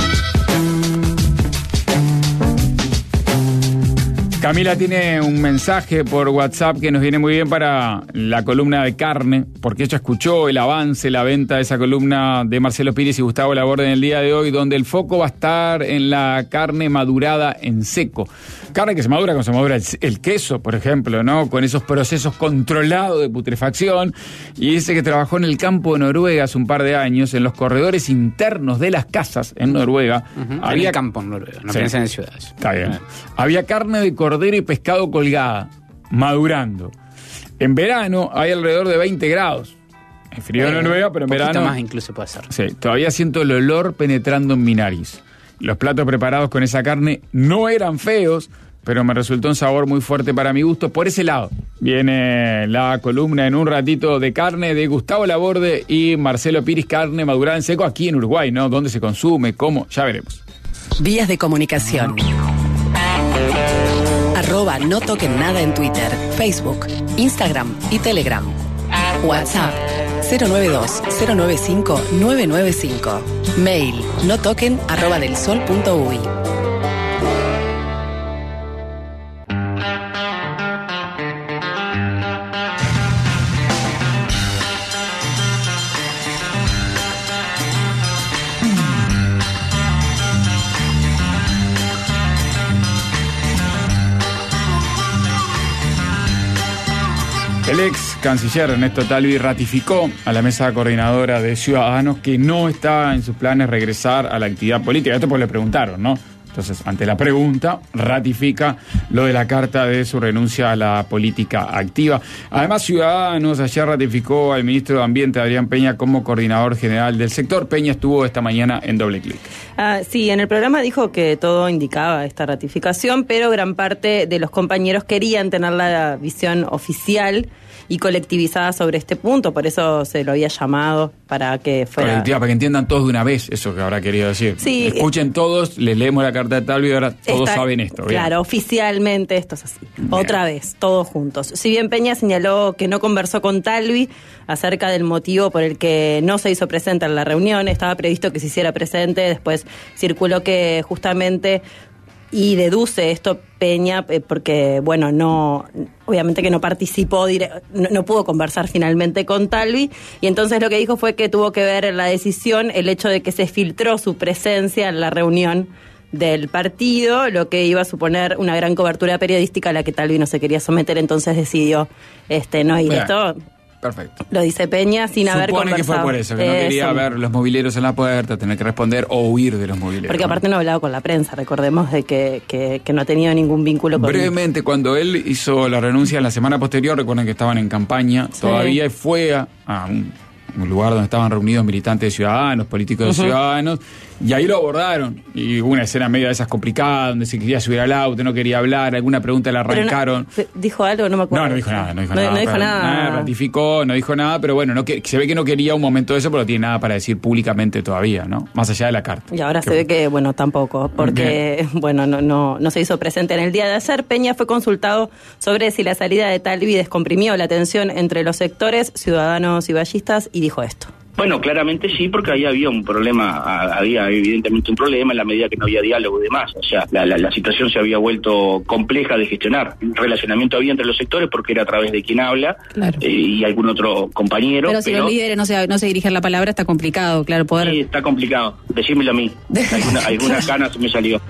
Camila tiene un mensaje por WhatsApp que nos viene muy bien para la columna de carne, porque ella escuchó el avance, la venta de esa columna de Marcelo Pires y Gustavo Laborde en el día de hoy, donde el foco va a estar en la carne madurada en seco. Carne que se madura como se madura el queso, por ejemplo, ¿no? Con esos procesos controlados de putrefacción. Y dice que trabajó en el campo de Noruega hace un par de años, en los corredores internos de las casas en Noruega. Había el campo en Noruega, no piensan en ciudades. Está bien. Había carne de cordero y pescado colgada, madurando. En verano hay alrededor de 20 grados. En frío en Noruega, pero en verano... más incluso puede ser. Sí, todavía siento el olor penetrando en mi nariz. Los platos preparados con esa carne no eran feos, pero me resultó un sabor muy fuerte para mi gusto. Por ese lado viene la columna en un ratito de carne de Gustavo Laborde y Marcelo Pires, carne madurada en seco aquí en Uruguay, ¿no? ¿Dónde se consume? ¿Cómo? Ya veremos. Vías de comunicación. @no toquen nada en Twitter, Facebook, Instagram y Telegram. WhatsApp 092-095-995. Mail notoquen@delsol.uy. El ex canciller Ernesto Talvi ratificó a la mesa coordinadora de Ciudadanos que no está en sus planes regresar a la actividad política. Esto pues le preguntaron, ¿no? Entonces, ante la pregunta, ratifica lo de la carta de su renuncia a la política activa. Además, Ciudadanos ayer ratificó al ministro de Ambiente, Adrián Peña, como coordinador general del sector. Peña estuvo esta mañana en Doble Clic. Sí, en el programa dijo que todo indicaba esta ratificación, pero gran parte de los compañeros querían tener la visión oficial y colectivizada sobre este punto, por eso se lo había llamado para que fuera... Colectiva, para que entiendan todos de una vez eso que habrá querido decir. Sí, escuchen todos, les leemos la carta de Talvi y ahora todos saben esto. ¿Bien? Claro, oficialmente esto es así. Bien. Otra vez, todos juntos. Si bien Peña señaló que no conversó con Talvi acerca del motivo por el que no se hizo presente en la reunión, estaba previsto que se hiciera presente, después circuló que justamente... Y deduce esto Peña porque, bueno, no, obviamente que no participó, no pudo conversar finalmente con Talvi, y entonces lo que dijo fue que tuvo que ver en la decisión el hecho de que se filtró su presencia en la reunión del partido, lo que iba a suponer una gran cobertura periodística a la que Talvi no se quería someter, entonces decidió no ir. Esto... Perfecto. Lo dice Peña sin haber conversado. Que fue por eso, que no quería ver los mobileros en la puerta, tener que responder o huir de los mobileros. Porque aparte no ha hablado con la prensa, recordemos de que no ha tenido ningún vínculo con... Brevemente, cuando él hizo la renuncia en la semana posterior, recuerden que estaban en campaña, todavía, y fue a un lugar donde estaban reunidos militantes de Ciudadanos, políticos de Ciudadanos, y ahí lo abordaron, y hubo una escena medio de esas complicadas, donde se quería subir al auto, no quería hablar, alguna pregunta le arrancaron. ¿Dijo algo? No me acuerdo. No dijo nada. Ratificó, no dijo nada, pero bueno, se ve que no quería un momento de eso, pero no tiene nada para decir públicamente todavía, ¿no? Más allá de la carta. Y ahora se ve que, bueno, tampoco, porque, bueno, no se hizo presente en el día de ayer. Peña fue consultado sobre si la salida de Talvi descomprimió la tensión entre los sectores, ciudadanos y vallistas, y dijo esto. Bueno, claramente sí, porque ahí había un problema, había evidentemente un problema en la medida que no había diálogo y demás. O sea, la situación se había vuelto compleja de gestionar. Un relacionamiento había entre los sectores porque era a través de quien habla, claro, y algún otro compañero. Pero si los líderes no se dirigen la palabra, está complicado, claro, poder... Sí, está complicado. Decímelo a mí. Algunas canas me salió.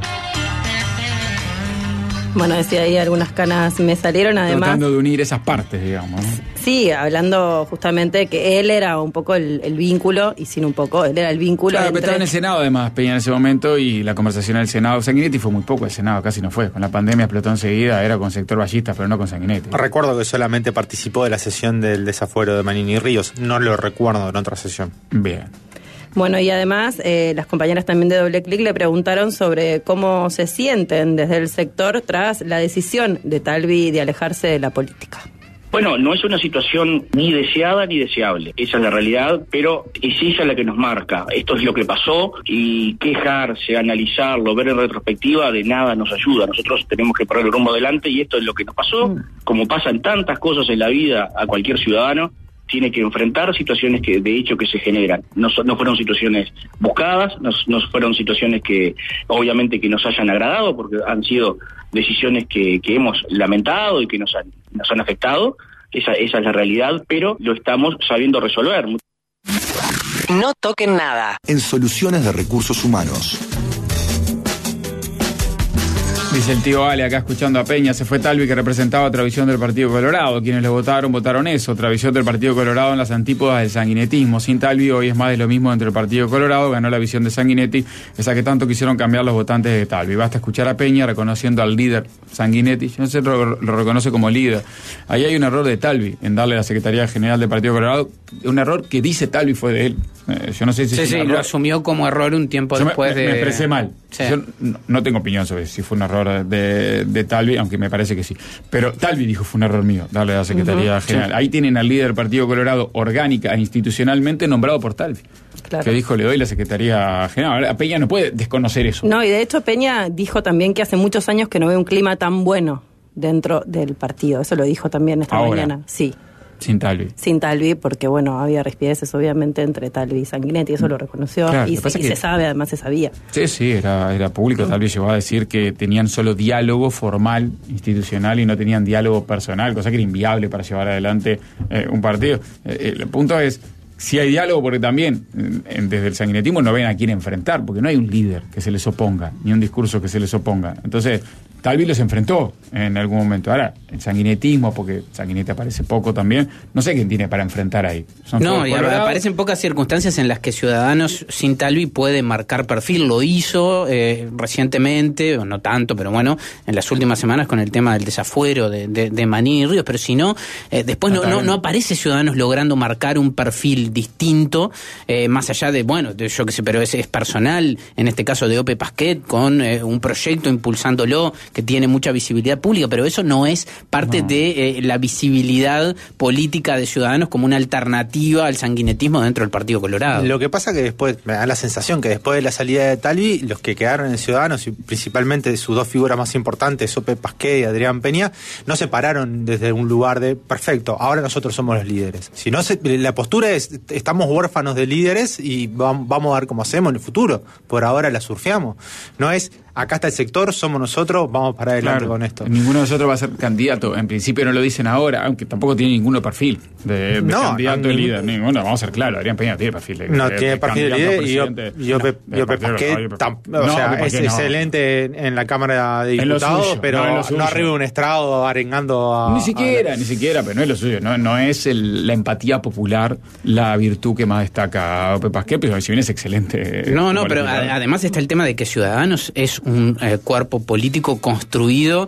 Bueno, decía ahí, algunas canas me salieron, además... Tratando de unir esas partes, digamos, ¿no? Sí, hablando justamente que él era un poco el vínculo, y sin un poco, él era el vínculo. Claro, pero estaba en el Senado además, Peña, en ese momento, y la conversación en el Senado. Sanguinetti fue muy poco el Senado, casi no fue. Con la pandemia explotó enseguida, era con sector ballista, pero no con Sanguinetti. Recuerdo que solamente participó de la sesión del desafuero de Manini y Ríos, no lo recuerdo en otra sesión. Bien. Bueno, y además las compañeras también de Doble Clic le preguntaron sobre cómo se sienten desde el sector tras la decisión de Talvi de alejarse de la política. Bueno, no es una situación ni deseada ni deseable, esa es la realidad, pero es ella la que nos marca. Esto es lo que pasó y quejarse, analizarlo, ver en retrospectiva, de nada nos ayuda. Nosotros tenemos que poner el rumbo adelante y esto es lo que nos pasó, como pasan tantas cosas en la vida a cualquier ciudadano. Tiene que enfrentar situaciones que de hecho que se generan. No fueron situaciones buscadas, no fueron situaciones que obviamente que nos hayan agradado, porque han sido decisiones que hemos lamentado y que nos han afectado. Esa es la realidad, pero lo estamos sabiendo resolver. No toquen nada. En Soluciones de Recursos Humanos. Dice el tío Ale acá escuchando a Peña, se fue Talvi que representaba otra visión del Partido Colorado. Quienes lo votaron eso, otra visión del Partido Colorado en las antípodas del sanguinetismo. Sin Talvi hoy es más de lo mismo dentro del Partido Colorado, ganó la visión de Sanguinetti, esa que tanto quisieron cambiar los votantes de Talvi. Basta escuchar a Peña reconociendo al líder Sanguinetti, yo no sé, lo reconoce como líder. Ahí hay un error de Talvi en darle la Secretaría General del Partido Colorado, un error que dice Talvi fue de él. Yo no sé si sí, lo asumió como error un tiempo después me expresé mal. Sí. Yo no tengo opinión sobre si fue un error de Talvi, aunque me parece que sí. Pero Talvi dijo fue un error mío darle a la Secretaría General. Sí. Ahí tienen al líder del Partido Colorado orgánica e institucionalmente nombrado por Talvi. Claro. Que dijo, le doy la Secretaría General. A Peña no puede desconocer eso. No, y de hecho Peña dijo también que hace muchos años que no ve un clima tan bueno dentro del partido. Eso lo dijo también esta mañana. Sí. Sin Talvi. Sin Talvi, porque bueno, había rispideces obviamente entre Talvi y Sanguinetti, eso lo reconoció. Claro, y se sabe, además se sabía. Sí, era público. Talvi llegó a decir que tenían solo diálogo formal, institucional, y no tenían diálogo personal, cosa que era inviable para llevar adelante un partido. El punto es, si hay diálogo, porque también desde el sanguinetismo no ven a quién enfrentar, porque no hay un líder que se les oponga, ni un discurso que se les oponga. Entonces, Talvi los enfrentó en algún momento. Ahora, el sanguinetismo, porque Sanguinetti aparece poco también, no sé quién tiene para enfrentar ahí. No, y aparecen pocas circunstancias en las que Ciudadanos sin Talvi puede marcar perfil. Lo hizo recientemente, o no tanto, pero bueno, en las últimas semanas con el tema del desafuero de Manini y Ríos, pero si no, después no aparece Ciudadanos logrando marcar un perfil distinto, más allá de, yo qué sé, pero es personal, en este caso de Ope Pasquet, con un proyecto impulsándolo, que tiene mucha visibilidad pública, pero eso no es parte de la visibilidad política de Ciudadanos como una alternativa al sanguinetismo dentro del Partido Colorado. Lo que pasa que después, me da la sensación que después de la salida de Talvi, los que quedaron en Ciudadanos, y principalmente sus dos figuras más importantes, Ope Pasquet y Adrián Peña, no se pararon desde un lugar de, perfecto, ahora nosotros somos los líderes. Si no, la postura es, estamos huérfanos de líderes y vamos a ver cómo hacemos en el futuro. Por ahora la surfeamos. No es, acá está el sector, somos nosotros, vamos para adelante con esto. Ninguno de nosotros va a ser candidato. En principio no lo dicen ahora, aunque tampoco tiene ninguno perfil de candidato de líder. Ninguno, vamos a ser claros, Adrián Peña tiene perfil tiene perfil de líder, y Ope Pasquet, es excelente en la Cámara de Diputados, pero no arriba de un estrado arengando a... Ni siquiera, pero no es lo suyo. No es la empatía popular la virtud que más destaca a Ope Pasquet, pero si bien es excelente. Pero además está el tema de que Ciudadanos es un cuerpo político construido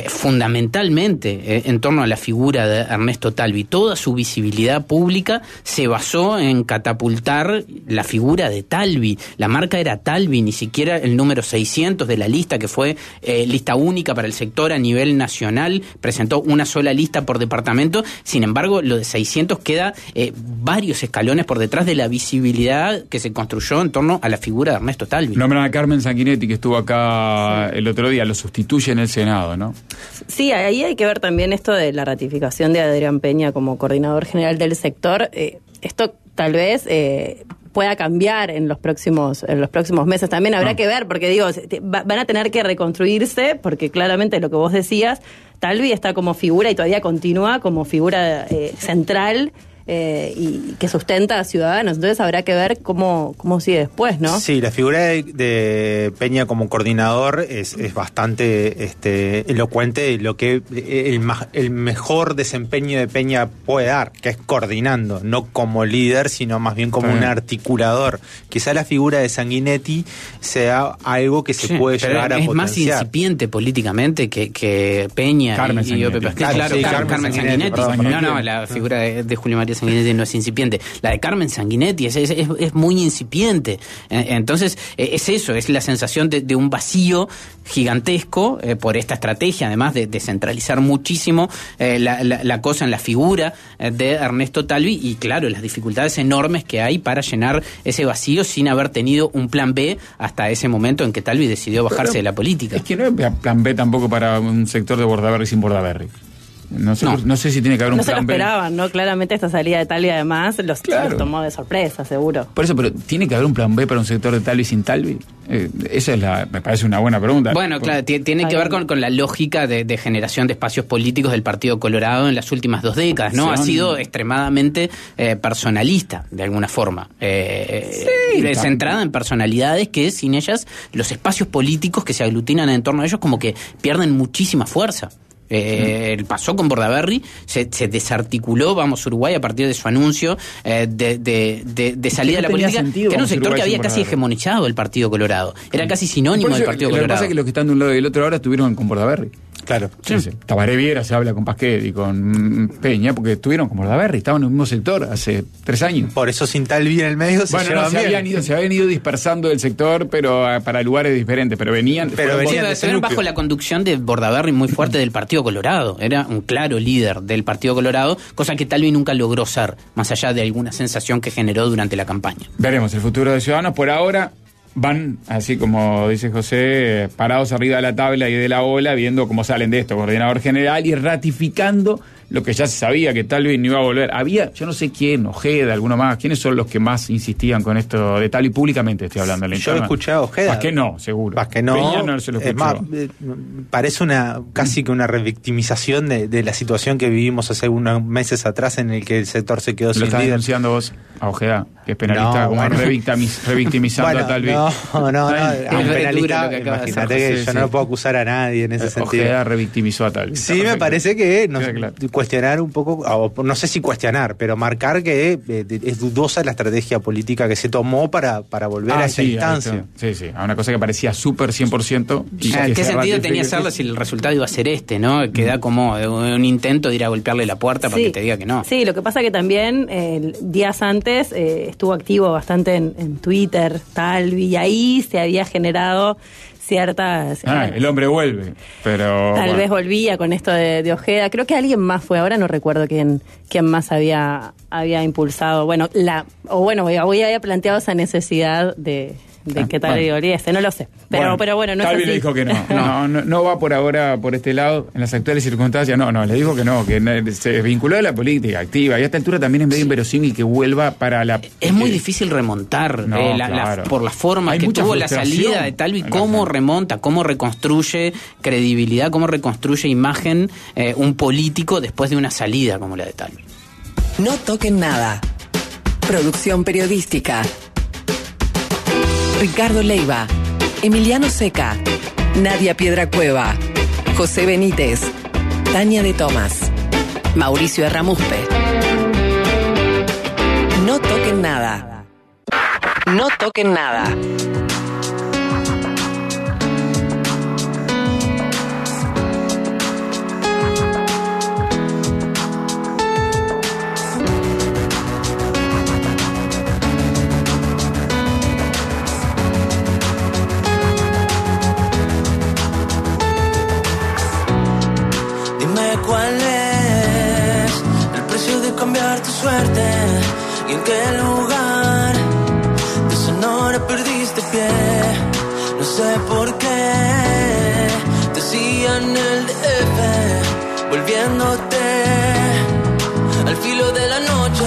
fundamentalmente en torno a la figura de Ernesto Talvi. Toda su visibilidad pública se basó en catapultar la figura de Talvi. La marca era Talvi, ni siquiera el número 600 de la lista, que fue lista única para el sector a nivel nacional, presentó una sola lista por departamento. Sin embargo, lo de 600 queda varios escalones por detrás de la visibilidad que se construyó en torno a la figura de Ernesto Talvi. Nombran a Carmen Sanguinetti, que estuvo acá el otro día, lo sustituye en el Senado, ¿no? Sí, ahí hay que ver también esto de la ratificación de Adrián Peña como coordinador general del sector. Esto tal vez pueda cambiar en los próximos meses. También habrá que ver, porque digo, van a tener que reconstruirse, porque claramente lo que vos decías, Talvi está como figura y todavía continúa como figura central y que sustenta a Ciudadanos. Entonces habrá que ver cómo sigue después, ¿no? Sí, la figura de Peña como coordinador es bastante elocuente de lo que el mejor desempeño de Peña puede dar, que es coordinando, no como líder, sino más bien como un articulador. Quizá la figura de Sanguinetti sea algo que se puede llegar a potenciar. Es más incipiente políticamente que Peña y Ope Pasquet. Carmen Sanguinetti. La figura de Julio María Sanguinetti no es incipiente. La de Carmen Sanguinetti es muy incipiente. Entonces, es eso, es la sensación de un vacío gigantesco por esta estrategia, además de centralizar muchísimo la cosa en la figura de Ernesto Talvi, y claro, las dificultades enormes que hay para llenar ese vacío sin haber tenido un plan B hasta ese momento en que Talvi decidió bajarse de la política. Es que no hay plan B tampoco para un sector de Bordaberry sin Bordaberry. No sé si tiene que haber un plan B. No se lo esperaban, ¿no? Claramente esta salida de Talvi además los tomó de sorpresa, seguro. Por eso, pero ¿tiene que haber un plan B para un sector de Talvi sin Talvi? Esa es me parece una buena pregunta. Bueno, claro, tiene que ver con la lógica de generación de espacios políticos del Partido Colorado en las últimas 2 décadas, ¿no? Ha sido extremadamente personalista, de alguna forma. Centrada en personalidades que sin ellas los espacios políticos que se aglutinan en torno a ellos como que pierden muchísima fuerza. Pasó con Bordaberry, se desarticuló Vamos Uruguay a partir de su anuncio de salida de la política, que era un sector que había casi hegemonizado el Partido Colorado, era casi sinónimo del Partido Colorado. Lo que pasa es que los que están de un lado y del otro ahora estuvieron con Bordaberry. Claro. Sí. Tabaré Viera se habla con Pasquet y con Peña, porque estuvieron como Bordaberry, estaban en el mismo sector hace 3 años. Por eso sin Talvi en el medio se habían ido dispersando del sector, pero para lugares diferentes, pero venían bajo la conducción de Bordaberry muy fuerte del Partido Colorado. Era un claro líder del Partido Colorado, cosa que Talvi nunca logró ser, más allá de alguna sensación que generó durante la campaña. Veremos el futuro de Ciudadanos. Por ahora van, así como dice José, parados arriba de la tabla y de la ola, viendo cómo salen de esto, coordinador general, y ratificando lo que ya se sabía, que Talvi no iba a volver. Había, yo no sé quién, Ojeda, alguno más, ¿quiénes son los que más insistían con esto de Talvi? Públicamente estoy hablando. Yo lo escuché a Ojeda. Pasquet no, seguro. Pasquet no. Peña no se lo escuchó. Más, parece casi que una revictimización de la situación que vivimos hace unos meses atrás, en el que el sector se quedó sin líder. ¿Lo estás denunciando vos a Ojeda, que es penalista, revictimizando a Talvi? No, a un penalista, imagínate que yo no lo puedo acusar a nadie en ese sentido. Ojeda revictimizó a Talvi. Sí, me parece que cuestionar un poco, o no sé si cuestionar, pero marcar que es dudosa la estrategia política que se tomó para volver a esa instancia. Sí, a una cosa que parecía súper 100%. ¿En qué sentido tenía hacerlo si el resultado iba a ser ¿no? Que da como un intento de ir a golpearle la puerta para que te diga que no. Sí, lo que pasa que también días antes estuvo activo bastante en Twitter, Talvi, y ahí se había generado ciertas... el hombre vuelve, pero... Tal vez volvía con esto de Ojeda. Creo que alguien más fue, ahora no recuerdo quién más había impulsado. Hoy había planteado esa necesidad de que Talvi volviese, no lo sé. Pero bueno, no Talvi es así. le dijo que no va por ahora por este lado, en las actuales circunstancias, le dijo que se vinculó a la política activa, y a esta altura también es medio inverosímil que vuelva para la... Es muy difícil remontar por la forma que tuvo la salida de Talvi, cómo remonta, cómo reconstruye credibilidad, cómo reconstruye imagen un político después de una salida como la de Talvi. No toquen nada. Producción periodística: Ricardo Leiva, Emiliano Seca, Nadia Piedracueva, José Benítez, Tania de Tomás, Mauricio Erramuspe. No toquen nada. No toquen nada. ¿Cuál es el precio de cambiar tu suerte? ¿Y en qué lugar de Sonora perdiste pie? No sé por qué decían el DF, volviéndote al filo de la noche.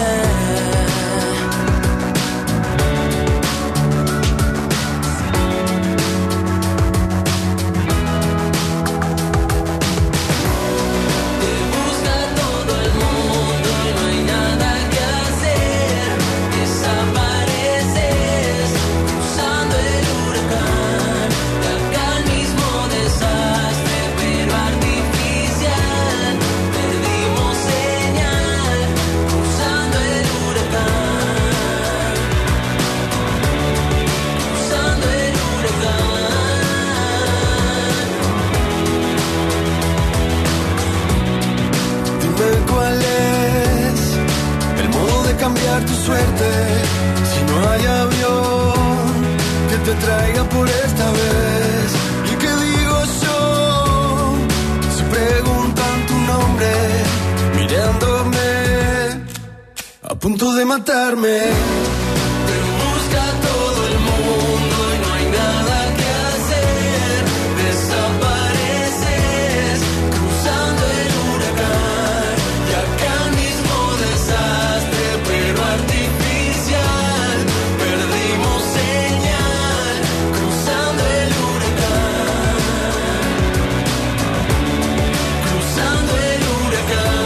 Cambiar tu suerte, si no hay avión que te traiga por esta vez. ¿Y qué digo yo si preguntan tu nombre, mirándome a punto de matarme? Te busca todo el mundo y no hay nada que hacer. Desapareces cruzando el huracán y acá mismo desastre, pero artificial. Perdimos señal cruzando el huracán, cruzando el huracán.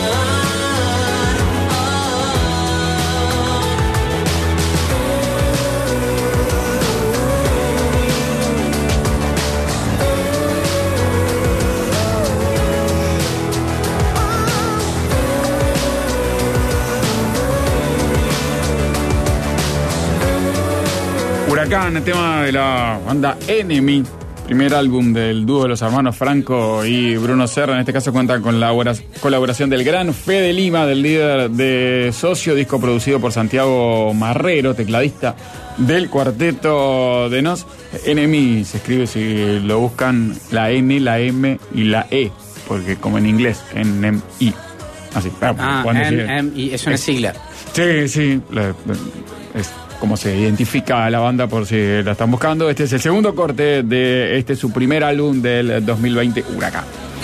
Huracán, el tema de la banda Enemy, Primer álbum del dúo de los hermanos Franco y Bruno Serra. En este caso cuenta con la colaboración del gran Fede Lima, del líder de Socio, disco producido por Santiago Marrero, tecladista del Cuarteto de Nos. NMI se escribe, si lo buscan, la N, la M y la E, porque como en inglés, NMI. Así. NMI, es una sigla. Sí, es como se identifica a la banda por si la están buscando. Este es el segundo corte de su primer álbum del 2020, Huracán.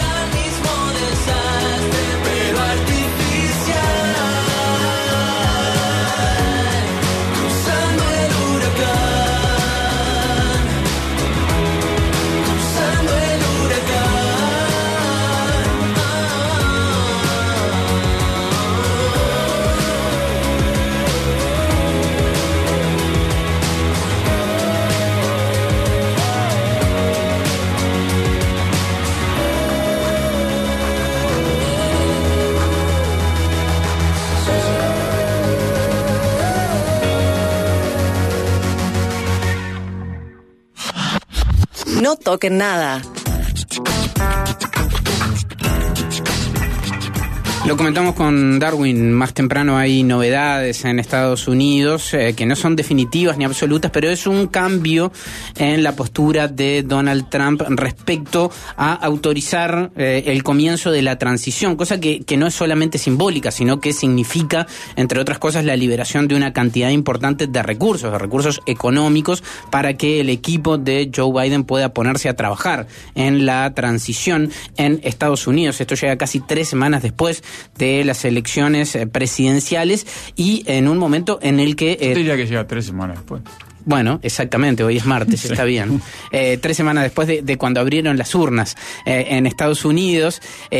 No toquen nada. Lo comentamos con Darwin más temprano. Hay novedades en Estados Unidos que no son definitivas ni absolutas, pero es un cambio en la postura de Donald Trump respecto a autorizar el comienzo de la transición, cosa que no es solamente simbólica, sino que significa, entre otras cosas, la liberación de una cantidad importante de recursos económicos, para que el equipo de Joe Biden pueda ponerse a trabajar en la transición en Estados Unidos. Esto llega casi 3 semanas después de las elecciones presidenciales y en un momento en el que... diría que llega 3 semanas después. Bueno, exactamente, hoy es martes, sí. Está bien. 3 semanas después de cuando abrieron las urnas en Estados Unidos,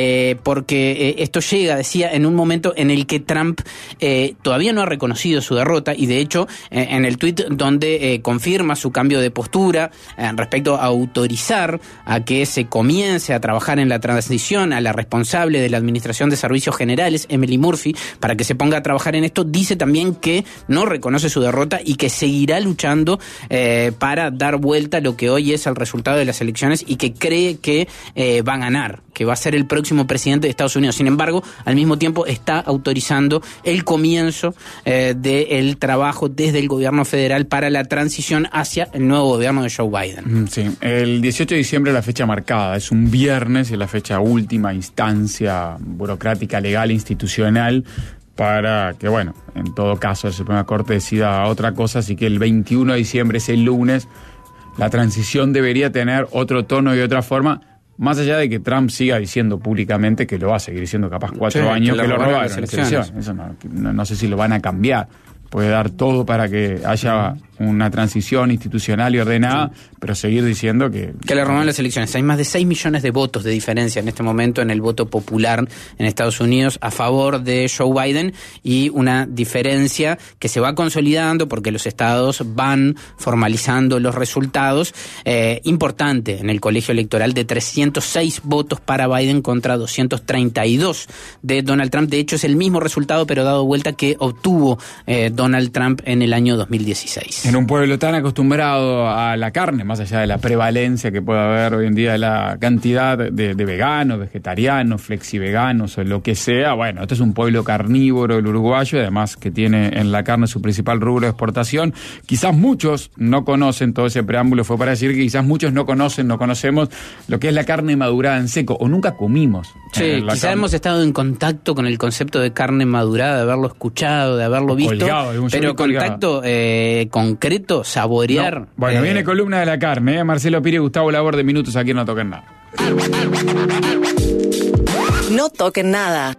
porque esto llega, decía, en un momento en el que Trump todavía no ha reconocido su derrota, y de hecho en el tuit donde confirma su cambio de postura respecto a autorizar a que se comience a trabajar en la transición, a la responsable de la Administración de Servicios Generales, Emily Murphy, para que se ponga a trabajar en esto, dice también que no reconoce su derrota y que seguirá luchando para dar vuelta a lo que hoy es el resultado de las elecciones, y que cree que va a ganar, que va a ser el próximo presidente de Estados Unidos. Sin embargo, al mismo tiempo está autorizando el comienzo del trabajo desde el gobierno federal para la transición hacia el nuevo gobierno de Joe Biden. Sí, el 18 de diciembre es la fecha marcada, es un viernes y es la fecha última instancia burocrática, legal, institucional, para que, bueno, en todo caso la Suprema Corte decida otra cosa, así que el 21 de diciembre, ese lunes, la transición debería tener otro tono y otra forma, más allá de que Trump siga diciendo públicamente que lo va a seguir diciendo capaz 4 años que lo robaron las elecciones. Eso no sé si lo van a cambiar. Puede dar todo para que haya una transición institucional y ordenada, pero seguir diciendo que le robaron las elecciones. Hay más de 6 millones de votos de diferencia en este momento en el voto popular en Estados Unidos a favor de Joe Biden, y una diferencia que se va consolidando porque los estados van formalizando los resultados. Importante en el colegio electoral, de 306 votos para Biden contra 232 de Donald Trump. De hecho, es el mismo resultado, pero dado vuelta, que obtuvo Donald Trump en el año 2016. En un pueblo tan acostumbrado a la carne, más allá de la prevalencia que puede haber hoy en día de la cantidad de veganos, vegetarianos, flexiveganos o lo que sea, bueno, este es un pueblo carnívoro, el uruguayo, y además que tiene en la carne su principal rubro de exportación. Quizás muchos no conocen, todo ese preámbulo fue para decir que quizás muchos no conocemos lo que es la carne madurada en seco, o nunca comimos. Sí, quizás hemos estado en contacto con el concepto de carne madurada, de haberlo escuchado, de haberlo visto, pero contacto concreto, saborear. No. Bueno, viene columna de la carne, Marcelo Pire y Gustavo Laborde, minutos aquí en No Toquen Nada. No toquen nada.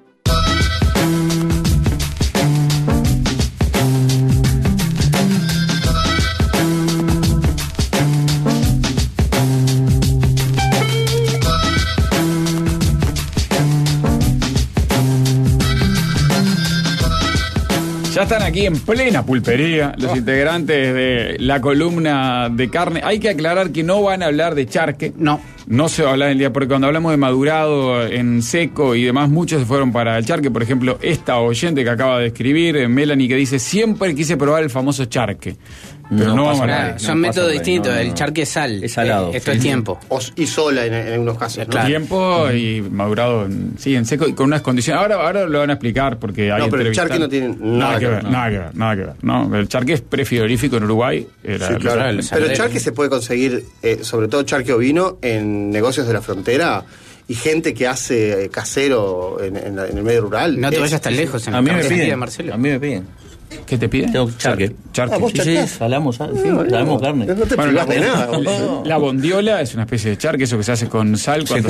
Ya están aquí en plena pulpería los integrantes de la columna de carne. Hay que aclarar que no van a hablar de charque. No se va a hablar el día, porque cuando hablamos de madurado en seco y demás, muchos se fueron para el charque. Por ejemplo, esta oyente que acaba de escribir, Melanie, que dice: siempre quise probar el famoso charque. Pero no pasa nada. Son métodos distintos. El charque es sal. Es salado. Esto es tiempo. Y sola en algunos casos. Claro. Tiempo y madurado en seco y con unas condiciones. Ahora lo van a explicar porque hay pero el charque no tiene nada que ver. Nada que ver. No, el charque es prefrigorífico en Uruguay. Claro. Pero el charque se puede conseguir, sobre todo charque ovino, en negocios de la frontera. Y gente que hace casero en el medio rural. No te vayas tan lejos. A mí me piden, Marcelo. A mí me piden. ¿Qué te piden? Tengo charque. ¿Vos sí, salamos carne. No te privás de nada. La bondiola es una especie de charque, eso que se hace con sal. Son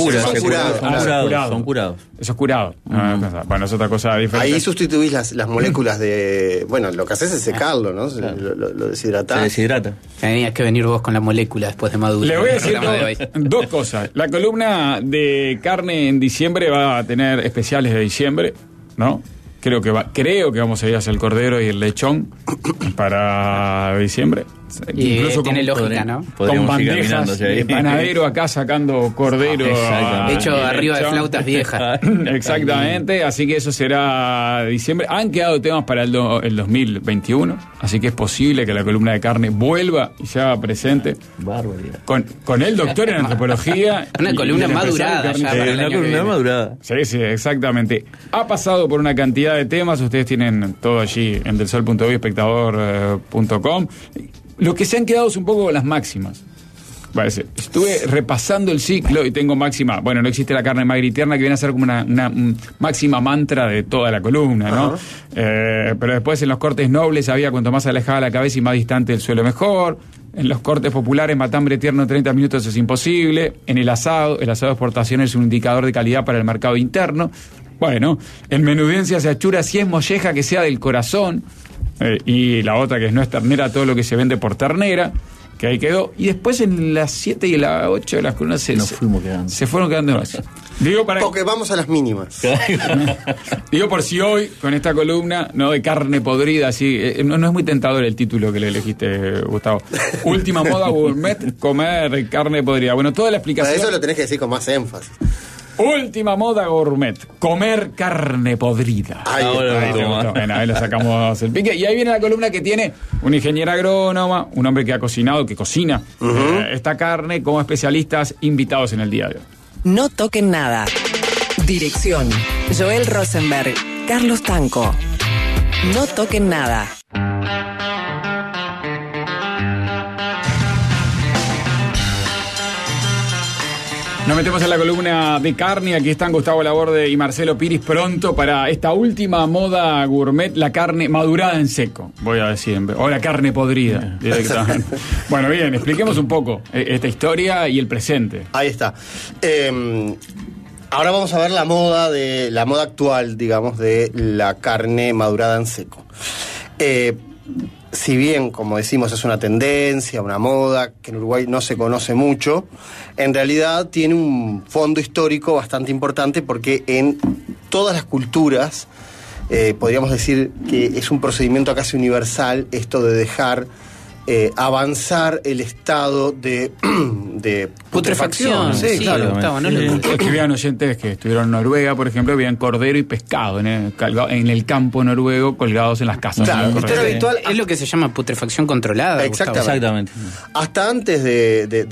curados. Eso es curado. Bueno, es otra cosa diferente. Ahí sustituís las moléculas de... Bueno, lo que haces es secarlo, ¿no? Lo deshidratás. Se deshidrata. Tenías que venir vos con la molécula después de madurar. Le voy a decir dos cosas. La columna de carne en diciembre va a tener especiales de diciembre, ¿no? Creo que vamos a ir hacia el cordero y el lechón para diciembre. Y incluso tiene lógica, ¿no? Con bandejas de panadero acá sacando cordero. Hecho arriba de flautas viejas. Exactamente, así que eso será diciembre. Han quedado temas para el 2021, así que es posible que la columna de carne vuelva y se haga presente. Barbaridad. Con el doctor en antropología. Una columna madurada. Una columna madurada. Sí, exactamente. Ha pasado por una cantidad de temas, ustedes tienen todo allí en delsol.uy, espectador.com. Lo que se han quedado es un poco las máximas. Parece. Estuve repasando el ciclo y tengo máxima. Bueno, no existe la carne magra y tierna, que viene a ser como una máxima mantra de toda la columna, ¿no? Pero después en los cortes nobles había cuanto más alejada la cabeza y más distante el suelo mejor. En los cortes populares, matambre tierno 30 minutos es imposible. En el asado de exportación es un indicador de calidad para el mercado interno. Bueno, en menudencia se achura si es molleja que sea del corazón. Y la otra que no es ternera, todo lo que se vende por ternera, que ahí quedó. Y después en las 7 y las 8 de las columnas se fueron quedando así. Digo porque vamos a las mínimas. Digo por si hoy, con esta columna, no de carne podrida, así, no es muy tentador el título que le elegiste, Gustavo. Última moda gourmet, comer carne podrida. Bueno, toda la explicación. Para eso lo tenés que decir con más énfasis. Última moda gourmet, comer carne podrida. Ahí le sacamos el pique. Y ahí viene la columna que tiene un ingeniero agrónoma, un hombre que ha cocinado, que cocina esta carne, como especialistas invitados en el día de hoy. No toquen nada. Dirección: Joel Rosenberg, Carlos Tanco. No toquen nada. Nos metemos en la columna de carne. Aquí están Gustavo Laborde y Marcelo Piris pronto para esta última moda gourmet, la carne madurada en seco, voy a decir, o la carne podrida directamente. Bueno, bien, expliquemos un poco esta historia y el presente. Ahí está. Ahora vamos a ver la moda actual, digamos, de la carne madurada en seco. Si bien, como decimos, es una tendencia, una moda, que en Uruguay no se conoce mucho, en realidad tiene un fondo histórico bastante importante porque en todas las culturas, podríamos decir que es un procedimiento casi universal esto de dejar avanzar el estado de putrefacción. Sí, claro. Escribían oyentes que estuvieron en Noruega, por ejemplo, veían cordero y pescado en el campo noruego colgados en las casas. Claro, esto era habitual. Es lo que se llama putrefacción controlada. Exactamente. Hasta antes del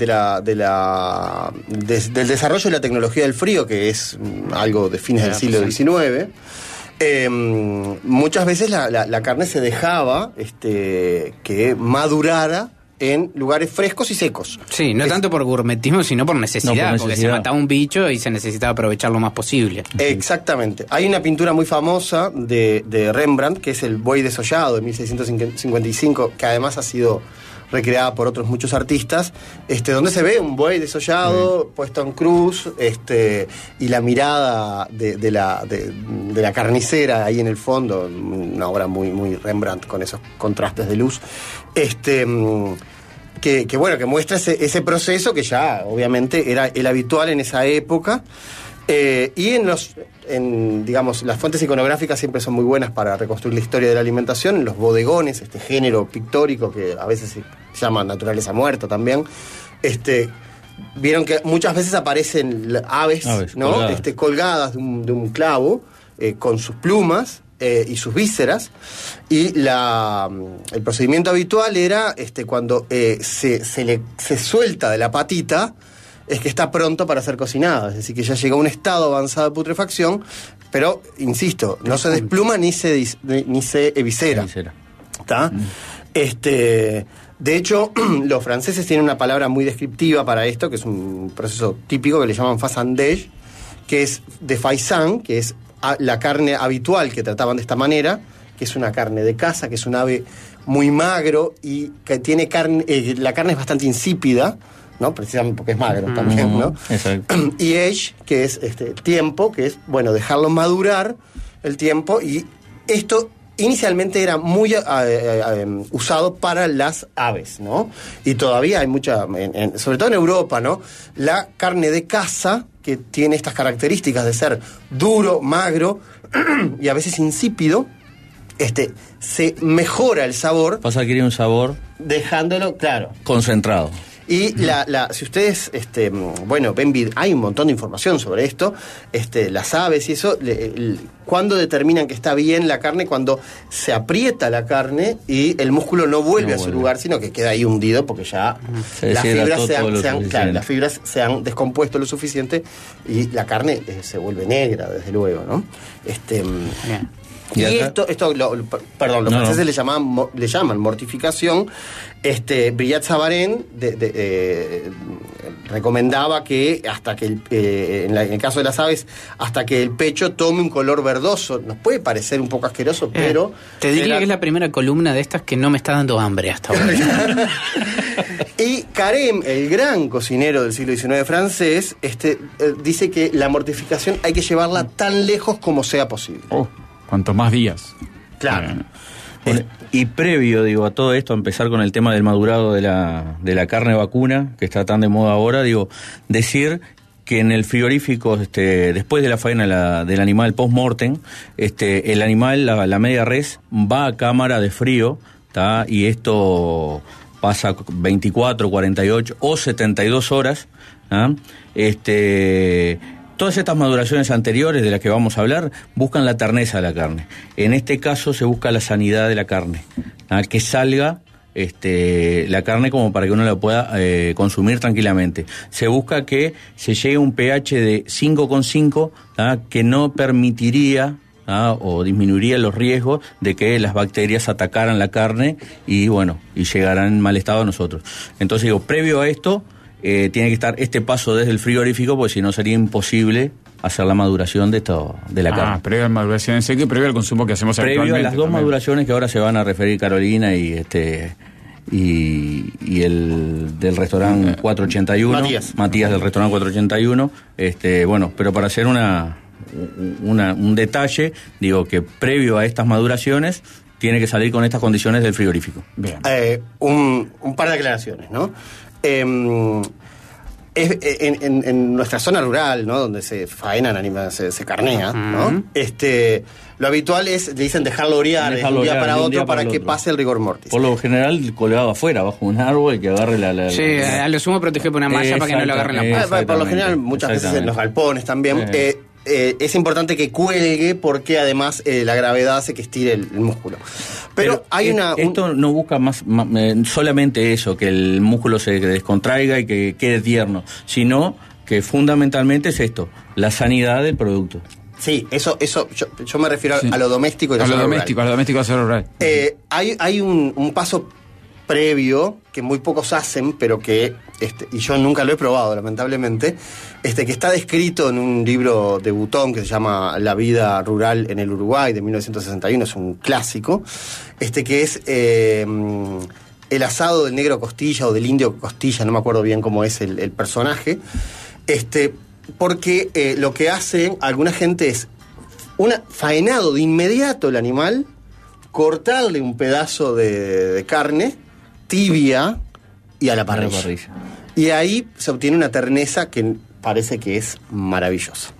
desarrollo de la tecnología del frío, que es algo de fines del siglo XIX. Muchas veces la carne se dejaba que madurara en lugares frescos y secos. Sí, no tanto por gourmetismo, sino por necesidad, porque se mataba un bicho y se necesitaba aprovechar lo más posible. Exactamente. Hay una pintura muy famosa de Rembrandt, que es el buey desollado de 1655, que además ha sido recreada por otros muchos artistas, donde se ve un buey desollado puesto en cruz, y la mirada de la carnicera ahí en el fondo, una obra muy Rembrandt con esos contrastes de luz, que muestra ese proceso que ya obviamente era el habitual en esa época. Y digamos, las fuentes iconográficas siempre son muy buenas para reconstruir la historia de la alimentación. En los bodegones, este género pictórico que a veces se llama naturaleza muerta también, vieron que muchas veces aparecen aves, ¿no? Colgadas de un clavo con sus plumas, y sus vísceras, y el procedimiento habitual era cuando se suelta de la patita, es que está pronto para ser cocinado, es decir, que ya llega a un estado avanzado de putrefacción, pero, insisto, no se despluma ni se eviscera. ¿Está? De hecho, los franceses tienen una palabra muy descriptiva para esto, que es un proceso típico que le llaman faisandage, que es de faisan, que es la carne habitual que trataban de esta manera, que es una carne de caza, que es un ave muy magro y que tiene carne, la carne es bastante insípida, ¿no? Precisamente porque es magro también, ¿no? Exacto. Y age, que es tiempo, que es, bueno, dejarlo madurar el tiempo, y esto inicialmente era muy usado para las aves, ¿no? Y todavía hay mucha, sobre todo en Europa, ¿no? La carne de caza, que tiene estas características de ser duro, magro y a veces insípido, se mejora el sabor. Pasa a adquirir un sabor dejándolo, claro, concentrado. Y si ustedes, ven, hay un montón de información sobre esto, las aves y eso, cuando determinan que está bien la carne, cuando se aprieta la carne y el músculo no vuelve a su lugar, sino que queda ahí hundido porque ya las fibras se han descompuesto lo suficiente y la carne se vuelve negra, desde luego, ¿no? Y esto los franceses le llaman mortificación. Brillat Savarin recomendaba que hasta que en el caso de las aves, hasta que el pecho tome un color verdoso. Nos puede parecer un poco asqueroso, pero te diría que es la primera columna de estas que no me está dando hambre hasta ahora. Y Carême, el gran cocinero del siglo XIX francés, dice que la mortificación hay que llevarla tan lejos como sea posible. Cuanto más días. Claro. Y previo, a todo esto, a empezar con el tema del madurado de la carne vacuna, que está tan de moda ahora, decir que en el frigorífico, después de la faena del animal post-mortem, el animal, la media res, va a cámara de frío, ¿tá? Y esto pasa 24, 48 o 72 horas, ¿tá? Todas estas maduraciones anteriores de las que vamos a hablar buscan la terneza de la carne. En este caso se busca la sanidad de la carne, ¿ah? Que salga la carne como para que uno la pueda consumir tranquilamente. Se busca que se llegue a un pH de 5,5, ¿ah? Que no permitiría o disminuiría los riesgos de que las bacterias atacaran la carne y llegaran en mal estado a nosotros. Entonces previo a esto tiene que estar este paso desde el frigorífico, porque si no sería imposible hacer la maduración de la carne. Previo a la maduración en seco y previo al consumo que hacemos previo actualmente. Previo a las dos maduraciones que ahora se van a referir Carolina y el del restaurante 481. Matías del restaurante 481. Pero para hacer un detalle, digo que previo a estas maduraciones tiene que salir con estas condiciones del frigorífico. Bien. Un par de aclaraciones, ¿no? En nuestra zona rural, ¿no? Donde se faenan animales, se carnea, ¿no? Lo habitual es, le dicen dejarlo orear de un día para otro para que pase el rigor mortis. Por lo general colgado afuera, bajo un árbol, que agarre la sí, a lo sumo proteger por una malla para que no lo agarre la pata. Por lo general, muchas veces en los galpones también. Es importante que cuelgue porque además la gravedad hace que estire el músculo. Pero hay esto no busca más solamente eso, que el músculo se descontraiga y que quede tierno, sino que fundamentalmente es esto, la sanidad del producto. Sí, eso yo me refiero a lo doméstico y a lo doméstico de la rural. Hay un paso previo que muy pocos hacen, pero que y yo nunca lo he probado, lamentablemente, que está descrito en un libro de Butón que se llama La vida rural en el Uruguay, de 1961, es un clásico, que es el asado del negro Costilla o del indio Costilla, no me acuerdo bien cómo es el personaje, porque lo que hace alguna gente es faenado de inmediato el animal, cortarle un pedazo de carne tibia y a la parrilla. Y ahí se obtiene una terneza que parece que es maravillosa.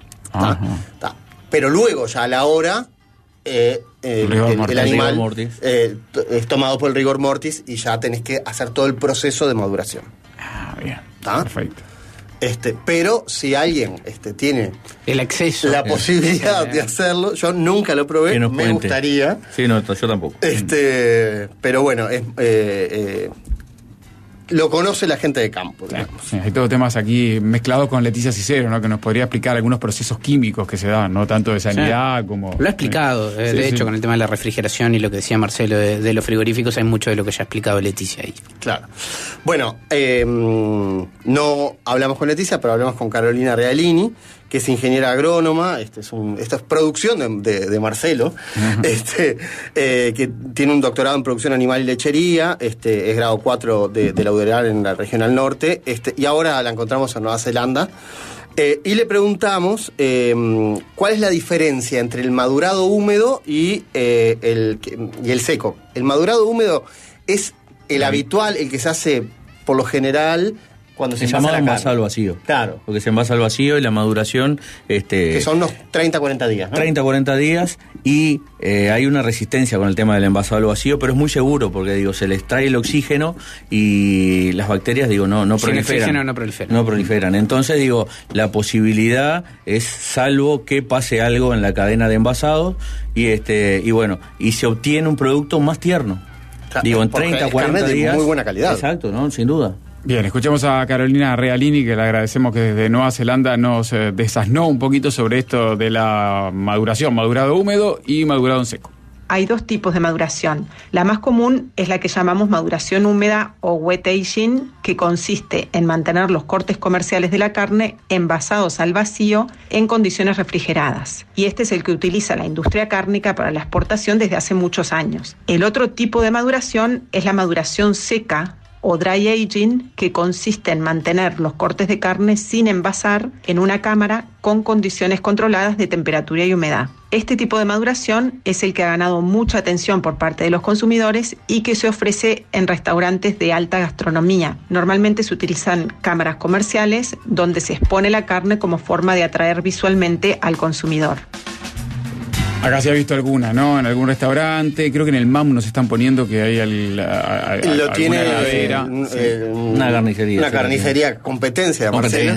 Pero luego, ya a la hora, el animal es tomado por el rigor mortis y ya tenés que hacer todo el proceso de maduración. Bien. Perfecto. Pero si alguien tiene el acceso, la posibilidad de hacerlo, yo nunca lo probé, me gustaría. Sí, no, yo tampoco. Pero bueno, lo conoce la gente de campo, digamos. Sí, hay todos temas aquí mezclados con Leticia Cicero, ¿no? Que nos podría explicar algunos procesos químicos que se dan, no tanto de sanidad como... Lo ha explicado, de hecho, con el tema de la refrigeración y lo que decía Marcelo de los frigoríficos, hay mucho de lo que ya ha explicado Leticia ahí. Claro. Bueno, no hablamos con Leticia, pero hablamos con Carolina Realini, que es ingeniera agrónoma. Esta es producción de Marcelo, que tiene un doctorado en producción animal y lechería, es grado 4 de la UDELAR en la Regional Norte, y ahora la encontramos en Nueva Zelanda. Y le preguntamos cuál es la diferencia entre el madurado húmedo y el seco. El madurado húmedo es el habitual, el que se hace por lo general cuando se llama envasado al vacío. Claro. Porque se envasa al vacío y la maduración... que son unos 30-40 días, ¿no? 30-40 días y hay una resistencia con el tema del envasado al vacío, pero es muy seguro porque, se les trae el oxígeno y las bacterias, no proliferan. No proliferan. Entonces, la posibilidad es, salvo que pase algo en la cadena de envasados y se obtiene un producto más tierno. En 30-40 días. De muy buena calidad. Exacto, ¿no? Sin duda. Bien, escuchemos a Carolina Realini, que le agradecemos que desde Nueva Zelanda nos desasnó un poquito sobre esto de la maduración, madurado húmedo y madurado en seco. Hay dos tipos de maduración. La más común es la que llamamos maduración húmeda o wet aging, que consiste en mantener los cortes comerciales de la carne envasados al vacío en condiciones refrigeradas. Y este es el que utiliza la industria cárnica para la exportación desde hace muchos años. El otro tipo de maduración es la maduración seca o dry aging, que consiste en mantener los cortes de carne sin envasar en una cámara con condiciones controladas de temperatura y humedad. Este tipo de maduración es el que ha ganado mucha atención por parte de los consumidores y que se ofrece en restaurantes de alta gastronomía. Normalmente se utilizan cámaras comerciales donde se expone la carne como forma de atraer visualmente al consumidor. Acá se ha visto alguna, ¿no? En algún restaurante, creo que en el MAM nos están poniendo que hay lo tiene una carnicería. Una carnicería competencia, Marcelo.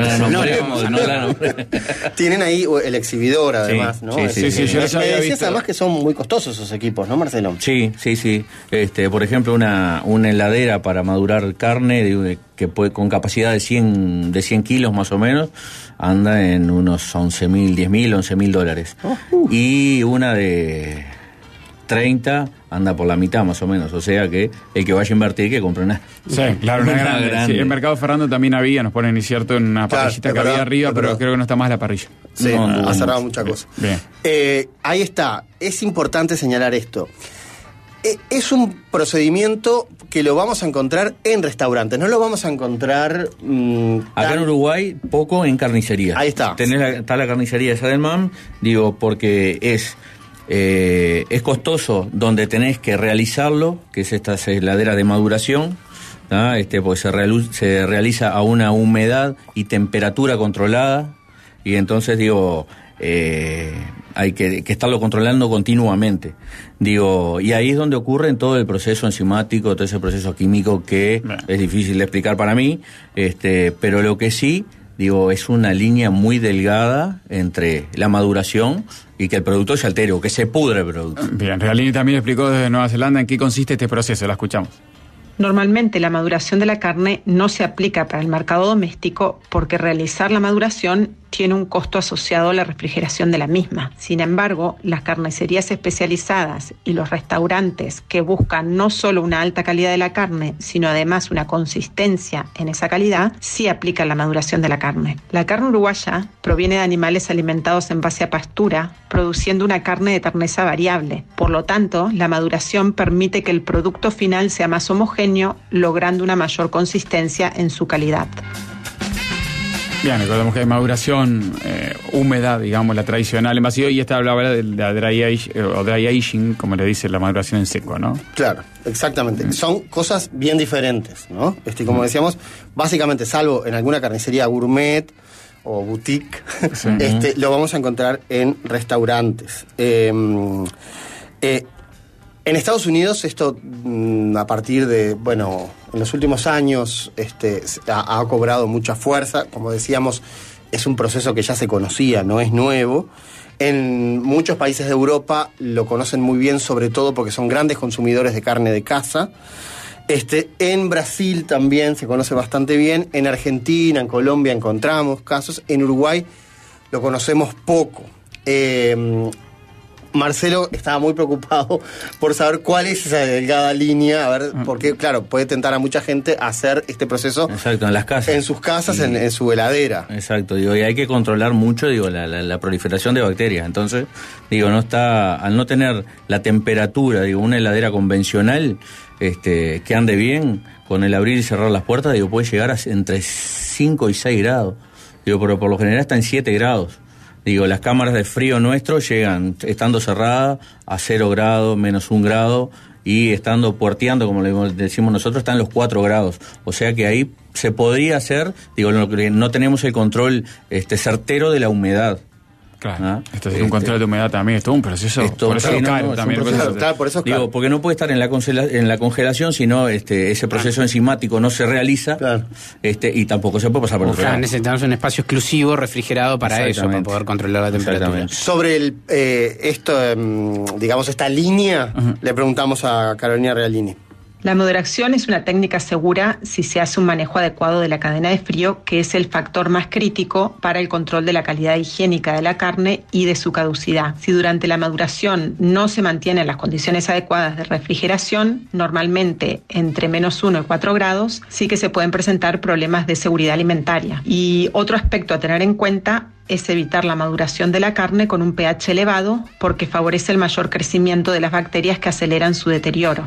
Tienen ahí el exhibidor, además, ¿no? Sí, yo los había visto. Además que son muy costosos esos equipos, ¿no, Marcelo? Sí. Por ejemplo, una heladera para madurar carne que puede, con capacidad de 100 kilos más o menos, anda en unos $11,000 y una de 30 anda por la mitad más o menos, o sea que el que vaya a invertir que compre una. Sí, claro, una grande. Sí, en Mercado Ferrando también había, nos ponen, es cierto, en una parrillita que había arriba, pero creo que no está más la parrilla. Sí, ha cerrado muchas cosas. Bien. Ahí está, es importante señalar esto. Es un procedimiento que lo vamos a encontrar en restaurantes, no lo vamos a encontrar... acá en Uruguay, poco en carnicería. Ahí está. Está la carnicería esa del MAM, porque es costoso donde tenés que realizarlo, que es esta heladera de maduración, porque se realiza a una humedad y temperatura controlada, y entonces hay que estarlo controlando continuamente. Y ahí es donde ocurre en todo el proceso enzimático, todo ese proceso químico que es difícil de explicar para mí, pero lo que sí, es una línea muy delgada entre la maduración y que el producto se altere o que se pudre el producto. Bien, Realini también explicó desde Nueva Zelanda en qué consiste este proceso, la escuchamos. Normalmente la maduración de la carne no se aplica para el mercado doméstico porque realizar la maduración tiene un costo asociado a la refrigeración de la misma. Sin embargo, las carnicerías especializadas y los restaurantes que buscan no solo una alta calidad de la carne, sino además una consistencia en esa calidad, sí aplican la maduración de la carne. La carne uruguaya proviene de animales alimentados en base a pastura, produciendo una carne de terneza variable. Por lo tanto, la maduración permite que el producto final sea más homogéneo, logrando una mayor consistencia en su calidad. Bien, recordemos que hay maduración húmeda, digamos, la tradicional en vacío, y esta hablaba de la dry aging, como le dice, la maduración en seco, ¿no? Claro, exactamente. Son cosas bien diferentes, ¿no? Como decíamos, básicamente, salvo en alguna carnicería gourmet o boutique, sí. Lo vamos a encontrar en restaurantes. En Estados Unidos esto, a partir de, en los últimos años ha cobrado mucha fuerza. Como decíamos, es un proceso que ya se conocía, no es nuevo. En muchos países de Europa lo conocen muy bien, sobre todo porque son grandes consumidores de carne de caza. En Brasil también se conoce bastante bien. En Argentina, en Colombia encontramos casos. En Uruguay lo conocemos poco. Marcelo estaba muy preocupado por saber cuál es esa delgada línea, a ver, porque claro, puede tentar a mucha gente a hacer este proceso. Exacto, en las casas. En sus casas, en su heladera. Exacto, y hay que controlar mucho, la proliferación de bacterias. Entonces, al no tener la temperatura, una heladera convencional, que ande bien, con el abrir y cerrar las puertas, puede llegar a entre 5 y 6 grados. Pero por lo general está en 7 grados. Las cámaras de frío nuestro llegan, estando cerradas, a 0 grados, menos 1 grado, y estando puerteando, como le decimos nosotros, está en los 4 grados. O sea que ahí se podría hacer, no tenemos el control certero de la humedad. Claro, esto es un control de humedad también, es todo un proceso, por eso es caro también. Claro, por eso es caro. Porque no puede estar en la congelación, sino ese proceso enzimático no se realiza, y tampoco se puede pasar por otro lado. Necesitamos un espacio exclusivo refrigerado para eso, para poder controlar la temperatura. Sobre esta línea, le preguntamos a Carolina Realini. La moderación es una técnica segura si se hace un manejo adecuado de la cadena de frío, que es el factor más crítico para el control de la calidad higiénica de la carne y de su caducidad. Si durante la maduración no se mantienen las condiciones adecuadas de refrigeración, normalmente entre -1 y 4 grados, sí que se pueden presentar problemas de seguridad alimentaria. Y otro aspecto a tener en cuenta es evitar la maduración de la carne con un pH elevado, porque favorece el mayor crecimiento de las bacterias que aceleran su deterioro.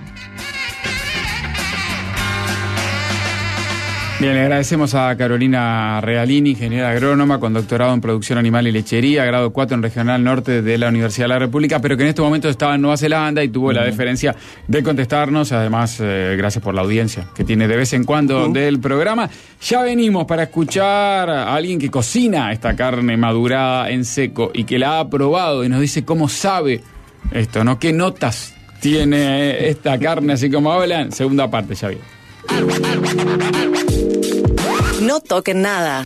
Bien, le agradecemos a Carolina Realini, ingeniera agrónoma con doctorado en producción animal y lechería, grado 4 en Regional Norte de la Universidad de la República, pero que en este momento estaba en Nueva Zelanda y tuvo la deferencia de contestarnos. Además, gracias por la audiencia que tiene de vez en cuando del programa. Ya venimos para escuchar a alguien que cocina esta carne madurada en seco y que la ha probado y nos dice cómo sabe esto, ¿no? ¿Qué notas tiene esta carne así como hablan? Segunda parte, ya viene. No toquen nada.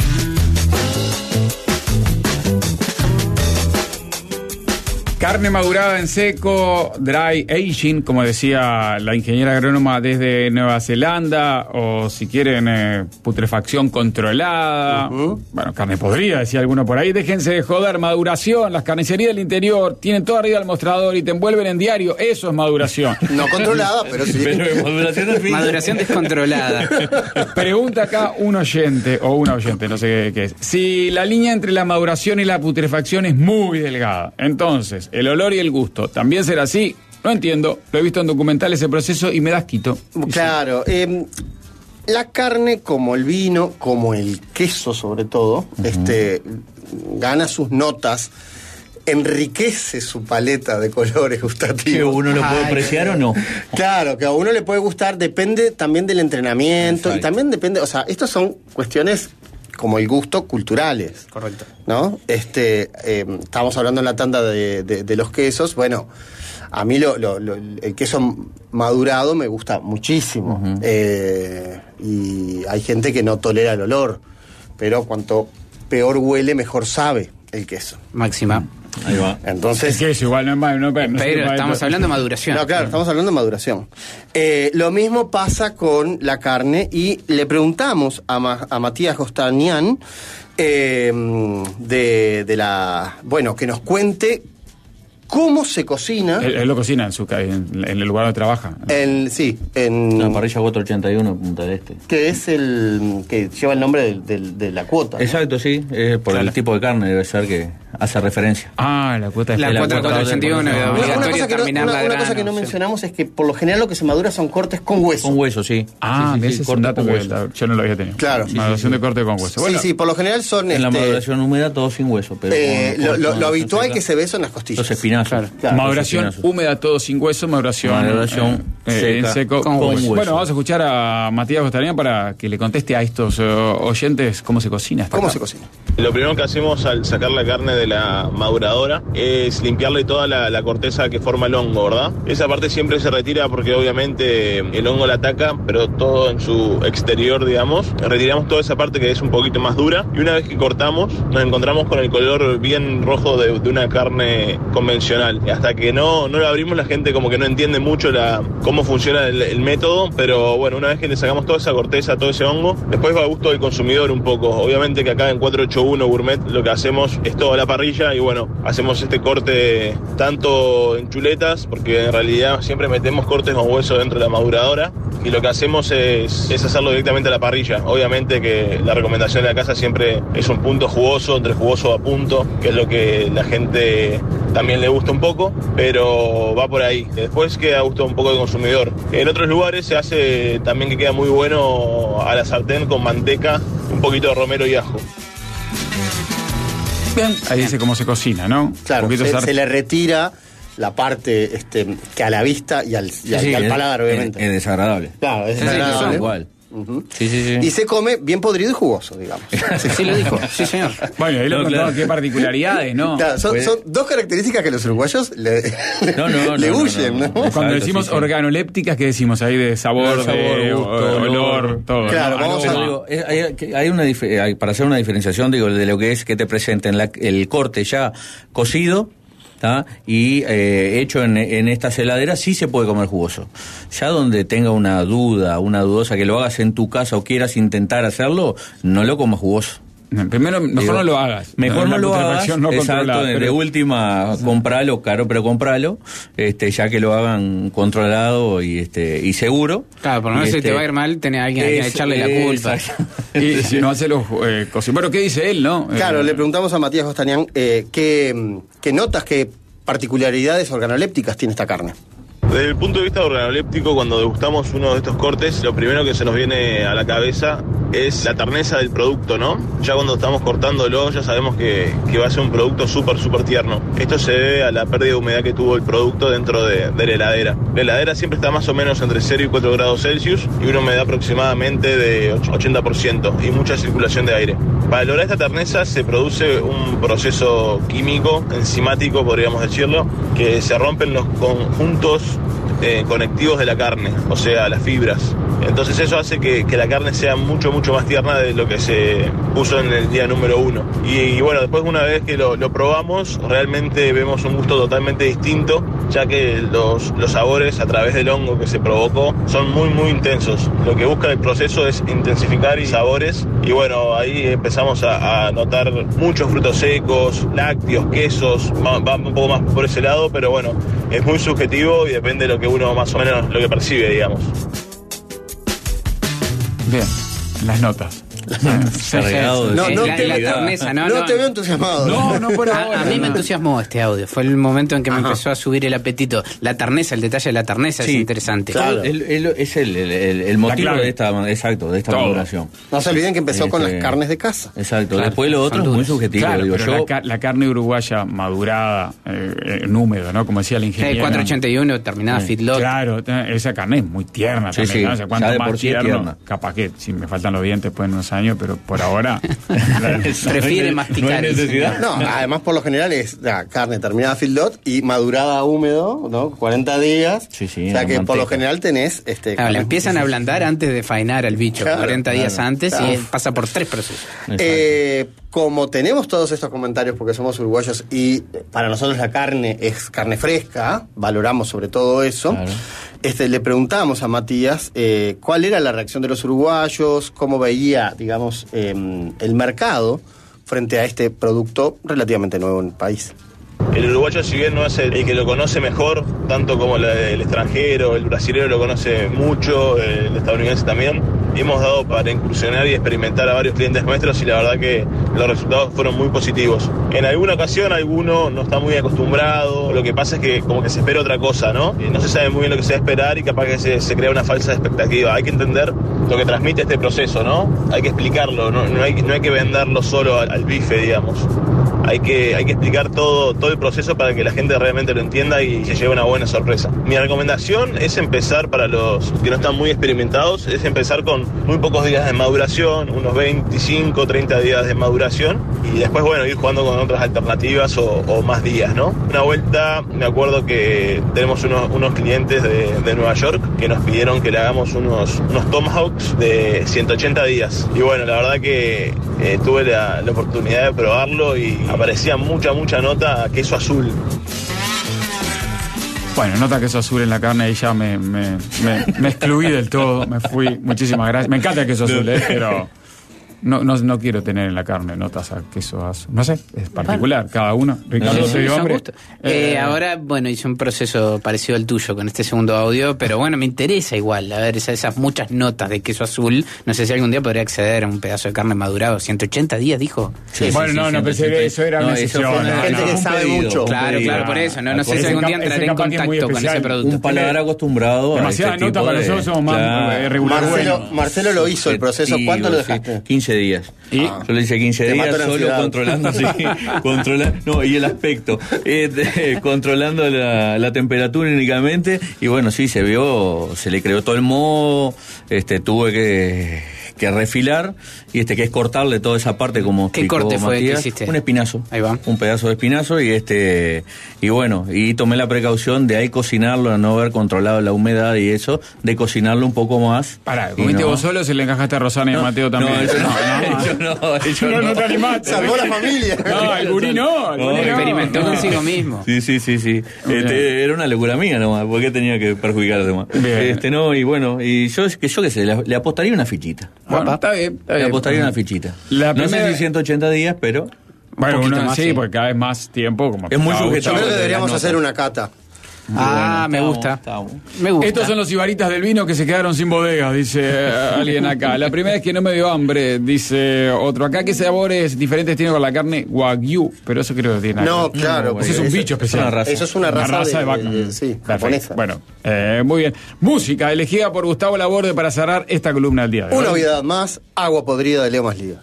Carne madurada en seco, dry aging, como decía la ingeniera agrónoma desde Nueva Zelanda, o si quieren putrefacción controlada. Bueno, carne podrida, decía alguno por ahí. Déjense de joder, maduración. Las carnicerías del interior tienen todo arriba del mostrador y te envuelven en diario. Eso es maduración. No controlada, pero sí. Pero maduración descontrolada. Pregunta acá un oyente, o una oyente, no sé qué es. Si la línea entre la maduración y la putrefacción es muy delgada, entonces el olor y el gusto también será así. No entiendo, lo he visto en documentales ese proceso y me da asquito. Claro, la carne, como el vino, como el queso sobre todo, gana sus notas, enriquece su paleta de colores gustativos. ¿Que uno lo puede apreciar o no? Claro, que a uno le puede gustar, depende también del entrenamiento. Exacto. Y también depende, estas son cuestiones como el gusto, culturales. Correcto. ¿No? Estábamos hablando en la tanda de los quesos. Bueno, a mí el queso madurado me gusta muchísimo. Y hay gente que no tolera el olor, pero cuanto peor huele, mejor sabe el queso. Máxima. Ahí va. Entonces, es que es igual, pero estamos hablando de maduración. No, claro, estamos hablando de maduración. Lo mismo pasa con la carne y le preguntamos a Matías Gostanian que nos cuente cómo se cocina. Él lo cocina en el lugar donde trabaja. En la parrilla 481 Punta del Este. Que es el que lleva el nombre de la cuota, ¿no? Exacto, sí, por el tipo de carne debe ser que hace referencia. La cuota es la 481. Una cosa que no mencionamos es que por lo general lo que se madura son cortes con hueso. Con hueso, sí. Ese es un dato que yo no lo había tenido. Claro. Maduración de corte con hueso. Sí, por lo general son en la maduración húmeda todo sin hueso, pero lo habitual que se ve son las costillas. Los espinazos. Claro, maduración húmeda todo sin hueso, maduración en seco con hueso. Bueno, vamos a escuchar a Matías Gostanian para que le conteste a estos oyentes cómo se cocina esta carne. Se cocina? Lo primero que hacemos al sacar la carne del la maduradora es limpiarle toda la corteza que forma el hongo, ¿verdad? Esa parte siempre se retira porque obviamente el hongo la ataca, pero todo en su exterior, digamos. Retiramos toda esa parte que es un poquito más dura y una vez que cortamos nos encontramos con el color bien rojo de una carne convencional. Hasta que no lo abrimos, la gente como que no entiende mucho cómo funciona el método, pero bueno, una vez que le sacamos toda esa corteza, todo ese hongo, después va a gusto del consumidor un poco. Obviamente que acá en 481 Gourmet lo que hacemos es toda la parrilla y bueno, hacemos este corte tanto en chuletas, porque en realidad siempre metemos cortes con hueso dentro de la maduradora, y lo que hacemos es hacerlo directamente a la parrilla. Obviamente que la recomendación de la casa siempre es un punto jugoso, entre jugoso a punto, que es lo que la gente también le gusta un poco, pero va por ahí. Después queda a gusto un poco del consumidor. En otros lugares se hace también que queda muy bueno a la sartén con manteca, un poquito de romero y ajo. Bien, ahí dice cómo se cocina, ¿no? Claro, se le retira la parte que a la vista y al paladar, obviamente. Es desagradable. Claro, es desagradable. Igual. Uh-huh. Sí. Y se come bien podrido y jugoso, digamos. Sí, lo dijo. Sí, señor. Bueno, ahí lo contaba qué particularidades, ¿no? Claro, son dos características que los uruguayos le huyen, ¿no? Cuando decimos organolépticas, ¿qué decimos ahí? De sabor, gusto, olor, todo. Claro, ¿no? vamos hay para hacer una diferenciación, digo, de lo que es que te presenten el corte ya cocido, ¿tá? Y hecho en estas heladeras sí se puede comer jugoso. Ya donde tenga una dudosa, que lo hagas en tu casa o quieras intentar hacerlo, no lo comas jugoso. Primero, mejor no lo hagas. Mejor no lo hagas, exacto, de última, compralo, caro, pero compralo, ya que lo hagan controlado y seguro. Claro, por lo menos si te va a ir mal, tenés a alguien a quien echarle la culpa. Y si no hace los cocidos. Bueno, ¿qué dice él, no? Claro, le preguntamos a Matías Gostanián qué notas, qué particularidades organolépticas tiene esta carne. Desde el punto de vista organoléptico, cuando degustamos uno de estos cortes, lo primero que se nos viene a la cabeza es la terneza del producto, ¿no? Ya cuando estamos cortándolo, ya sabemos que va a ser un producto súper tierno. Esto se debe a la pérdida de humedad que tuvo el producto dentro de la heladera. La heladera siempre está más o menos entre 0 y 4 grados Celsius y una humedad aproximadamente de 80% y mucha circulación de aire. Para lograr esta terneza se produce un proceso químico, enzimático podríamos decirlo, que se rompen los conjuntos conectivos de la carne, o sea, las fibras. Entonces eso hace que la carne sea mucho más tierna de lo que se puso en el día número 1. Y bueno, después una vez que lo probamos, realmente vemos un gusto totalmente distinto, ya que los sabores a través del hongo que se provocó son muy intensos. Lo que busca el proceso es intensificar sabores y bueno, ahí empezamos a notar muchos frutos secos, lácteos, quesos, va un poco más por ese lado, pero bueno, es muy subjetivo y depende de lo que uno más o menos lo que percibe, digamos. Bien, las notas. No te veo entusiasmado. No, por ahora. A mí me entusiasmó este audio. Fue el momento en que me empezó a subir el apetito. La terneza, el detalle de la terneza es interesante. Claro. Es el motivo de esta maduración. No se olviden que empezó con las carnes de casa. Exacto. Claro. Después lo otro es muy subjetivo. Claro, digo yo. La carne uruguaya madurada en húmedo, ¿no? Como decía el ingeniero. 481 terminada feedlot. Claro, esa carne es muy tierna también, ¿no? O sea, cuanto más tierno, capaz que si me faltan los dientes después en unos años, pero por ahora prefiere masticar. No, además por lo general es la carne terminada feedlot y madurada a húmedo, ¿no? 40 días. O sea que por lo general tenés la empiezan a ablandar antes de faenar al bicho, 40 días antes y pasa por 3 procesos. Como tenemos todos estos comentarios porque somos uruguayos y para nosotros la carne es carne fresca, valoramos sobre todo eso. Claro. Le preguntamos a Matías cuál era la reacción de los uruguayos, cómo veía, digamos, el mercado frente a este producto relativamente nuevo en el país. El uruguayo, si bien no es el que lo conoce mejor, tanto como el extranjero, el brasilero lo conoce mucho, el estadounidense también, hemos dado para incursionar y experimentar a varios clientes nuestros y la verdad que los resultados fueron muy positivos. En alguna ocasión alguno no está muy acostumbrado, lo que pasa es que como que se espera otra cosa, ¿no? No se sabe muy bien lo que se va a esperar y capaz que se crea una falsa expectativa. Hay que entender lo que transmite este proceso, ¿no? Hay que explicarlo, no hay que venderlo solo al bife, digamos. Hay que explicar todo el proceso para que la gente realmente lo entienda y se lleve una buena sorpresa. Mi recomendación es empezar, para los que no están muy experimentados, es empezar con muy pocos días de maduración, unos 25, 30 días de maduración duración y después, bueno, ir jugando con otras alternativas o más días, ¿no? Una vuelta, me acuerdo que tenemos unos clientes de Nueva York que nos pidieron que le hagamos unos Tomahawks de 180 días. Y bueno, la verdad que tuve la oportunidad de probarlo y aparecía mucha nota a queso azul. Bueno, nota queso azul en la carne y ya me excluí del todo, me fui. Muchísimas gracias. Me encanta el queso azul, pero no quiero tener en la carne notas a queso azul. No sé, es particular, cada uno. Ricardo, ¿te dio hambre? Ahora, bueno, hice un proceso parecido al tuyo con este segundo audio, pero bueno, me interesa igual, a ver, esas muchas notas de queso azul. No sé si algún día podría acceder a un pedazo de carne madurado. 180 días, dijo. Bueno, pensé que eso era una excepción. Gente que sabe mucho. Claro, por eso. No sé si algún día entraré en contacto con ese producto. Un paladar acostumbrado. Demasiada nota para nosotros, somos más regulares. Marcelo lo hizo el proceso. ¿Cuánto lo dejaste? 15 días. Yo le hice 15 días solo controlando, y el aspecto, controlando la temperatura únicamente, y bueno, sí, se le creó todo el moho, tuve que refilar, y que es cortarle toda esa parte como ¿Qué corte fue Matías, que hiciste? Un espinazo. Ahí va. Un pedazo de espinazo, y bueno, y tomé la precaución de ahí cocinarlo, de no haber controlado la humedad y eso, de cocinarlo un poco más. Pará, ¿comiste vos solo o se le encajaste a Rosana y a Mateo también? No te animaste. Salvó la familia. No, el gurí no. Experimentó consigo mismo. Sí. Era una locura mía nomás, porque tenía que perjudicar a los demás. Y bueno, y yo qué sé, le apostaría una fichita. Bueno, está bien. Le apostaría una fichita. No sé si 180 días, pero... Bueno, sí, porque cada vez más tiempo. Como es muy sujeto. Yo creo que deberíamos hacer una cata. Me gusta. Estos son los ibaritas del vino que se quedaron sin bodegas, dice alguien acá. La primera es que no me dio hambre, dice otro. Acá, ¿qué sabores diferentes tiene con la carne Wagyu? Pero eso creo que tiene. No, claro. Ese es un bicho especial. Eso es una raza de vaca. Sí, japonesa. Bueno, muy bien. Música elegida por Gustavo Laborde para cerrar esta columna del día de hoy. Una novedad más, Agua Podrida de Leo Masliga.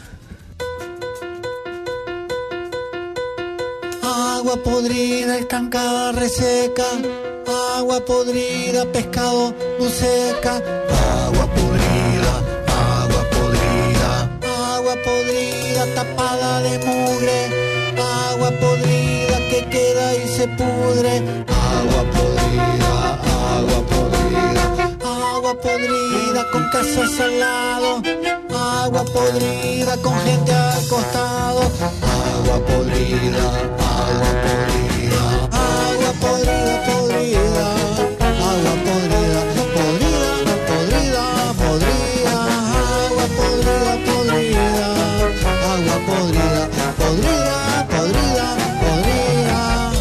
Agua podrida, estancada, reseca. Agua podrida, pescado, buceca. Agua podrida, agua podrida. Agua podrida, tapada de mugre. Agua podrida que queda y se pudre. Agua podrida, agua podrida. Agua podrida con casas al lado. Agua podrida con gente al costado. Agua podrida, agua podrida. Agua podrida, podrida. Agua podrida, podrida, podrida, podrida. Agua podrida, podrida. Agua podrida, podrida, podrida, podrida.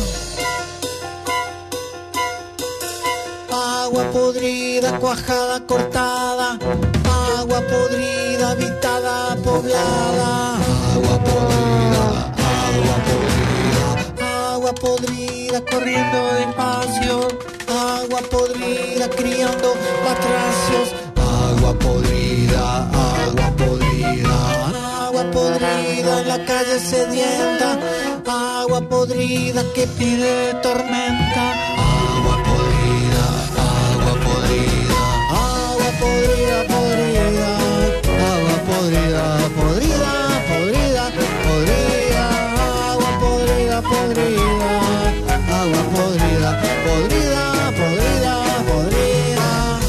Agua podrida, cuajada, cortada. Agua podrida, habitada, poblada. Agua podrida, agua podrida. Agua podrida, corriendo despacio. Agua podrida, criando batracios. Agua podrida, agua podrida. Agua podrida en la calle sedienta. Agua podrida que pide tormenta. Agua podrida, agua podrida. Agua podrida, podrida. Agua podrida, podrida, podrida, podrida. Agua podrida, podrida. Agua podrida, podrida, podrida, podrida.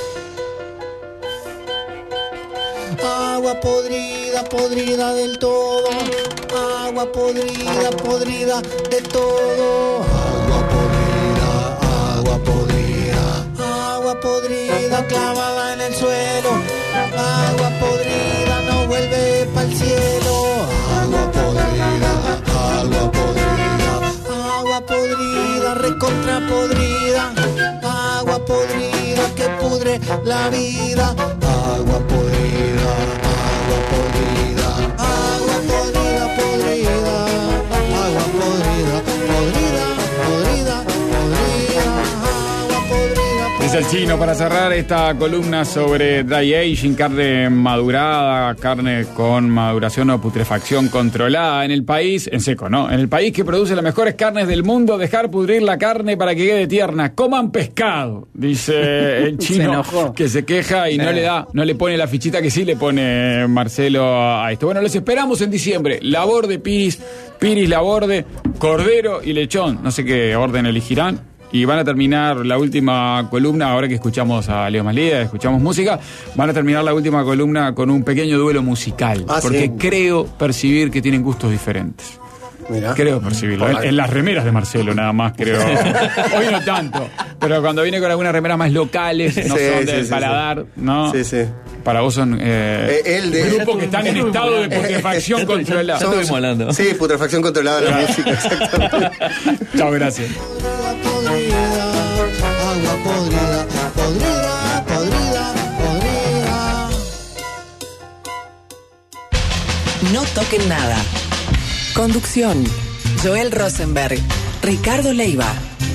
Agua podrida, podrida del todo. Agua podrida, podrida de todo. Agua podrida, agua podrida. Agua podrida clavada en el suelo. Agua podrida no vuelve pa'l cielo. Agua podrida, agua podrida. Agua podrida, recontra podrida. Agua podrida que pudre la vida. Agua podrida, agua podrida. Agua podrida, podrida. Agua podrida, podrida, podrida, podrida. Agua podrida, podrida. Dice el Chino para cerrar esta columna sobre dry aging, carne madurada, carne con maduración o putrefacción controlada en el país, en seco, ¿no? En el país que produce las mejores carnes del mundo, dejar pudrir la carne para que quede tierna. Coman pescado, dice el Chino, que se queja y no le pone la fichita que sí le pone Marcelo a esto. Bueno, los esperamos en diciembre. Laborde, Piris, Laborde, Cordero y Lechón. No sé qué orden elegirán. Y van a terminar la última columna, ahora que escuchamos a Leo Maslía, escuchamos música, van a terminar la última columna con un pequeño duelo musical. Porque sí, creo percibir que tienen gustos diferentes. Mirá. Creo percibirlo. En las remeras de Marcelo nada más, creo. Hoy no tanto. Pero cuando viene con algunas remeras más locales, no son del paladar, ¿no? Sí, sí. Para vos son grupos que están en estado de putrefacción controlada. Ya estuvimos hablando. Sí, putrefacción controlada de la música, exactamente. Chao, gracias. Agua podrida, podrida, podrida, podrida. No toquen nada. Conducción: Joel Rosenberg, Ricardo Leiva.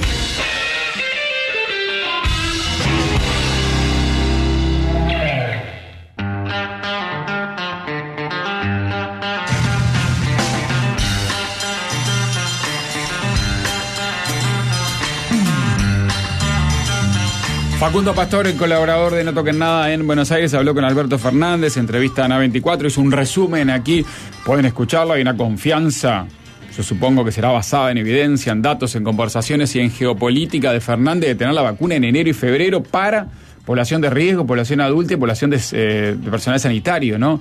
Facundo Pastor, el colaborador de No Toquen Nada en Buenos Aires, habló con Alberto Fernández, entrevista en A24, hizo un resumen aquí, pueden escucharlo, hay una confianza, yo supongo que será basada en evidencia, en datos, en conversaciones y en geopolítica de Fernández de tener la vacuna en enero y febrero para población de riesgo, población adulta y población de personal sanitario, ¿no?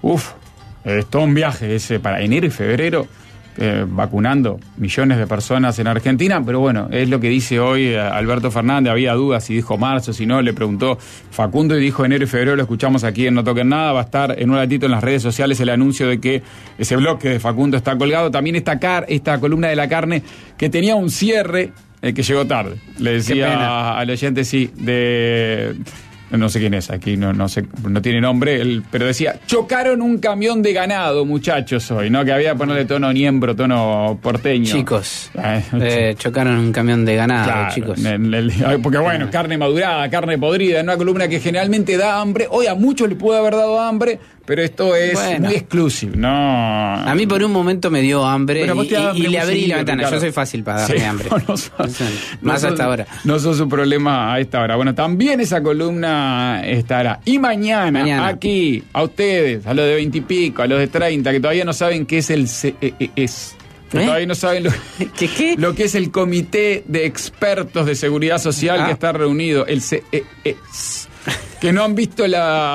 Es todo un viaje ese para enero y febrero. Vacunando millones de personas en Argentina, pero bueno, es lo que dice hoy Alberto Fernández. Había dudas si dijo marzo, si no, le preguntó Facundo y dijo enero y febrero. Lo escuchamos aquí en No Toquen Nada. Va a estar en un ratito en las redes sociales el anuncio de que ese bloque de Facundo está colgado. También esta columna de la carne que tenía un cierre que llegó tarde. Le decía al oyente, sí, de... No sé quién es, aquí no sé, no tiene nombre, pero decía, chocaron un camión de ganado, muchachos, hoy, ¿no? Que había que ponerle tono niembro, tono porteño. Chicos, chocaron un camión de ganado, claro, chicos. Porque bueno, carne madurada, carne podrida, en una columna que generalmente da hambre. Hoy a muchos le puede haber dado hambre, pero esto es muy exclusive, ¿no? A mí por un momento me dio hambre y le abrí la ventana. Ricardo. Yo soy fácil para darme hambre. Más hasta ahora. No sos un problema a esta hora. Bueno, también esa columna estará. Y mañana, aquí, a ustedes, a los de 20 y pico, a los de 30, que todavía no saben qué es el CES. Todavía no saben lo que es el Comité de Expertos de Seguridad Social que está reunido, el CES. Que no han visto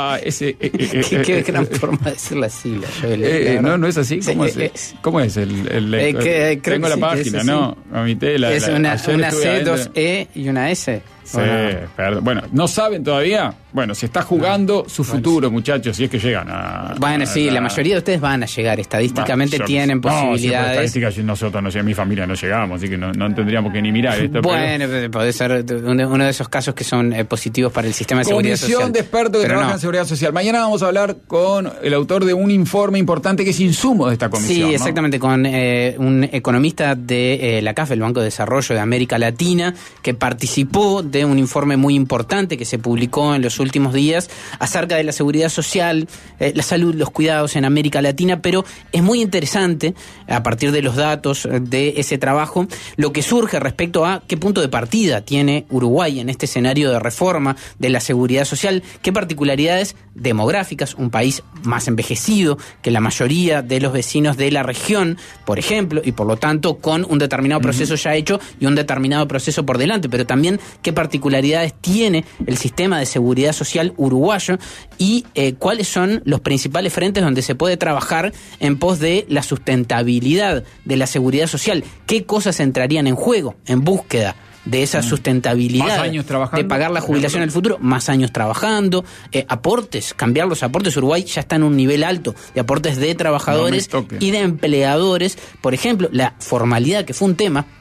Qué gran forma de decir la sigla. No es así. ¿Cómo es el tengo la página, ¿no? Comité, es una C, 2 E y una S. Sí, perdón. Bueno, ¿no saben todavía? Bueno, se está jugando su futuro, muchachos, si es que llegan a... Bueno, sí, la mayoría de ustedes van a llegar. Estadísticamente tienen posibilidades. No, estadísticas nosotros, no sé, mi familia no llegamos, así que no tendríamos que ni mirar esto. Bueno, puede ser uno de esos casos que son positivos para el sistema de seguridad social. Comisión de expertos que trabajan en seguridad social. Mañana vamos a hablar con el autor de un informe importante que es insumo de esta comisión. Sí, exactamente, con un economista de la CAF, el Banco de Desarrollo de América Latina, que participó de un informe muy importante que se publicó en los últimos días acerca de la seguridad social, la salud, los cuidados en América Latina, pero es muy interesante, a partir de los datos de ese trabajo, lo que surge respecto a qué punto de partida tiene Uruguay en este escenario de reforma de la seguridad social, qué particularidades demográficas, un país más envejecido que la mayoría de los vecinos de la región, por ejemplo, y por lo tanto con un determinado proceso ya hecho y un determinado proceso por delante, pero también qué particularidades tiene el sistema de seguridad social uruguayo y cuáles son los principales frentes donde se puede trabajar en pos de la sustentabilidad de la seguridad social, qué cosas entrarían en juego en búsqueda de esa sustentabilidad, más años trabajando, de pagar la jubilación en el futuro, más años trabajando, aportes, cambiar los aportes. Uruguay ya está en un nivel alto de aportes de trabajadores y de empleadores. Por ejemplo, la formalidad, que fue un tema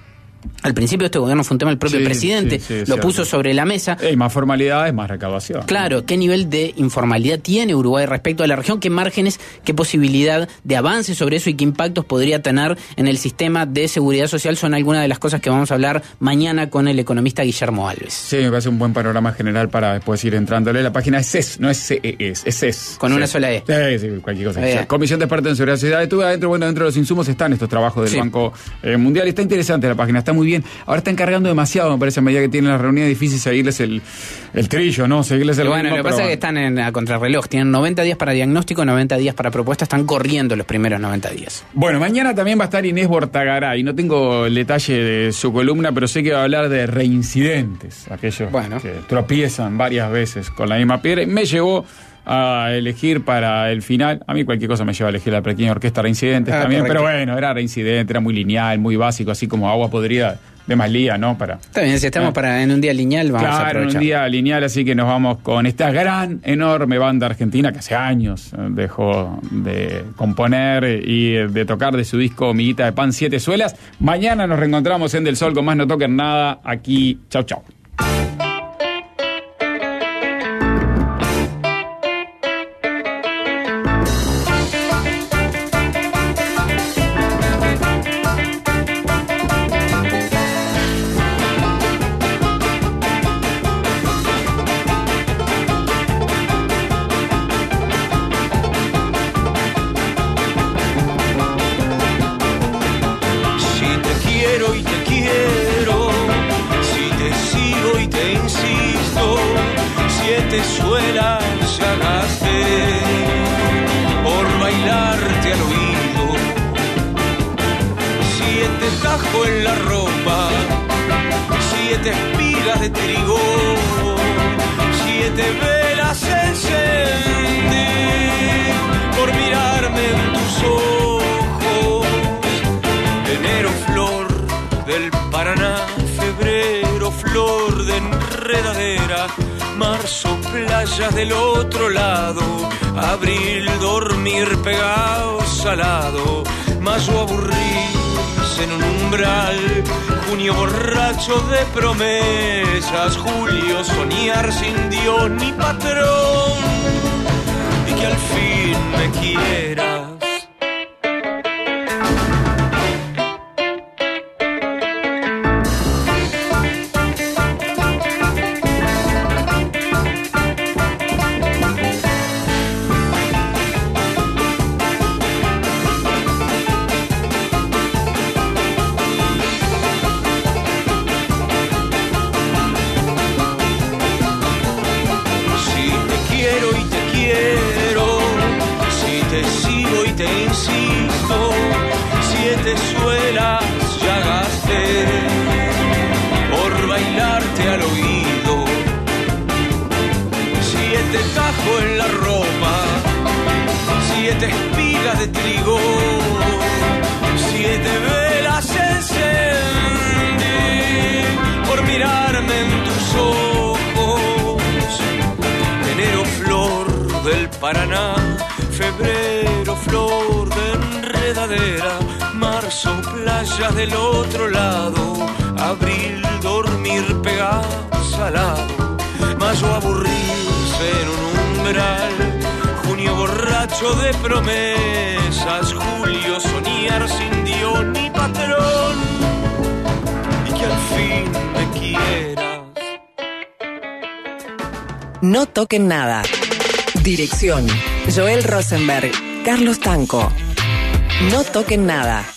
Al principio este gobierno fue un tema, el propio presidente lo puso sobre la mesa. Hay más formalidades, más recaudación. Claro, ¿qué nivel de informalidad tiene Uruguay respecto a la región? ¿Qué márgenes, qué posibilidad de avance sobre eso y qué impactos podría tener en el sistema de seguridad social? Son algunas de las cosas que vamos a hablar mañana con el economista Guillermo Alves. Sí, me parece un buen panorama general para después ir entrándole. La página es CES, no es CES, es CES. Con una sola E. Sí, cualquier cosa. Comisión de Expertos en Seguridad Social. Estuve adentro, dentro de los insumos están estos trabajos del Banco Mundial. Está interesante la página, está muy bien. Ahora están cargando demasiado, me parece, a medida que tienen las reuniones, difícil seguirles el trillo, ¿no? Seguirles el ritmo. Bueno, lo que pasa es que están a contrarreloj. Tienen 90 días para diagnóstico, 90 días para propuesta. Están corriendo los primeros 90 días. Bueno, mañana también va a estar Inés Bortagaray. No tengo el detalle de su columna, pero sé que va a hablar de reincidentes. Aquellos que tropiezan varias veces con la misma piedra. Me llevó a elegir para el final. A mí cualquier cosa me lleva a elegir la pequeña orquesta Reincidentes también, correcto. Pero bueno, era reincidente, era muy lineal, muy básico, así como agua podrida de Maslía, ¿no? Está bien, si estamos en un día lineal, vamos a aprovechar. En un día lineal, así que nos vamos con esta gran, enorme banda argentina que hace años dejó de componer y de tocar de su disco Miguita de Pan 7 Suelas. Mañana nos reencontramos en Del Sol con más No Toquen Nada. Aquí, chau. En la ropa, 7 espigas de trigo, 7 velas encendí por mirarme en tus ojos. Enero, flor del Paraná, febrero, flor de enredadera, marzo, playas del otro lado, abril, dormir pegados al lado, mayo, aburrido en un umbral, junio borracho de promesas, julio soñar sin Dios ni patrón y que al fin me quieras. Suelas ya gasté por bailarte al oído, 7 tajos en la ropa, 7 espigas de trigo, 7 velas encendí por mirarme en tus ojos. Enero, flor del Paraná, febrero, flor de enredadera, marzo, playas del otro lado, abril, dormir pegados al lado, mayo, aburrirse en un umbral, junio, borracho de promesas, julio, soñar sin Dios ni patrón y que al fin me quieras. No Toquen Nada. Dirección: Joel Rosenberg, Carlos Tanco. No Toquen Nada.